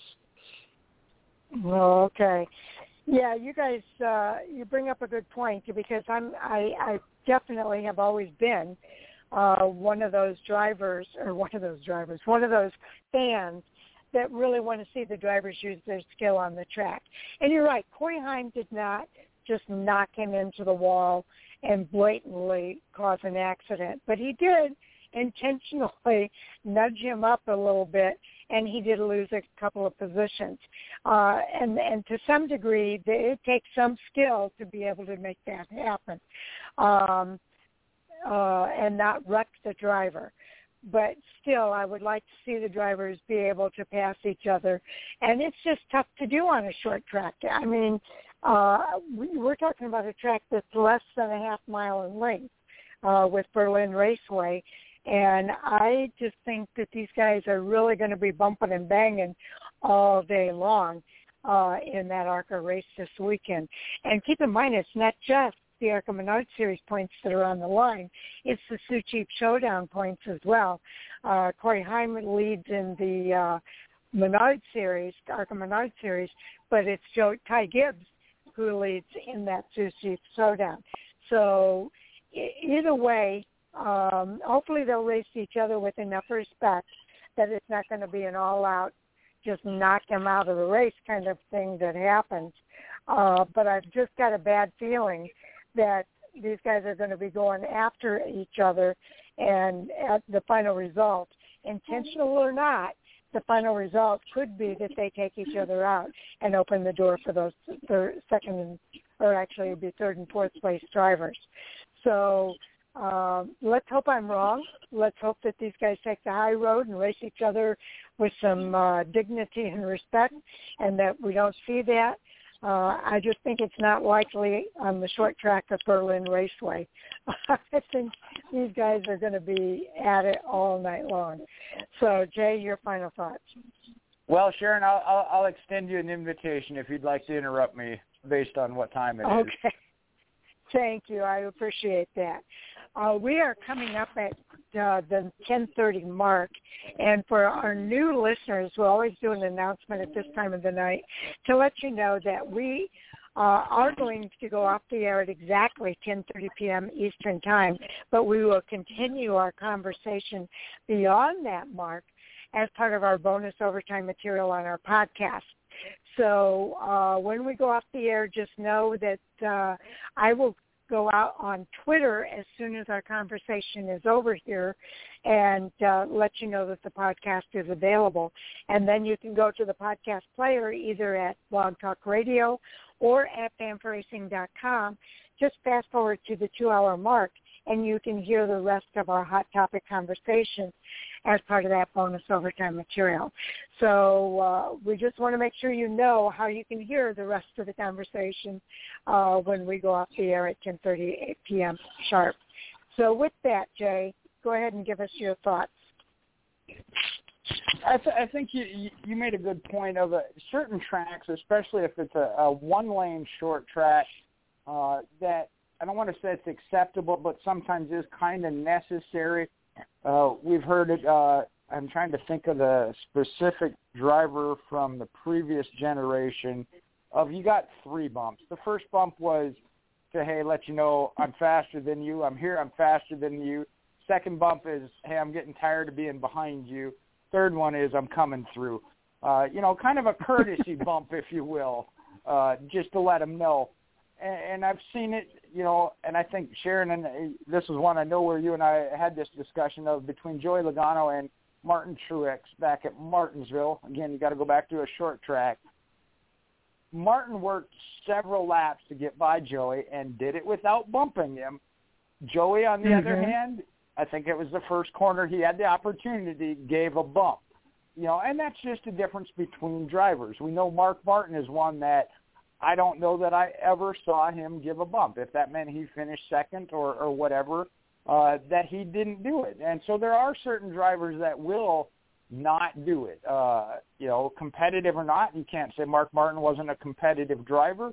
Oh, okay. Yeah, you guys, uh, you bring up a good point because I'm, I, I definitely have always been uh, one of those drivers, or one of those drivers, one of those fans that really want to see the drivers use their skill on the track. And you're right, Corey Heim did not just knock him into the wall and blatantly cause an accident, but he did intentionally nudge him up a little bit, and he did lose a couple of positions. Uh, and, and to some degree, it takes some skill to be able to make that happen um, uh, and not wreck the driver. But still, I would like to see the drivers be able to pass each other. And it's just tough to do on a short track. I mean, uh, we, we're talking about a track that's less than a half mile in length uh, with Berlin Raceway. And I just think that these guys are really going to be bumping and banging all day long uh, in that ARCA race this weekend. And keep in mind, it's not just the ARCA Menard Series points that are on the line. It's the Sioux Chief Showdown points as well. Uh, Corey Heim leads in the uh, Menard Series, ARCA Menard Series, but it's Joe Ty Gibbs who leads in that Sioux Chief Showdown. So e- either way, Um, hopefully they'll race each other with enough respect that it's not going to be an all-out, just knock him out of the race kind of thing that happens. Uh, but I've just got a bad feeling that these guys are going to be going after each other, and at the final result, intentional or not, the final result could be that they take each other out and open the door for those third, second, or actually it'd be third and fourth place drivers. So Um, let's hope I'm wrong. Let's hope that these guys take the high road and race each other with some uh, dignity and respect, and that we don't see that. Uh, I just think it's not likely on the short track of Berlin Raceway. I think these guys are going to be at it all night long. So, Jay, your final thoughts. Well, Sharon, I'll, I'll, I'll extend you an invitation if you'd like to interrupt me based on what time it is. Okay. Thank you. I appreciate that. Uh, we are coming up at uh, the ten thirty mark, and for our new listeners, we'll always do an announcement at this time of the night to let you know that we uh, are going to go off the air at exactly ten thirty p.m. Eastern Time, but we will continue our conversation beyond that mark as part of our bonus overtime material on our podcast. So uh, when we go off the air, just know that uh, I will go out on Twitter as soon as our conversation is over here and uh, let you know that the podcast is available. And then you can go to the podcast player either at Blog Talk Radio or at banff racing dot com. Just fast forward to the two-hour mark, and you can hear the rest of our Hot Topic conversation as part of that bonus overtime material. So uh, we just want to make sure you know how you can hear the rest of the conversation uh, when we go off the air at ten thirty p.m. sharp. So with that, Jay, go ahead and give us your thoughts. I, th- I think you you made a good point of a, certain tracks, especially if it's a, a one-lane short track, uh, that I don't want to say it's acceptable, but sometimes is kind of necessary. Uh, we've heard it. Uh, I'm trying to think of the specific driver from the previous generation of you got three bumps. The first bump was to, hey, let you know I'm faster than you. I'm here. I'm faster than you. Second bump is, hey, I'm getting tired of being behind you. Third one is I'm coming through. Uh, you know, kind of a courtesy bump, if you will, uh, just to let them know. And, and I've seen it, you know, and I think Sharon, and this is one I know where you and I had this discussion of between Joey Logano and Martin Truex back at Martinsville. Again, you got to go back to a short track. Martin worked several laps to get by Joey and did it without bumping him. Joey, on the mm-hmm. other hand, I think it was the first corner he had the opportunity, gave a bump. You know, and that's just a difference between drivers. We know Mark Martin is one that I don't know that I ever saw him give a bump. If that meant he finished second or, or whatever, uh, that he didn't do it. And so there are certain drivers that will not do it. Uh, you know, competitive or not, you can't say Mark Martin wasn't a competitive driver.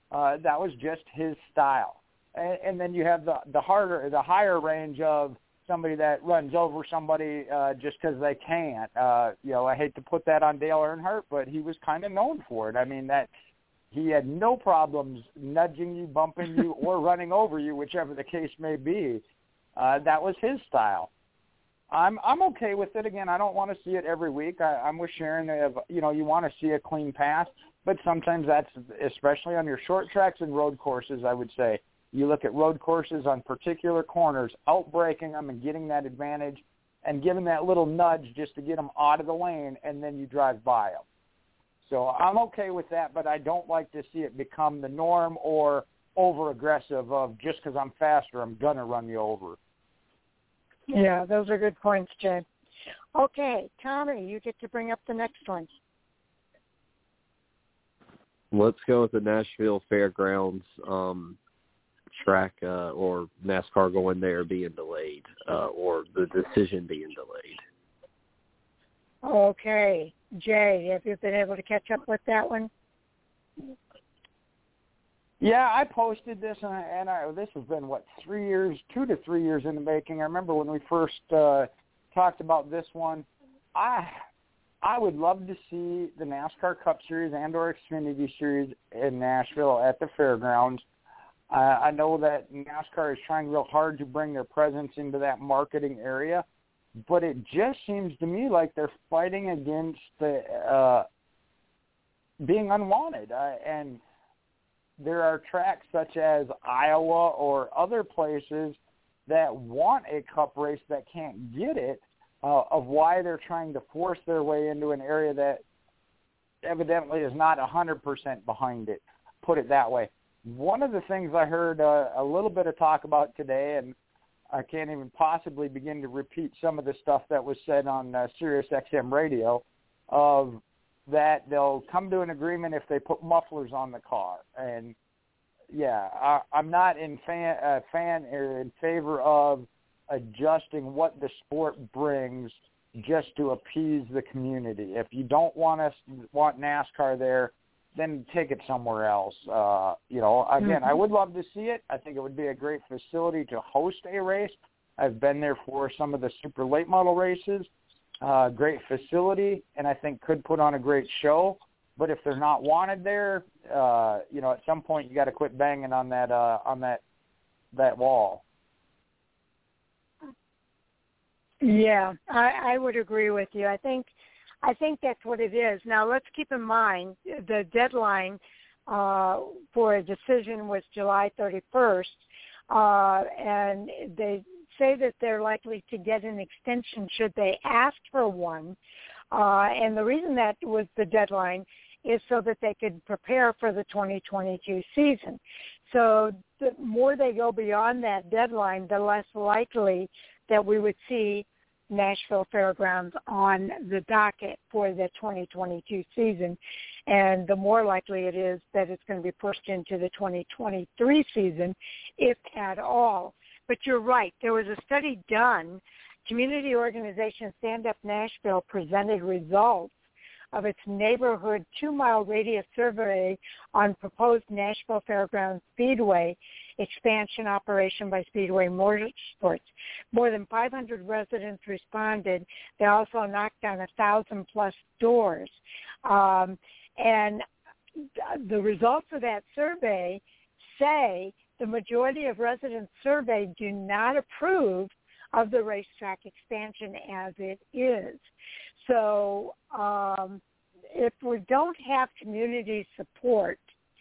Uh, that was just his style. And, and then you have the, the harder, the higher range of somebody that runs over somebody uh, just because they can't. Uh, you know, I hate to put that on Dale Earnhardt, but he was kind of known for it. I mean, that he had no problems nudging you, bumping you, or running over you, whichever the case may be. Uh, that was his style. I'm I'm okay with it. Again, I don't want to see it every week. I, I'm with Sharon. Of, you know, you want to see a clean pass, but sometimes that's, especially on your short tracks and road courses, I would say. You look at road courses on particular corners, outbreaking them and getting that advantage and giving that little nudge just to get them out of the lane, and then you drive by them. So I'm okay with that, but I don't like to see it become the norm or over-aggressive of just because I'm faster, I'm going to run you over. Yeah, those are good points, Jay. Okay, Tommy, you get to bring up the next one. Let's go with the Nashville Fairgrounds um, track uh, or NASCAR going there being delayed uh, or the decision being delayed. Okay. Jay, have you been able to catch up with that one? Yeah, I posted this, and, I, and I, this has been, what, three years, two to three years in the making. I remember when we first uh, talked about this one. I I would love to see the NASCAR Cup Series and or Xfinity Series in Nashville at the fairgrounds. Uh, I know that NASCAR is trying real hard to bring their presence into that marketing area, but it just seems to me like they're fighting against the uh, being unwanted. Uh, and there are tracks such as Iowa or other places that want a cup race that can't get it, uh, of why they're trying to force their way into an area that evidently is not one hundred percent behind it, put it that way. One of the things I heard uh, a little bit of talk about today, and I can't even possibly begin to repeat some of the stuff that was said on uh, Sirius X M radio, of that they'll come to an agreement if they put mufflers on the car. And, yeah, I, I'm not in fan, uh, fan or in favor of adjusting what the sport brings just to appease the community. If you don't want us want NASCAR there, then take it somewhere else. Uh, you know, again, mm-hmm. I would love to see it. I think it would be a great facility to host a race. I've been there for some of the super late model races. Uh, great facility, and I think could put on a great show. But if they're not wanted there, uh, you know, at some point you got to quit banging on that uh, on that that wall. Yeah, I, I would agree with you. I think I think that's what it is. Now, let's keep in mind the deadline uh, for a decision was July thirty-first, uh, and they say that they're likely to get an extension should they ask for one. Uh, and the reason that was the deadline is so that they could prepare for the twenty twenty-two season. So the more they go beyond that deadline, the less likely that we would see Nashville Fairgrounds on the docket for the twenty twenty-two season. And the more likely it is that it's going to be pushed into the twenty twenty-three season, if at all. But you're right. There was a study done. Community organization Stand Up Nashville presented results of its neighborhood two-mile radius survey on proposed Nashville Fairgrounds Speedway expansion operation by Speedway Motorsports. More than five hundred residents responded. They also knocked on one thousand plus doors. Um, and the results of that survey say the majority of residents surveyed do not approve of the racetrack expansion as it is. So um, if we don't have community support,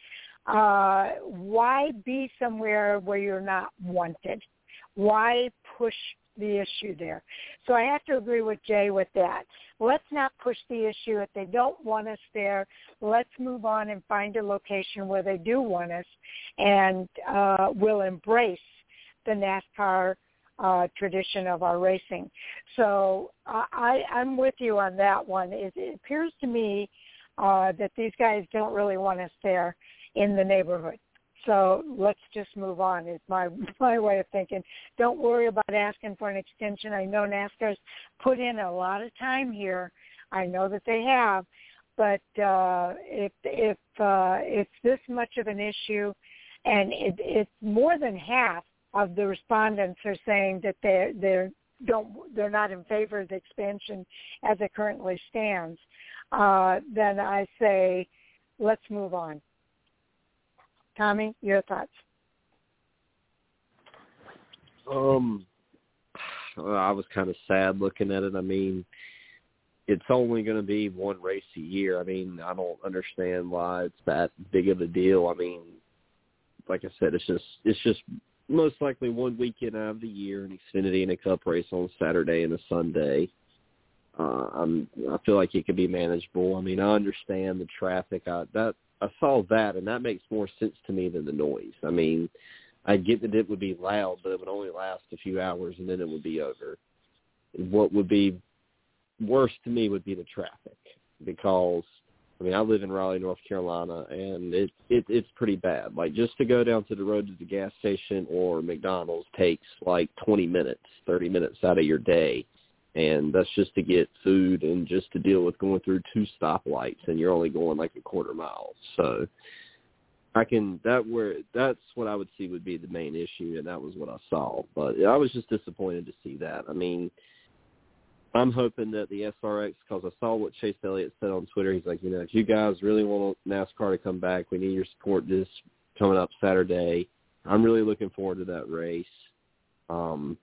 uh, why be somewhere where you're not wanted? Why push the issue there? So I have to agree with Jay with that. Let's not push the issue. If they don't want us there, let's move on and find a location where they do want us, and uh, we'll embrace the NASCAR uh, tradition of our racing. So uh, I, I'm with you on that one. It, it appears to me uh, that these guys don't really want us there in the neighborhood. So let's just move on is my my way of thinking. Don't worry about asking for an extension. I know NASCAR's put in a lot of time here. I know that they have. but uh, if if uh, it's this much of an issue, and it, it's more than half of the respondents are saying that they they're don't they're not in favor of the expansion as it currently stands, uh, then I say let's move on. Tommy, your thoughts? Um, I was kind of sad looking at it. I mean, it's only going to be one race a year. I mean, I don't understand why it's that big of a deal. I mean, like I said, it's just it's just most likely one weekend out of the year, an Xfinity and a Cup race on Saturday and a Sunday. Uh, I'm, I feel like it could be manageable. I mean, I understand the traffic. I, that I saw that, and that makes more sense to me than the noise. I mean, I get that it would be loud, but it would only last a few hours, and then it would be over. What would be worse to me would be the traffic, because, I mean, I live in Raleigh, North Carolina, and it, it it's pretty bad. Like, just to go down to the road to the gas station or McDonald's takes like twenty minutes, thirty minutes out of your day. And that's just to get food and just to deal with going through two stoplights, and you're only going like a quarter mile. So I can that where that's what I would see would be the main issue, and that was what I saw. But I was just disappointed to see that. I mean, I'm hoping that the S R X, because I saw what Chase Elliott said on Twitter. He's like, you know, if you guys really want NASCAR to come back, we need your support this coming up Saturday. I'm really looking forward to that race. Um,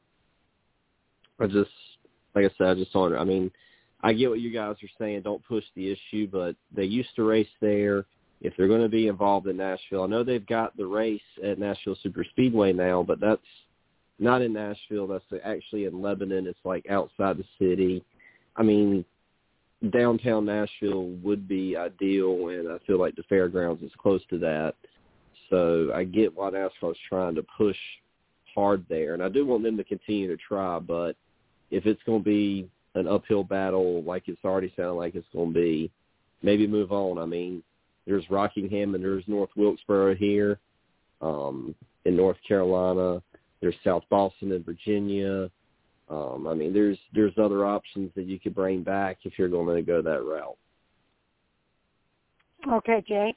I just. Like I said, I just on. I mean, I get what you guys are saying. Don't push the issue, but they used to race there. If they're going to be involved in Nashville, I know they've got the race at Nashville Superspeedway now, but that's not in Nashville. That's actually in Lebanon. It's like outside the city. I mean, downtown Nashville would be ideal, and I feel like the fairgrounds is close to that. So I get why NASCAR is trying to push hard there, and I do want them to continue to try, but if it's going to be an uphill battle like it's already sounded like it's going to be, maybe move on. I mean, there's Rockingham and there's North Wilkesboro here um, in North Carolina. There's South Boston in Virginia. Um, I mean, there's there's other options that you could bring back if you're going to go that route. Okay, Jay.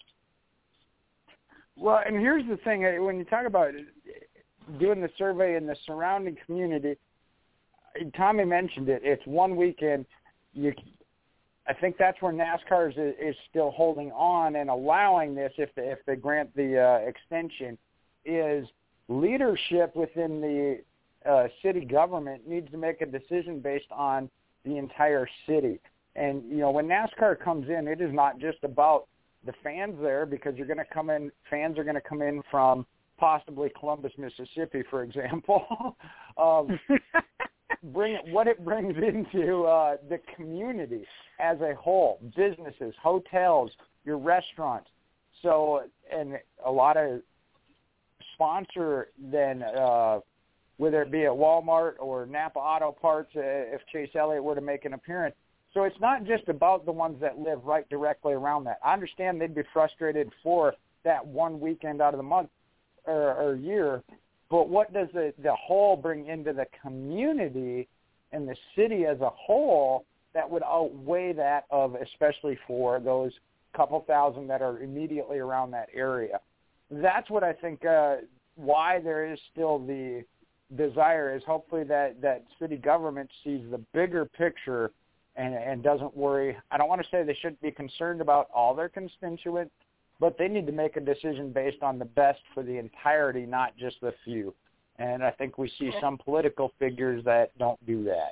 Well, and here's the thing. When you talk about doing the survey in the surrounding community, Tommy mentioned it. It's one weekend. You, I think that's where NASCAR is, is still holding on and allowing this, if they, if they grant the uh, extension, is leadership within the uh, city government needs to make a decision based on the entire city. And, you know, when NASCAR comes in, it is not just about the fans there, because you're going to come in, fans are going to come in from possibly Columbus, Mississippi, for example. um, bring it, what it brings into uh, the community as a whole, businesses, hotels, your restaurants. So, and a lot of sponsor then, uh, whether it be at Walmart or Napa Auto Parts, uh, if Chase Elliott were to make an appearance. So it's not just about the ones that live right directly around that. I understand they'd be frustrated for that one weekend out of the month or, or year, but what does the, the whole bring into the community and the city as a whole that would outweigh that of, especially for those couple thousand that are immediately around that area? That's what I think uh, why there is still the desire is hopefully that, that city government sees the bigger picture and, and doesn't worry. I don't want to say they shouldn't be concerned about all their constituents, but they need to make a decision based on the best for the entirety, not just the few. And I think we see some political figures that don't do that.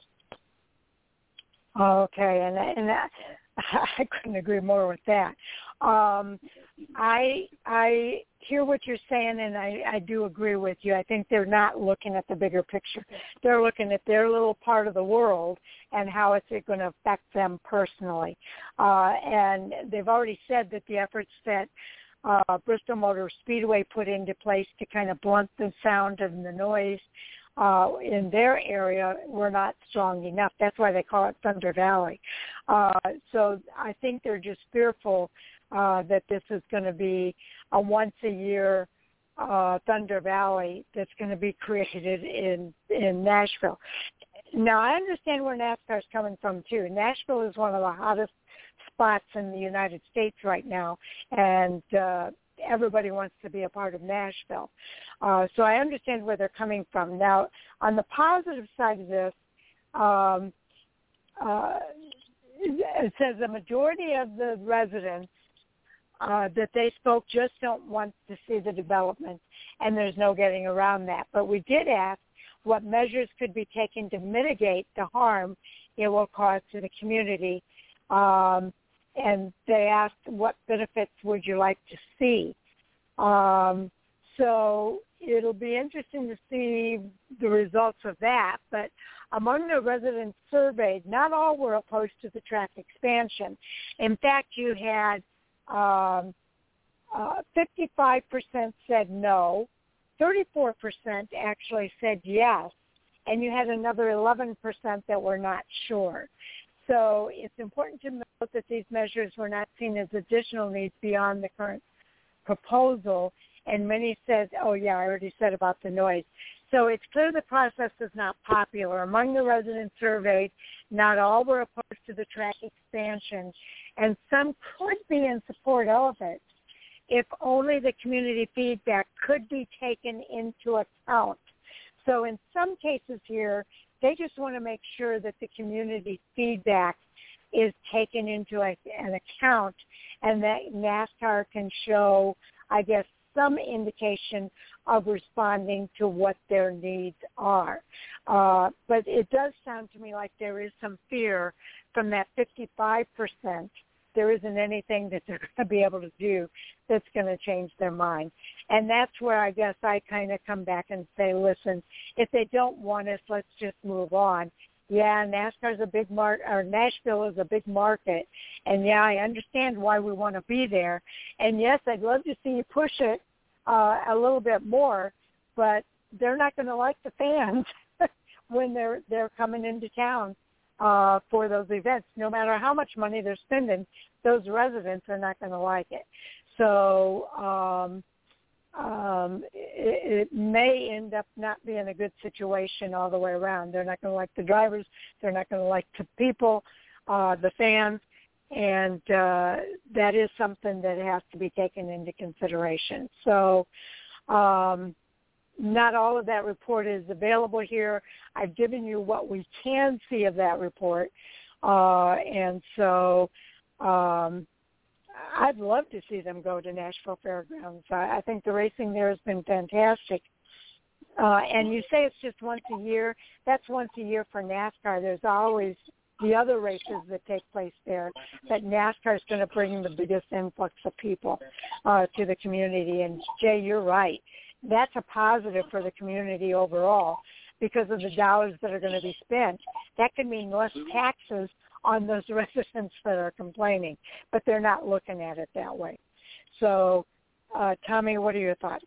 Okay, and and that, I couldn't agree more with that. Um, I I hear what you're saying, and I, I do agree with you. I think they're not looking at the bigger picture. They're looking at their little part of the world and how it's going to affect them personally. Uh, and they've already said that the efforts that uh, Bristol Motor Speedway put into place to kind of blunt the sound and the noise uh, in their area were not strong enough. That's why they call it Thunder Valley. Uh, so I think they're just fearful uh, that this is going to be a once-a-year uh, Thunder Valley that's going to be created in, in Nashville. Now, I understand where NASCAR is coming from, too. Nashville is one of the hottest spots in the United States right now, and uh, everybody wants to be a part of Nashville. Uh, so I understand where they're coming from. Now, on the positive side of this, um, uh, it says the majority of the residents uh, that they spoke just don't want to see the development, and there's no getting around that. But we did ask what measures could be taken to mitigate the harm it will cause to the community. Um, and they asked, what benefits would you like to see? Um, so it'll be interesting to see the results of that. But among the residents surveyed, not all were opposed to the track expansion. In fact, you had um, uh, fifty-five percent said no, thirty-four percent actually said yes, and you had another eleven percent that were not sure. So it's important to note that these measures were not seen as additional needs beyond the current proposal, and many said, oh, yeah, I already said about the noise. So it's clear the process is not popular. Among the residents surveyed, not all were opposed to the track expansion, and some could be in support of it if only the community feedback could be taken into account. So in some cases here, they just want to make sure that the community feedback is taken into a, an account, and that NASCAR can show, I guess, some indication of responding to what their needs are. Uh, but it does sound to me like there is some fear from that fifty-five percent. There isn't anything that they're going to be able to do that's going to change their mind. And that's where I guess I kind of come back and say, listen, if they don't want us, let's just move on. Yeah, NASCAR's a big market, or Nashville is a big market. And, yeah, I understand why we want to be there. And, yes, I'd love to see you push it uh, a little bit more, but they're not going to like the fans when they're they're coming into town. Uh, for those events, no matter how much money they're spending, those residents are not going to like it. So um, um, it, it may end up not being a good situation all the way around. They're not going to like the drivers. They're not going to like the people, uh, the fans, and uh, that is something that has to be taken into consideration. So um not all of that report is available here. I've given you what we can see of that report. Uh, and so um, I'd love to see them go to Nashville Fairgrounds. I, I think the racing there has been fantastic. Uh, and you say it's just once a year. That's once a year for NASCAR. There's always the other races that take place there. But NASCAR is going to bring the biggest influx of people uh, to the community. And, Jay, you're right. That's a positive for the community overall because of the dollars that are going to be spent. That could mean less taxes on those residents that are complaining, but they're not looking at it that way. So, uh, Tommy, what are your thoughts?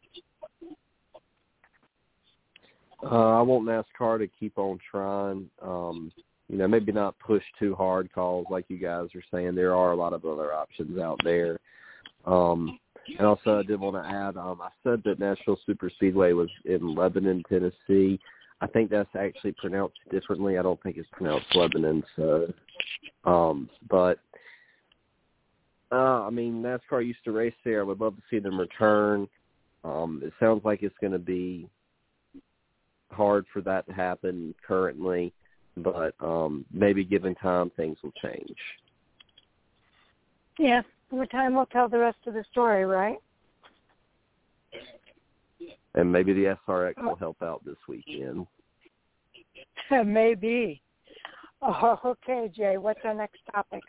Uh, I want NASCAR to keep on trying. Um, you know, maybe not push too hard calls like you guys are saying. There are a lot of other options out there. Um, And also, I did want to add, um, I said that Nashville Superspeedway was in Lebanon, Tennessee. I think that's actually pronounced differently. I don't think it's pronounced Lebanon. So, um, but, uh, I mean, NASCAR used to race there. I would love to see them return. Um, it sounds like it's going to be hard for that to happen currently, but um, maybe given time, things will change. Yeah. More time will tell the rest of the story, right? And maybe the S R X will help out this weekend. Maybe. Oh, okay, Jay, what's our next topic?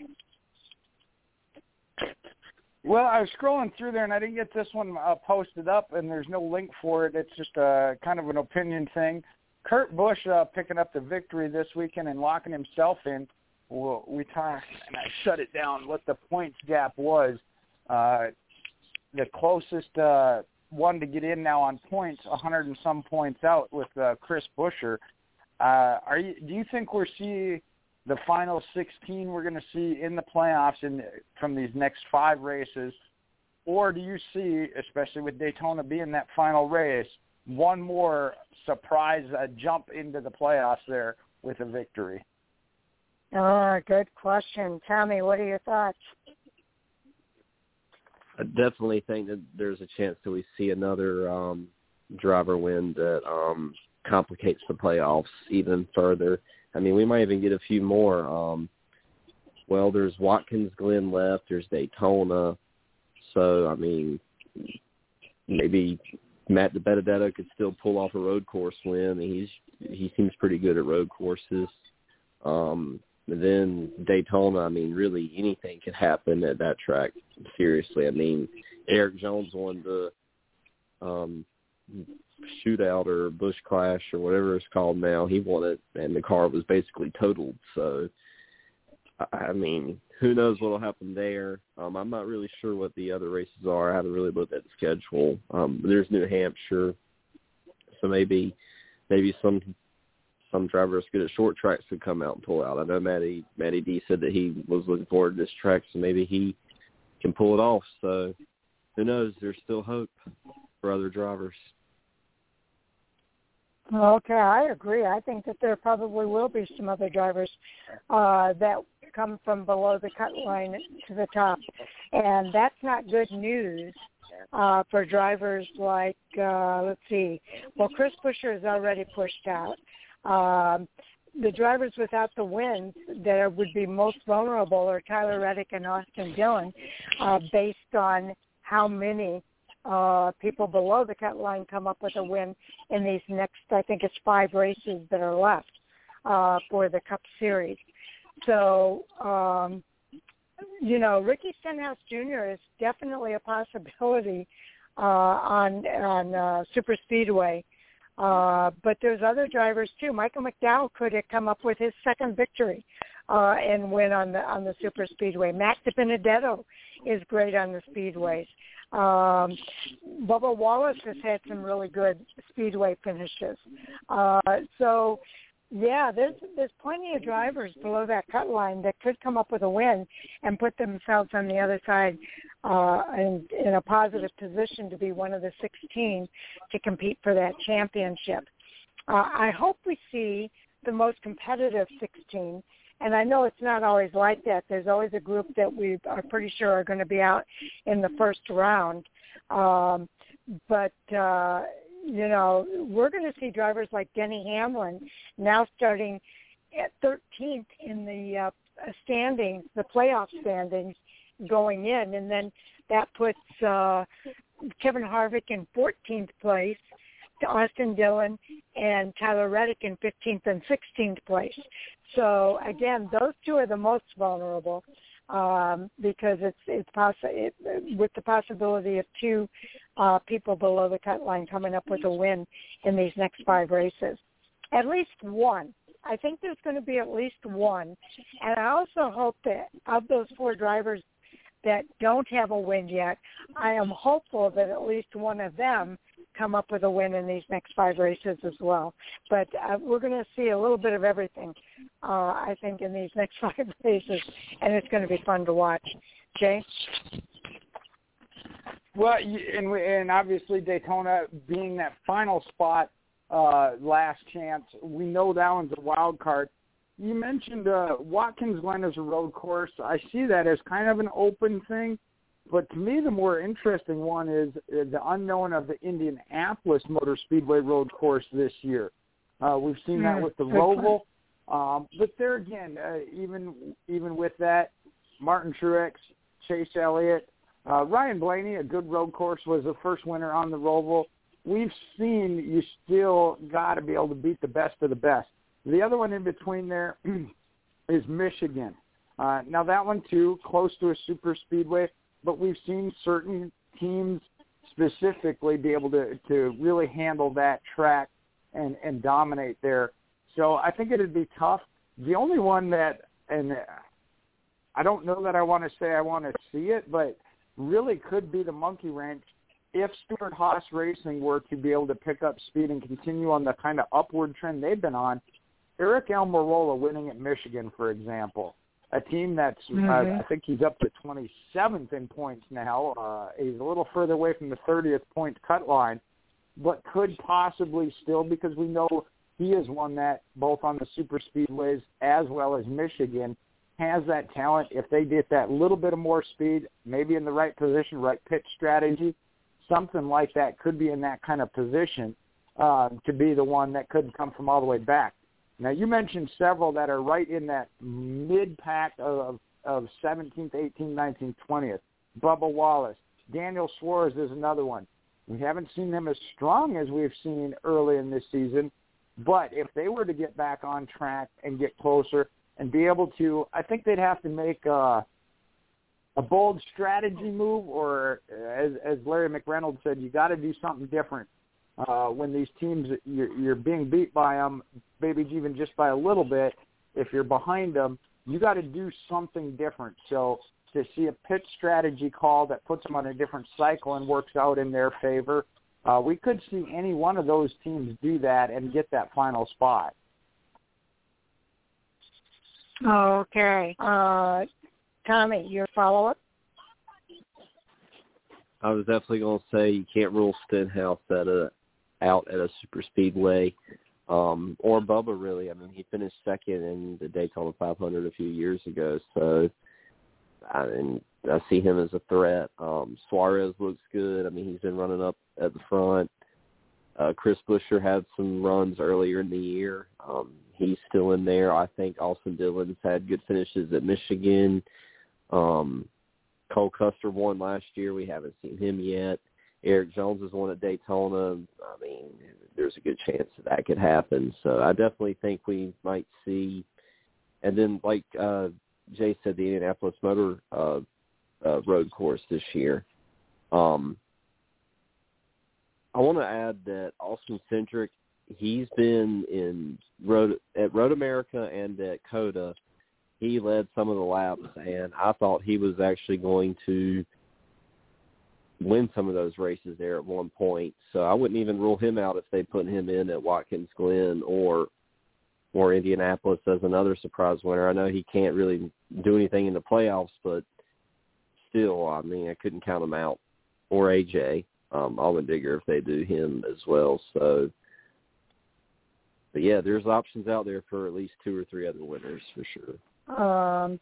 Well, I was scrolling through there, and I didn't get this one uh, posted up, and there's no link for it. It's just uh, kind of an opinion thing. Kurt Busch uh, picking up the victory this weekend and locking himself in. Well, we talked, and I shut it down, what the points gap was. Uh, the closest uh, one to get in now on points, one hundred and some points out with uh, Chris Buescher. Uh, are you? Do you think we're seeing the final sixteen we're going to see in the playoffs in, from these next five races, or do you see, especially with Daytona being that final race, one more surprise uh, jump into the playoffs there with a victory? Oh, good question. Tommy, what are your thoughts? I definitely think that there's a chance that we see another um, driver win that um, complicates the playoffs even further. I mean, we might even get a few more. Um, well, there's Watkins Glen left. There's Daytona. So, I mean, maybe Matt DiBenedetto could still pull off a road course win. He's he seems pretty good at road courses. Um, and then Daytona, I mean, really anything could happen at that track. Seriously, I mean, Eric Jones won the um, shootout or Busch Clash or whatever it's called now. He won it, and the car was basically totaled. So, I mean, who knows what will happen there. Um, I'm not really sure what the other races are. I haven't really looked at the schedule. Um, there's New Hampshire, so maybe maybe some some drivers good at short tracks could come out and pull out. I know Matty Matty D said that he was looking forward to this track, so maybe he can pull it off. So who knows? There's still hope for other drivers. Okay, I agree. I think that there probably will be some other drivers uh, that come from below the cut line to the top, and that's not good news uh, for drivers like, uh, let's see, well, Chris Buescher is already pushed out. Um, the drivers without the wins that would be most vulnerable are Tyler Reddick and Austin Dillon, uh, based on how many Uh, people below the cut line come up with a win in these next, I think it's five races that are left uh, for the Cup Series. So, um, you know, Ricky Stenhouse Junior is definitely a possibility uh, on on uh, Super Speedway. Uh, but there's other drivers too. Michael McDowell could have come up with his second victory uh, and win on the on the Super Speedway. Matt DiBenedetto is great on the speedways. Um, Bubba Wallace has had some really good speedway finishes. Uh, so, yeah, there's there's plenty of drivers below that cut line that could come up with a win and put themselves on the other side uh, in, in a positive position to be one of the sixteen to compete for that championship. Uh, I hope we see the most competitive sixteen. And I know it's not always like that. There's always a group that we are pretty sure are going to be out in the first round. Um, but, uh, you know, we're going to see drivers like Denny Hamlin now starting at thirteenth in the uh, standings, the playoff standings going in. And then that puts uh, Kevin Harvick in fourteenth place, Austin Dillon and Tyler Reddick in fifteenth and sixteenth place. So again, those two are the most vulnerable um, because it's it's possi- it, with the possibility of two uh, people below the cut line coming up with a win in these next five races. At least one. I think there's going to be at least one. And I also hope that of those four drivers that don't have a win yet, I am hopeful that at least one of them come up with a win in these next five races as well. But uh, we're going to see a little bit of everything, uh, I think, in these next five races, and it's going to be fun to watch. Jay? Well, and, and obviously Daytona being that final spot, uh, last chance, we know that one's a wild card. You mentioned uh, Watkins Glen as a road course. I see that as kind of an open thing. But to me, the more interesting one is the unknown of the Indianapolis Motor Speedway road course this year. Uh, we've seen that with the Roval. Um, but there again, uh, even even with that, Martin Truex, Chase Elliott, uh, Ryan Blaney, a good road course, was the first winner on the Roval. We've seen you still got to be able to beat the best of the best. The other one in between there is Michigan. Uh, now that one, too, close to a super speedway. But we've seen certain teams specifically be able to, to really handle that track and, and dominate there. So I think it would be tough. The only one that, and I don't know that I want to say I want to see it, but really could be the Monkey Wrench if Stewart Haas Racing were to be able to pick up speed and continue on the kind of upward trend they've been on. Eric Almirola winning at Michigan, for example. A team that's, mm-hmm. uh, I think he's up to twenty-seventh in points now. Uh, he's a little further away from the thirtieth point cut line, but could possibly still, because we know he is one that, both on the super speedways as well as Michigan, has that talent. If they get that little bit of more speed, maybe in the right position, right pitch strategy, something like that could be in that kind of position uh, to be the one that could come from all the way back. Now, you mentioned several that are right in that mid-pack of, of seventeenth, eighteenth, nineteenth, twentieth. Bubba Wallace. Daniel Suarez is another one. We haven't seen them as strong as we've seen early in this season, but if they were to get back on track and get closer and be able to, I think they'd have to make a, a bold strategy move, or as, as Larry McReynolds said, you got to do something different uh, when these teams, you're, you're being beat by them, maybe even just by a little bit. If you're behind them, you got to do something different. So to see a pitch strategy call that puts them on a different cycle and works out in their favor, uh, we could see any one of those teams do that and get that final spot. Okay. Uh, Tommy, your follow-up? I was definitely going to say you can't rule Stenhouse at a, out at a super speedway, um, or Bubba, really. I mean, he finished second in the Daytona five hundred a few years ago, so I mean, I see him as a threat. Um, Suarez looks good. I mean, he's been running up at the front. Uh, Chris Buescher had some runs earlier in the year. Um, he's still in there. I think Austin Dillon's had good finishes at Michigan. Um, Cole Custer won last year. We haven't seen him yet. Eric Jones has won at Daytona. I mean, there's a good chance that that could happen. So I definitely think we might see. And then, like uh, Jay said, the Indianapolis Motor uh, uh, Road Course this year. Um, I want to add that Austin Cindric, he's been in Road at Road America and at COTA. He led some of the laps, and I thought he was actually going to win some of those races there at one point. So I wouldn't even rule him out if they put him in at Watkins Glen or or Indianapolis as another surprise winner. I know he can't really do anything in the playoffs, but still, I mean, I couldn't count him out. Or A J um, Allmendinger if they do him as well. So, but yeah, there's options out there for at least two or three other winners for sure. Um,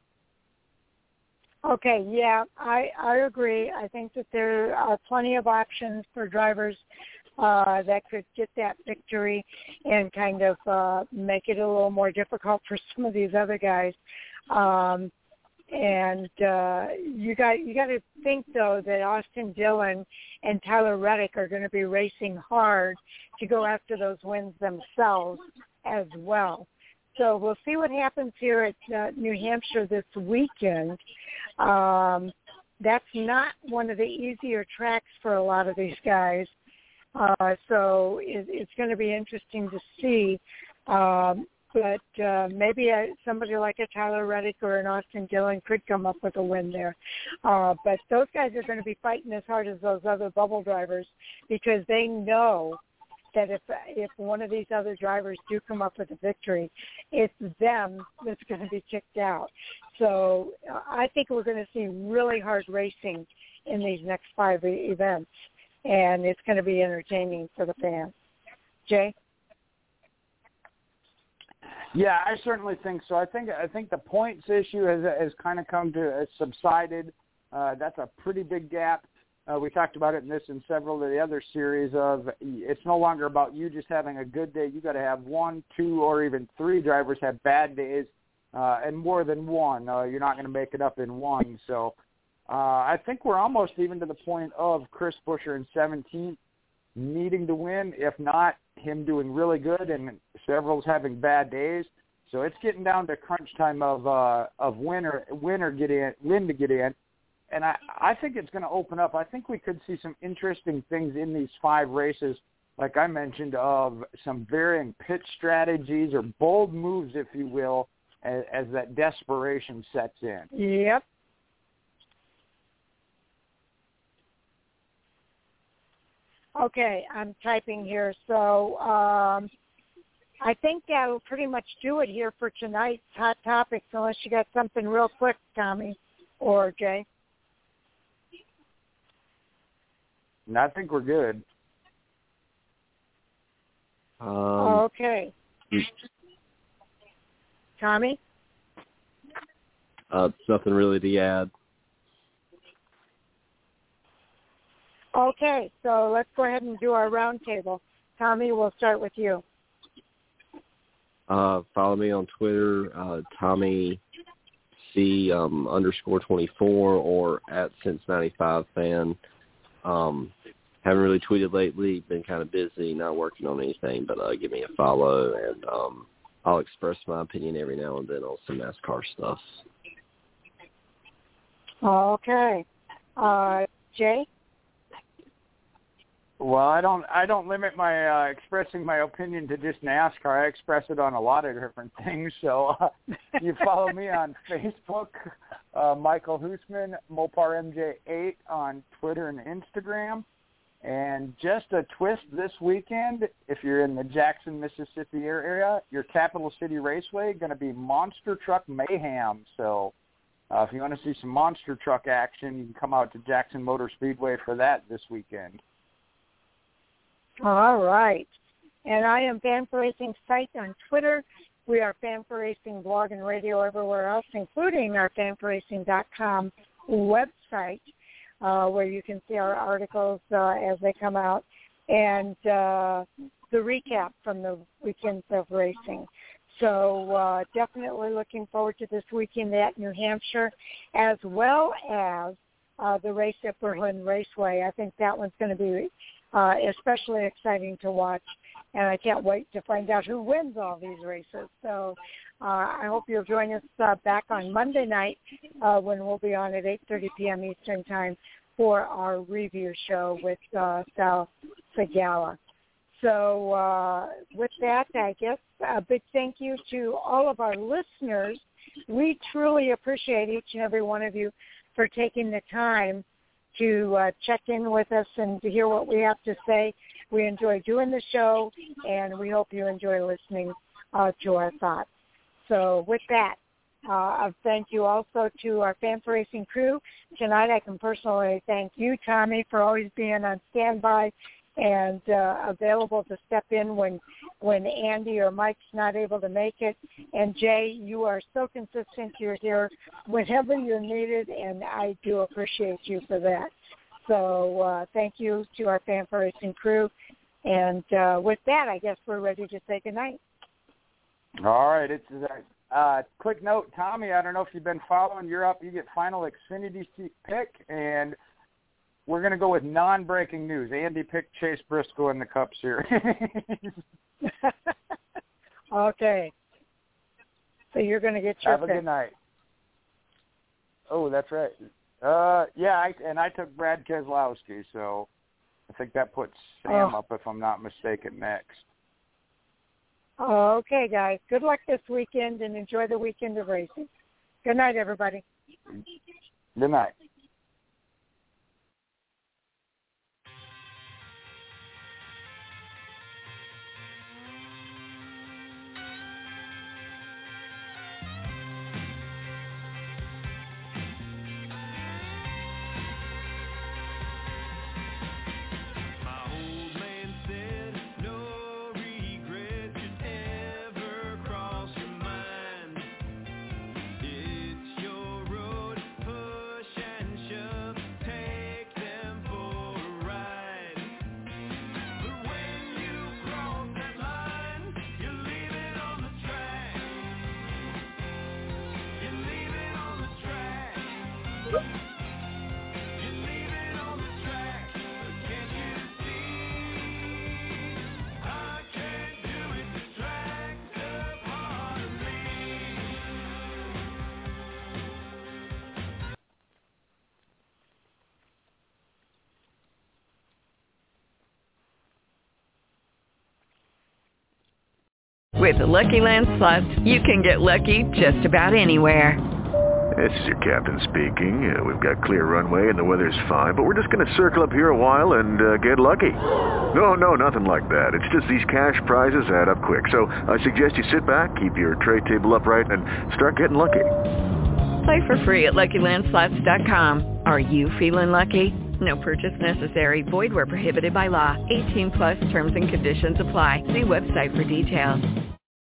okay, yeah, I, I agree. I think that there are plenty of options for drivers uh, that could get that victory and kind of uh, make it a little more difficult for some of these other guys. Um, and uh, you got you got to think, though, that Austin Dillon and Tyler Reddick are going to be racing hard to go after those wins themselves as well. So we'll see what happens here at uh, New Hampshire this weekend. Um, that's not one of the easier tracks for a lot of these guys. Uh, so it, it's going to be interesting to see. Um, but uh, maybe a, somebody like a Tyler Reddick or an Austin Dillon could come up with a win there. Uh, but those guys are going to be fighting as hard as those other bubble drivers because they know that if if one of these other drivers do come up with a victory, it's them that's going to be kicked out. So uh, I think we're going to see really hard racing in these next five e- events, and it's going to be entertaining for the fans. Jay? Yeah, I certainly think so. I think I think the points issue has has kind of come to has subsided. Uh, that's a pretty big gap. Uh, we talked about it in this and several of the other series of it's no longer about you just having a good day. You got to have one, two, or even three drivers have bad days, uh, and more than one. Uh, you're not going to make it up in one. So uh, I think we're almost even to the point of Chris Buescher in seventeenth needing to win. If not, him doing really good and several's having bad days. So it's getting down to crunch time of uh, of winner winner get in, win to get in. And I, I think it's going to open up. I think we could see some interesting things in these five races, like I mentioned, of some varying pitch strategies or bold moves, if you will, as, as that desperation sets in. Yep. Okay, I'm typing here. So um, I think that will pretty much do it here for tonight's Hot Topics, unless you got something real quick, Tommy or Jay. And I think we're good. Um, okay. Tommy? Uh, nothing really to add. Okay, so let's go ahead and do our roundtable. Tommy, we'll start with you. Uh, follow me on Twitter, uh, Tommy C um, underscore twenty-four or at Since ninety-five fan. Um, haven't really tweeted lately. Been kind of busy, not working on anything. But uh, give me a follow, and um, I'll express my opinion every now and then on some NASCAR stuff. Okay, uh, Jay. Well, I don't I don't limit my uh, expressing my opinion to just NASCAR. I express it on a lot of different things. So uh, you follow me on Facebook, uh, Michael Hoosman, Mopar M J eight on Twitter and Instagram. And just a twist this weekend, if you're in the Jackson, Mississippi area, your Capital City Raceway going to be Monster Truck Mayhem. So uh, if you want to see some monster truck action, you can come out to Jackson Motor Speedway for that this weekend. All right. And I am Fan for Racing site on Twitter. We are Fan for Racing blog and radio everywhere else, including our fan for racing dot com website, uh, where you can see our articles uh, as they come out and uh, the recap from the weekends of racing. So uh, definitely looking forward to this weekend at New Hampshire, as well as uh, the race at Berlin Raceway. I think that one's going to be Uh, especially exciting to watch, and I can't wait to find out who wins all these races. So uh, I hope you'll join us uh, back on Monday night uh, when we'll be on at eight thirty p.m. Eastern Time for our review show with uh, Sal Segala. So uh, with that, I guess a big thank you to all of our listeners. We truly appreciate each and every one of you for taking the time to uh, check in with us and to hear what we have to say. We enjoy doing the show, and we hope you enjoy listening uh, to our thoughts. So with that, uh, thank you also to our Fan for Racing crew. Tonight I can personally thank you, Tommy, for always being on standby and uh, available to step in when when Andy or Mike's not able to make it. And Jay, you are so consistent. You're here whenever you're needed, and I do appreciate you for that. So uh, thank you to our Fan for Racing crew. And uh, with that, I guess we're ready to say goodnight. All right. It's a uh, quick note, Tommy, I don't know if you've been following. You're up. You get final Xfinity pick, and we're going to go with non-breaking news. Andy picked Chase Briscoe in the Cup Series. Okay. So you're going to get your Have pick. a good night. Oh, that's right. Uh, yeah, I, and I took Brad Keselowski, so I think that puts Sam oh. up, if I'm not mistaken, next. Okay, guys. Good luck this weekend, and enjoy the weekend of racing. Good night, everybody. Good night. With the Lucky Land Slots, you can get lucky just about anywhere. This is your captain speaking. Uh, we've got clear runway and the weather's fine, but we're just going to circle up here a while and uh, get lucky. No, no, nothing like that. It's just these cash prizes add up quick. So I suggest you sit back, keep your tray table upright, and start getting lucky. Play for free at Lucky Land Slots dot com. Are you feeling lucky? No purchase necessary. Void where prohibited by law. eighteen plus terms and conditions apply. See website for details.